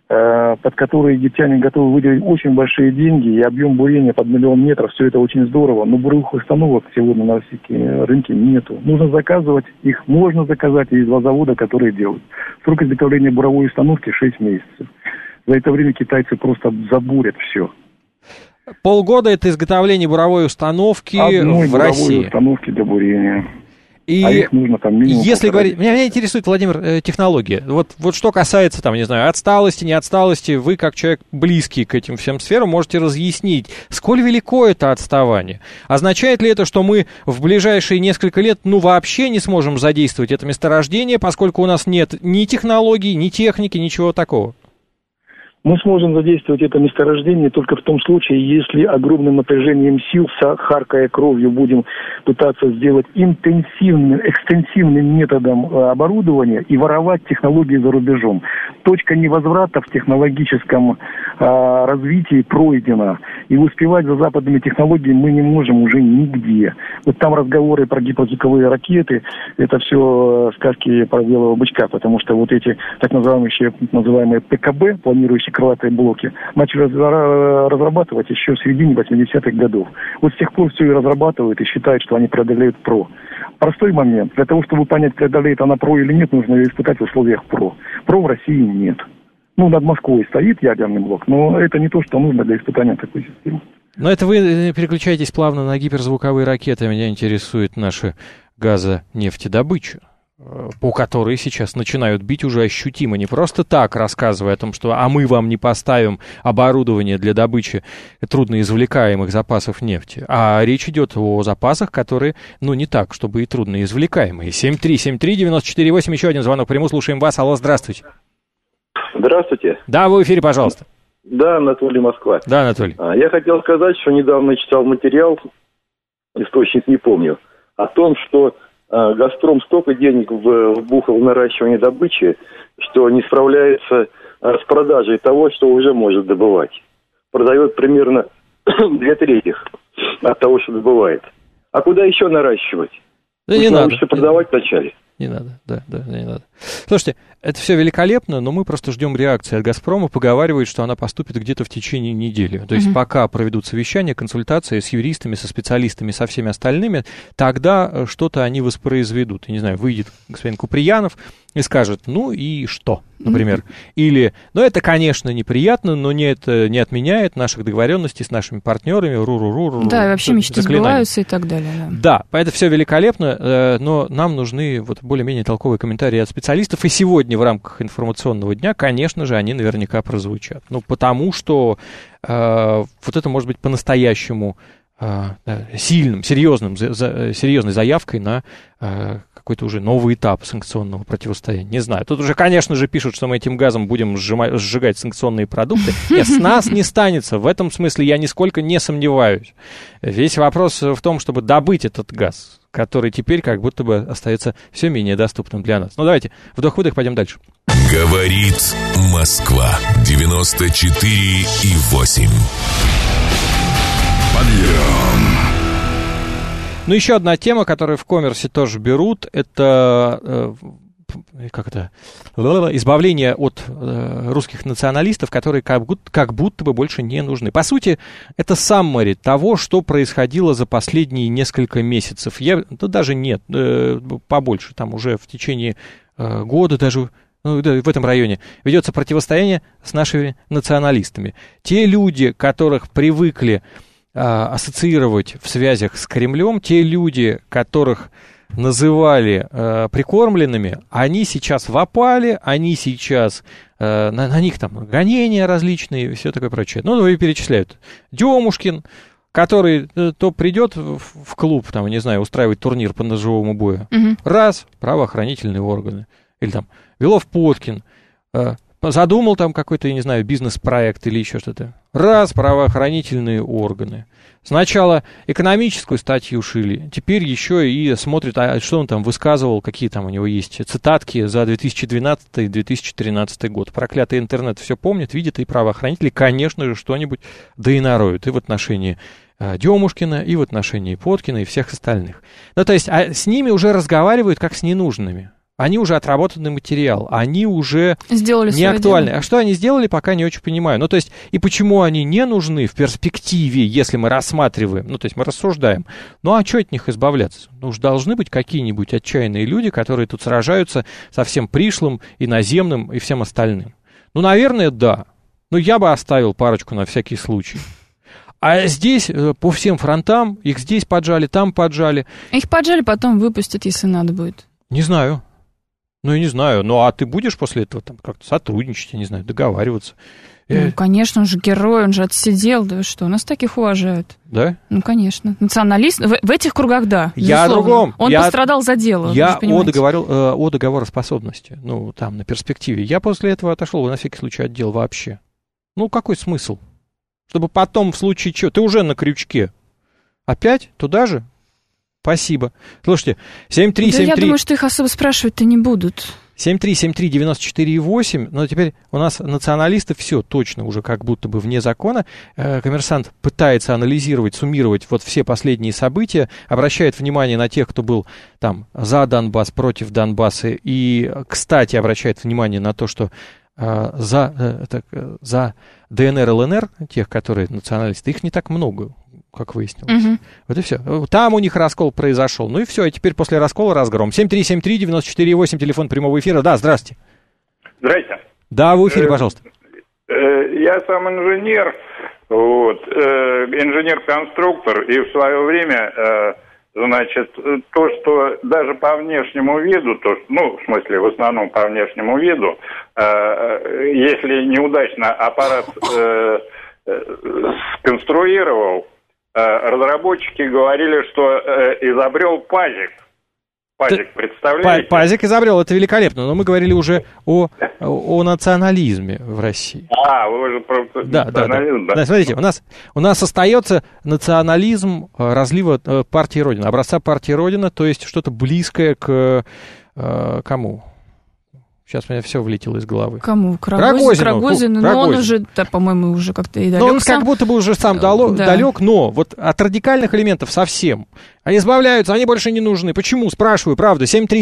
под которые египтяне готовы выделить очень большие деньги, и объем бурения под 1 000 000 метров. Все это очень здорово, но буровых установок сегодня на российском рынке нету. Нужно заказывать, их можно заказать, есть 2 завода, которые делают. Срок изготовления буровой установки 6 месяцев. За это время китайцы просто забурят все. Полгода это изготовление буровой установки в России. Буровой установки для бурения. И их нужно там минимум. Если говорить, меня интересует, Владимир, технология. Вот что касается, там, не знаю, отсталости, не отсталости, вы, как человек близкий к этим всем сферам, можете разъяснить, сколь велико это отставание. Означает ли это, что мы в ближайшие несколько лет, вообще не сможем задействовать это месторождение, поскольку у нас нет ни технологий, ни техники, ничего такого? Мы сможем задействовать это месторождение только в том случае, если огромным напряжением сил, харкая кровью, будем пытаться сделать экстенсивным методом оборудования и воровать технологии за рубежом. Точка невозврата в технологическом развитии пройдена. И успевать за западными технологиями мы не можем уже нигде. Вот там разговоры про гиперзвуковые ракеты, это все сказки про белого бычка, потому что вот эти так называемые ПКБ, планирующие крылатые блоки, начали разрабатывать еще в середине 80-х годов. Вот с тех пор все и разрабатывают и считают, что они преодолеют ПРО. Простой момент. Для того, чтобы понять, преодолеет она ПРО или нет, нужно ее испытать в условиях ПРО. ПРО в России нет. Над Москвой стоит ядерный блок, но это не то, что нужно для испытания такой системы. Но это вы переключаетесь плавно на гиперзвуковые ракеты. Меня интересует наша газонефтедобыча, по которой сейчас начинают бить уже ощутимо, не просто так, рассказывая о том, что мы вам не поставим оборудование для добычи трудноизвлекаемых запасов нефти, а речь идет о запасах, которые, не так, чтобы и трудноизвлекаемые. 7373948, еще один звонок приму, слушаем вас. Алло, здравствуйте. Здравствуйте. Да, вы в эфире, пожалуйста. Да, Анатолий, Москва. Да, Анатолий. Я хотел сказать, что недавно читал материал, источник не помню, о том, что «Газпром» столько денег вбухал в наращивание добычи, что не справляется с продажей того, что уже может добывать. Продает примерно 2/3 от того, что добывает. А куда еще наращивать? Да не надо. Что продавать вначале. Не надо, да, не надо. Слушайте, это все великолепно, но мы просто ждем реакции от «Газпрома». Поговаривают, что она поступит где-то в течение недели. То есть пока проведут совещания, консультации с юристами, со специалистами, со всеми остальными, тогда что-то они воспроизведут. Я не знаю, выйдет господин Куприянов и скажет, и что, например. Или, это, конечно, неприятно, но это не отменяет наших договоренностей с нашими партнерами. Да, и вообще мечты сбываются и так далее. Да, это все великолепно, но нам нужны более-менее толковые комментарии от специалистов. И сегодня в рамках информационного дня, конечно же, они наверняка прозвучат. Потому что это может быть по-настоящему сильным, серьезной заявкой на какой-то уже новый этап санкционного противостояния. Не знаю. Тут уже, конечно же, пишут, что мы этим газом будем сжигать санкционные продукты. Нет, с нас не станется. В этом смысле я нисколько не сомневаюсь. Весь вопрос в том, чтобы добыть этот газ, который теперь как будто бы остается все менее доступным для нас. Давайте, вдох-выдох, пойдем дальше. Говорит Москва. 94,8. Подъем. Еще одна тема, которую в коммерсе тоже берут, это избавление от русских националистов, которые как будто бы больше не нужны. По сути, это саммари того, что происходило за последние несколько месяцев. Даже нет, побольше, там уже в течение года даже... в этом районе ведется противостояние с нашими националистами. Те люди, которых привыкли ассоциировать в связях с Кремлем, те люди, которых называли прикормленными, они сейчас в опале, они сейчас, на них там гонения различные и все такое прочее. И перечисляют. Демушкин, который то придет в клуб, не знаю, устраивать турнир по ножевому бою. Раз, правоохранительные органы. Или там Белов-Поткин, задумал там какой-то, я не знаю, бизнес-проект или еще что-то. Раз, правоохранительные органы. Сначала экономическую статью шили, теперь еще и смотрят, что он там высказывал, какие там у него есть цитатки за 2012-2013 год. Проклятый интернет все помнит, видит, и правоохранители, конечно же, что-нибудь доинароют. И в отношении Демушкина, и в отношении Поткина, и всех остальных. То есть с ними уже разговаривают как с ненужными. Они уже отработанный материал, они уже не актуальны. А что они сделали, пока не очень понимаю. То есть, и почему они не нужны в перспективе, если мы рассматриваем, то есть мы рассуждаем. А что от них избавляться? Уж должны быть какие-нибудь отчаянные люди, которые тут сражаются со всем пришлым, иноземным и всем остальным. Наверное, да. Я бы оставил парочку на всякий случай. А здесь по всем фронтам, их здесь поджали, там поджали. Их поджали, потом выпустят, если надо будет. Не знаю. Ну, я не знаю. Ну, а ты будешь после этого там как-то сотрудничать, я не знаю, договариваться? Ну, конечно, он же герой, он же отсидел, да что, нас таких уважают. Да? Ну, конечно. Националист, в этих кругах, да, я о другом. Он пострадал за дело, я о договороспособности, ну, там, на перспективе. Я после этого отошел, на всякий случай, от дел вообще. Ну, какой смысл? Чтобы потом, в случае чего, ты уже на крючке. Опять? Туда же? Спасибо. Слушайте, 73739... Да я думаю, что их особо спрашивать-то не будут. 7373948, но теперь у нас националисты все точно уже как будто бы вне закона. Коммерсант пытается анализировать, суммировать вот все последние события, обращает внимание на тех, кто был там за Донбасс, против Донбасса, и, кстати, обращает внимание на то, что за ДНР, ЛНР, тех, которые националисты, их не так много, как выяснилось. Угу. Вот и все. Там у них раскол произошел. Ну и все, и теперь после раскола разгром. 7373948, телефон прямого эфира. Да, здрасте. Здрасте. Да, в эфире, пожалуйста. Я сам инженер, вот, инженер-конструктор, и в свое время, значит, то, что даже по внешнему виду, ну, в смысле, в основном по внешнему виду, если неудачно аппарат сконструировал, разработчики говорили, что изобрел пазик. Пазик, представляете? Пазик изобрел, это великолепно, но мы говорили уже о национализме в России. Вы уже про национализм, да. Да, смотрите, у нас остается национализм разлива партии Родина, образца партии Родина, то есть что-то близкое к кому? Сейчас у меня все влетело из головы. Кому? К Рогозину. Но он уже, да, по-моему, уже как-то и далек. Но он как будто бы уже сам далек, но вот от радикальных элементов совсем. Они избавляются, они больше не нужны. Почему? Спрашиваю, правда.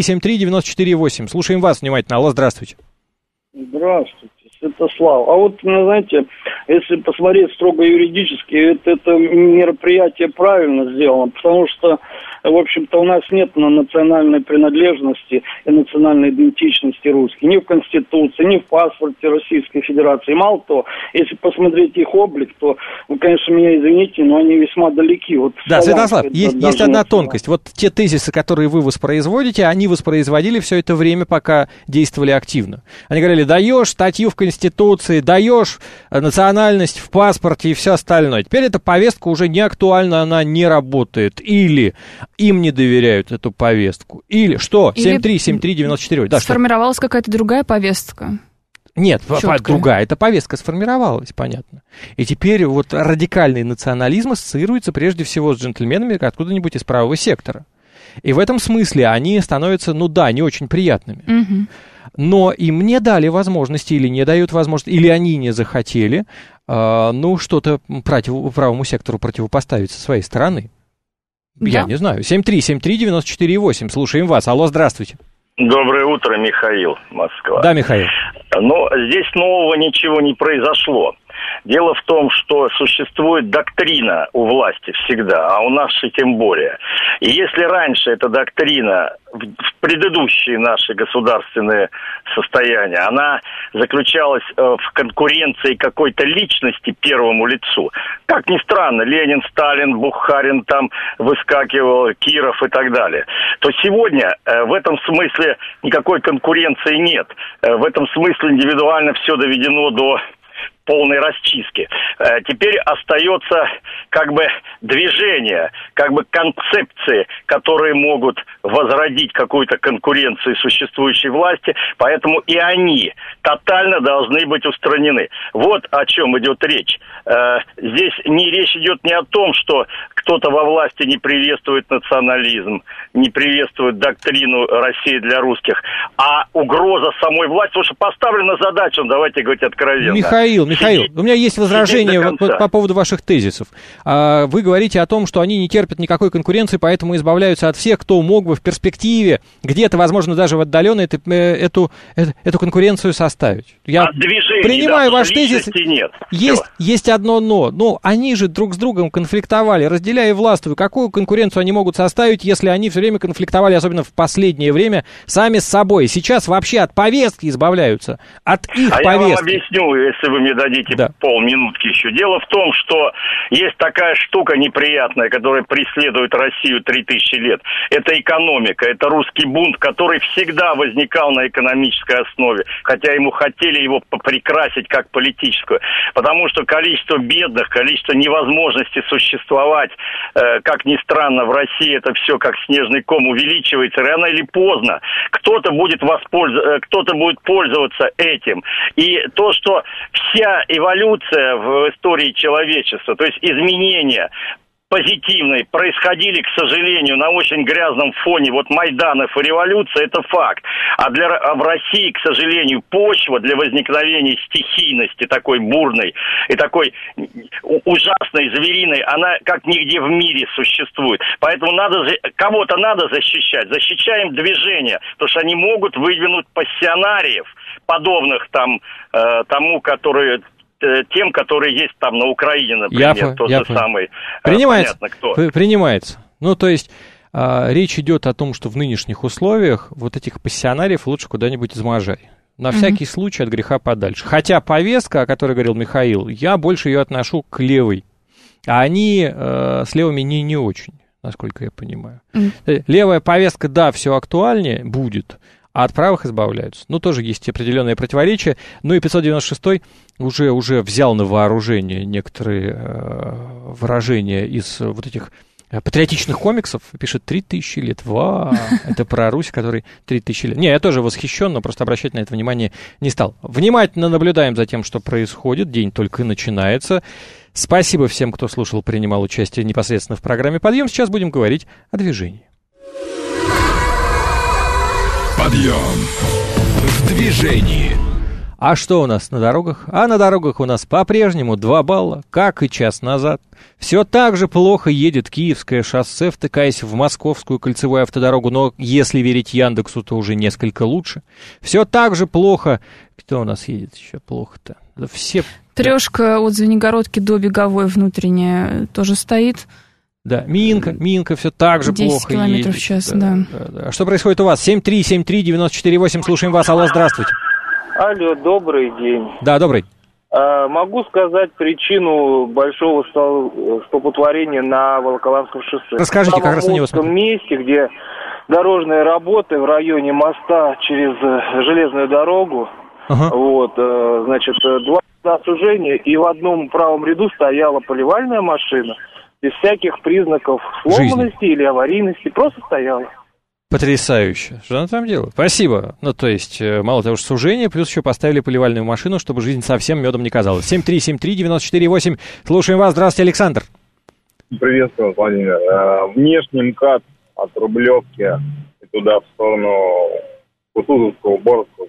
7373948. Слушаем вас внимательно. Алло, здравствуйте. Здравствуйте, Святослав. А вот, знаете, если посмотреть строго юридически, это мероприятие правильно сделано, потому что, в общем-то, у нас нет национальной принадлежности и национальной идентичности русских. Ни в Конституции, ни в паспорте Российской Федерации. Мало того, если посмотреть их облик, то, вы, конечно, меня извините, но они весьма далеки. Вот да, Святослав, есть одна тонкость. Вот те тезисы, которые вы воспроизводите, они воспроизводили все это время, пока действовали активно. Они говорили, даешь статью в Конституции, даешь национальность в паспорте и все остальное. Теперь эта повестка уже не актуальна, она не работает. Или им не доверяют эту повестку. Или что? 7373948. Да, сформировалась какая-то другая повестка. Нет, другая. Эта повестка сформировалась, понятно. И теперь вот радикальный национализм ассоциируется прежде всего с джентльменами откуда-нибудь из правого сектора. И в этом смысле они становятся, не очень приятными. Угу. Но им не дали возможности, или не дают возможности, или они не захотели, что-то правому сектору противопоставить со своей стороны. Да? Я не знаю. 7373948. Слушаем вас. Алло, здравствуйте. Доброе утро, Михаил, Москва. Да, Михаил. Но здесь нового ничего не произошло. Дело в том, что существует доктрина у власти всегда, а у нас и тем более. И если раньше эта доктрина, в предыдущие наши государственные состояния, она заключалась в конкуренции какой-то личности первому лицу. Как ни странно, Ленин, Сталин, Бухарин там выскакивал, Киров и так далее. То сегодня в этом смысле никакой конкуренции нет. В этом смысле индивидуально все доведено до полной расчистки. Теперь остается движение, концепции, которые могут возродить какую-то конкуренцию существующей власти, поэтому и они тотально должны быть устранены. Вот о чем идет речь. Здесь речь идет не о том, что кто-то во власти не приветствует национализм, не приветствует доктрину России для русских, а угроза самой власти, потому что поставлена задача, давайте говорить откровенно. Михаил, у меня есть возражение по поводу ваших тезисов. Вы говорите о том, что они не терпят никакой конкуренции, поэтому избавляются от всех, кто мог бы в перспективе, где-то, возможно, даже в отдаленной, эту конкуренцию составить. Я принимаю ваш тезис. Есть одно но. Но они же друг с другом конфликтовали, разделяя властвуя. Какую конкуренцию они могут составить, если они все время конфликтовали, особенно в последнее время, сами с собой? Сейчас вообще от повестки избавляются. От их повестки. Я вам объясню, если вы мне дадите дадите полминутки еще. Дело в том, что есть такая штука неприятная, которая преследует Россию 3000 лет. Это экономика, это русский бунт, который всегда возникал на экономической основе, хотя ему хотели его прикрасить как политическую. Потому что количество бедных, количество невозможности существовать, как ни странно, в России это все как снежный ком увеличивается. Рано или поздно кто-то будет пользоваться этим. И то, что вся эволюция в истории человечества, то есть изменения позитивные, происходили, к сожалению, на очень грязном фоне вот Майданов и революции, это факт. А в России, к сожалению, почва для возникновения стихийности такой бурной и такой ужасной, звериной, она как нигде в мире существует. Поэтому кого-то надо защищать. Защищаем движение, потому что они могут выдвинуть пассионариев, подобных тому, которые... тем, которые есть там на Украине, например, тот же самый. Принимается. Понятно, кто. Принимается. Ну, то есть, речь идет о том, что в нынешних условиях вот этих пассионариев лучше куда-нибудь изможай. На всякий случай от греха подальше. Хотя повестка, о которой говорил Михаил, я больше ее отношу к левой. А они с левыми не очень, насколько я понимаю. Левая повестка, да, все актуальнее будет, а от правых избавляются. Ну, тоже есть определенные противоречия. Ну и 596-й уже взял на вооружение некоторые выражения из вот этих патриотичных комиксов. Пишет 3000 лет. Это про Русь, который 3000 лет. Не, я тоже восхищен, но просто обращать на это внимание не стал. Внимательно наблюдаем за тем, что происходит. День только начинается. Спасибо всем, кто слушал, принимал участие непосредственно в программе «Подъем». Сейчас будем говорить о движении. Подъем в движении. А что у нас на дорогах? А на дорогах у нас по-прежнему 2 балла, как и час назад. Все так же плохо едет Киевское шоссе, втыкаясь в Московскую кольцевую автодорогу, но если верить Яндексу, то уже несколько лучше. Все так же плохо. Кто у нас едет еще плохо-то? Да все... Трешка от Звенигородки до Беговой внутренняя тоже стоит. Да, Минка все так же плохо 10 километров в час, да. А что происходит у вас? 7373948, слушаем вас. Алло, здравствуйте. Алло, добрый день. Да, добрый. Могу сказать причину большого столпотворения на Волоколамском шоссе. Расскажите, как раз на него смотрю. В месте, где дорожные работы в районе моста через железную дорогу. Значит, 2 сужения, и в одном правом ряду стояла поливальная машина. Без всяких признаков сломанности или аварийности, просто стояла. Потрясающе. Что она там делает? Спасибо. Ну, то есть, мало того, что сужение, плюс еще поставили поливальную машину, чтобы жизнь совсем медом не казалась. 7373948. Слушаем вас. Здравствуйте, Александр. Приветствую, Владимир. Внешний МКАД от Рублевки и туда в сторону Кутузовского, Боровского,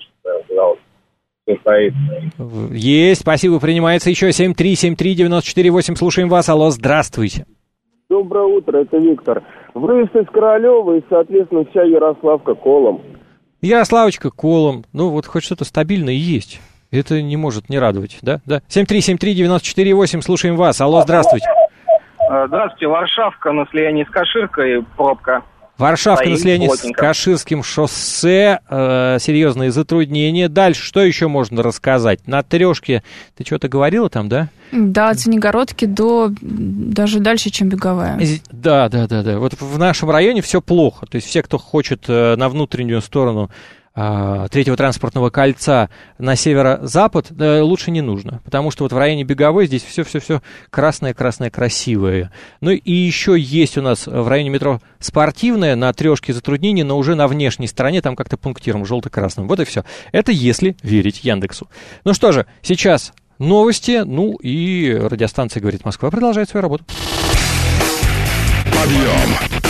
стоит. Есть, спасибо, принимается еще 7373948. Слушаем вас. Алло, здравствуйте. Доброе утро, это Виктор. Выезд из Королева и, соответственно, вся Ярославка колом. Ярославочка колом. Ну, вот хоть что-то стабильное есть. Это не может не радовать, да? Да. 7373948, слушаем вас. Алло, здравствуйте. Здравствуйте, Варшавка на слиянии с Каширкой, пробка. Варшавка на слиянии с Каширским шоссе, серьезные затруднения. Дальше что еще можно рассказать? На Трешке ты что-то говорила там, да? Да, от Звенигородки до даже дальше, чем Беговая. Да. Вот в нашем районе все плохо. То есть все, кто хочет на внутреннюю сторону третьего транспортного кольца на северо-запад, лучше не нужно, потому что вот в районе Беговой здесь все красное, красивое. Ну и еще есть у нас в районе метро Спортивное на Трешке затруднения, но уже на внешней стороне, там как-то пунктиром желто-красным. Вот и все. Это если верить Яндексу. Ну что же, сейчас новости, ну и радиостанция «Говорит Москва» продолжает свою работу. Подъем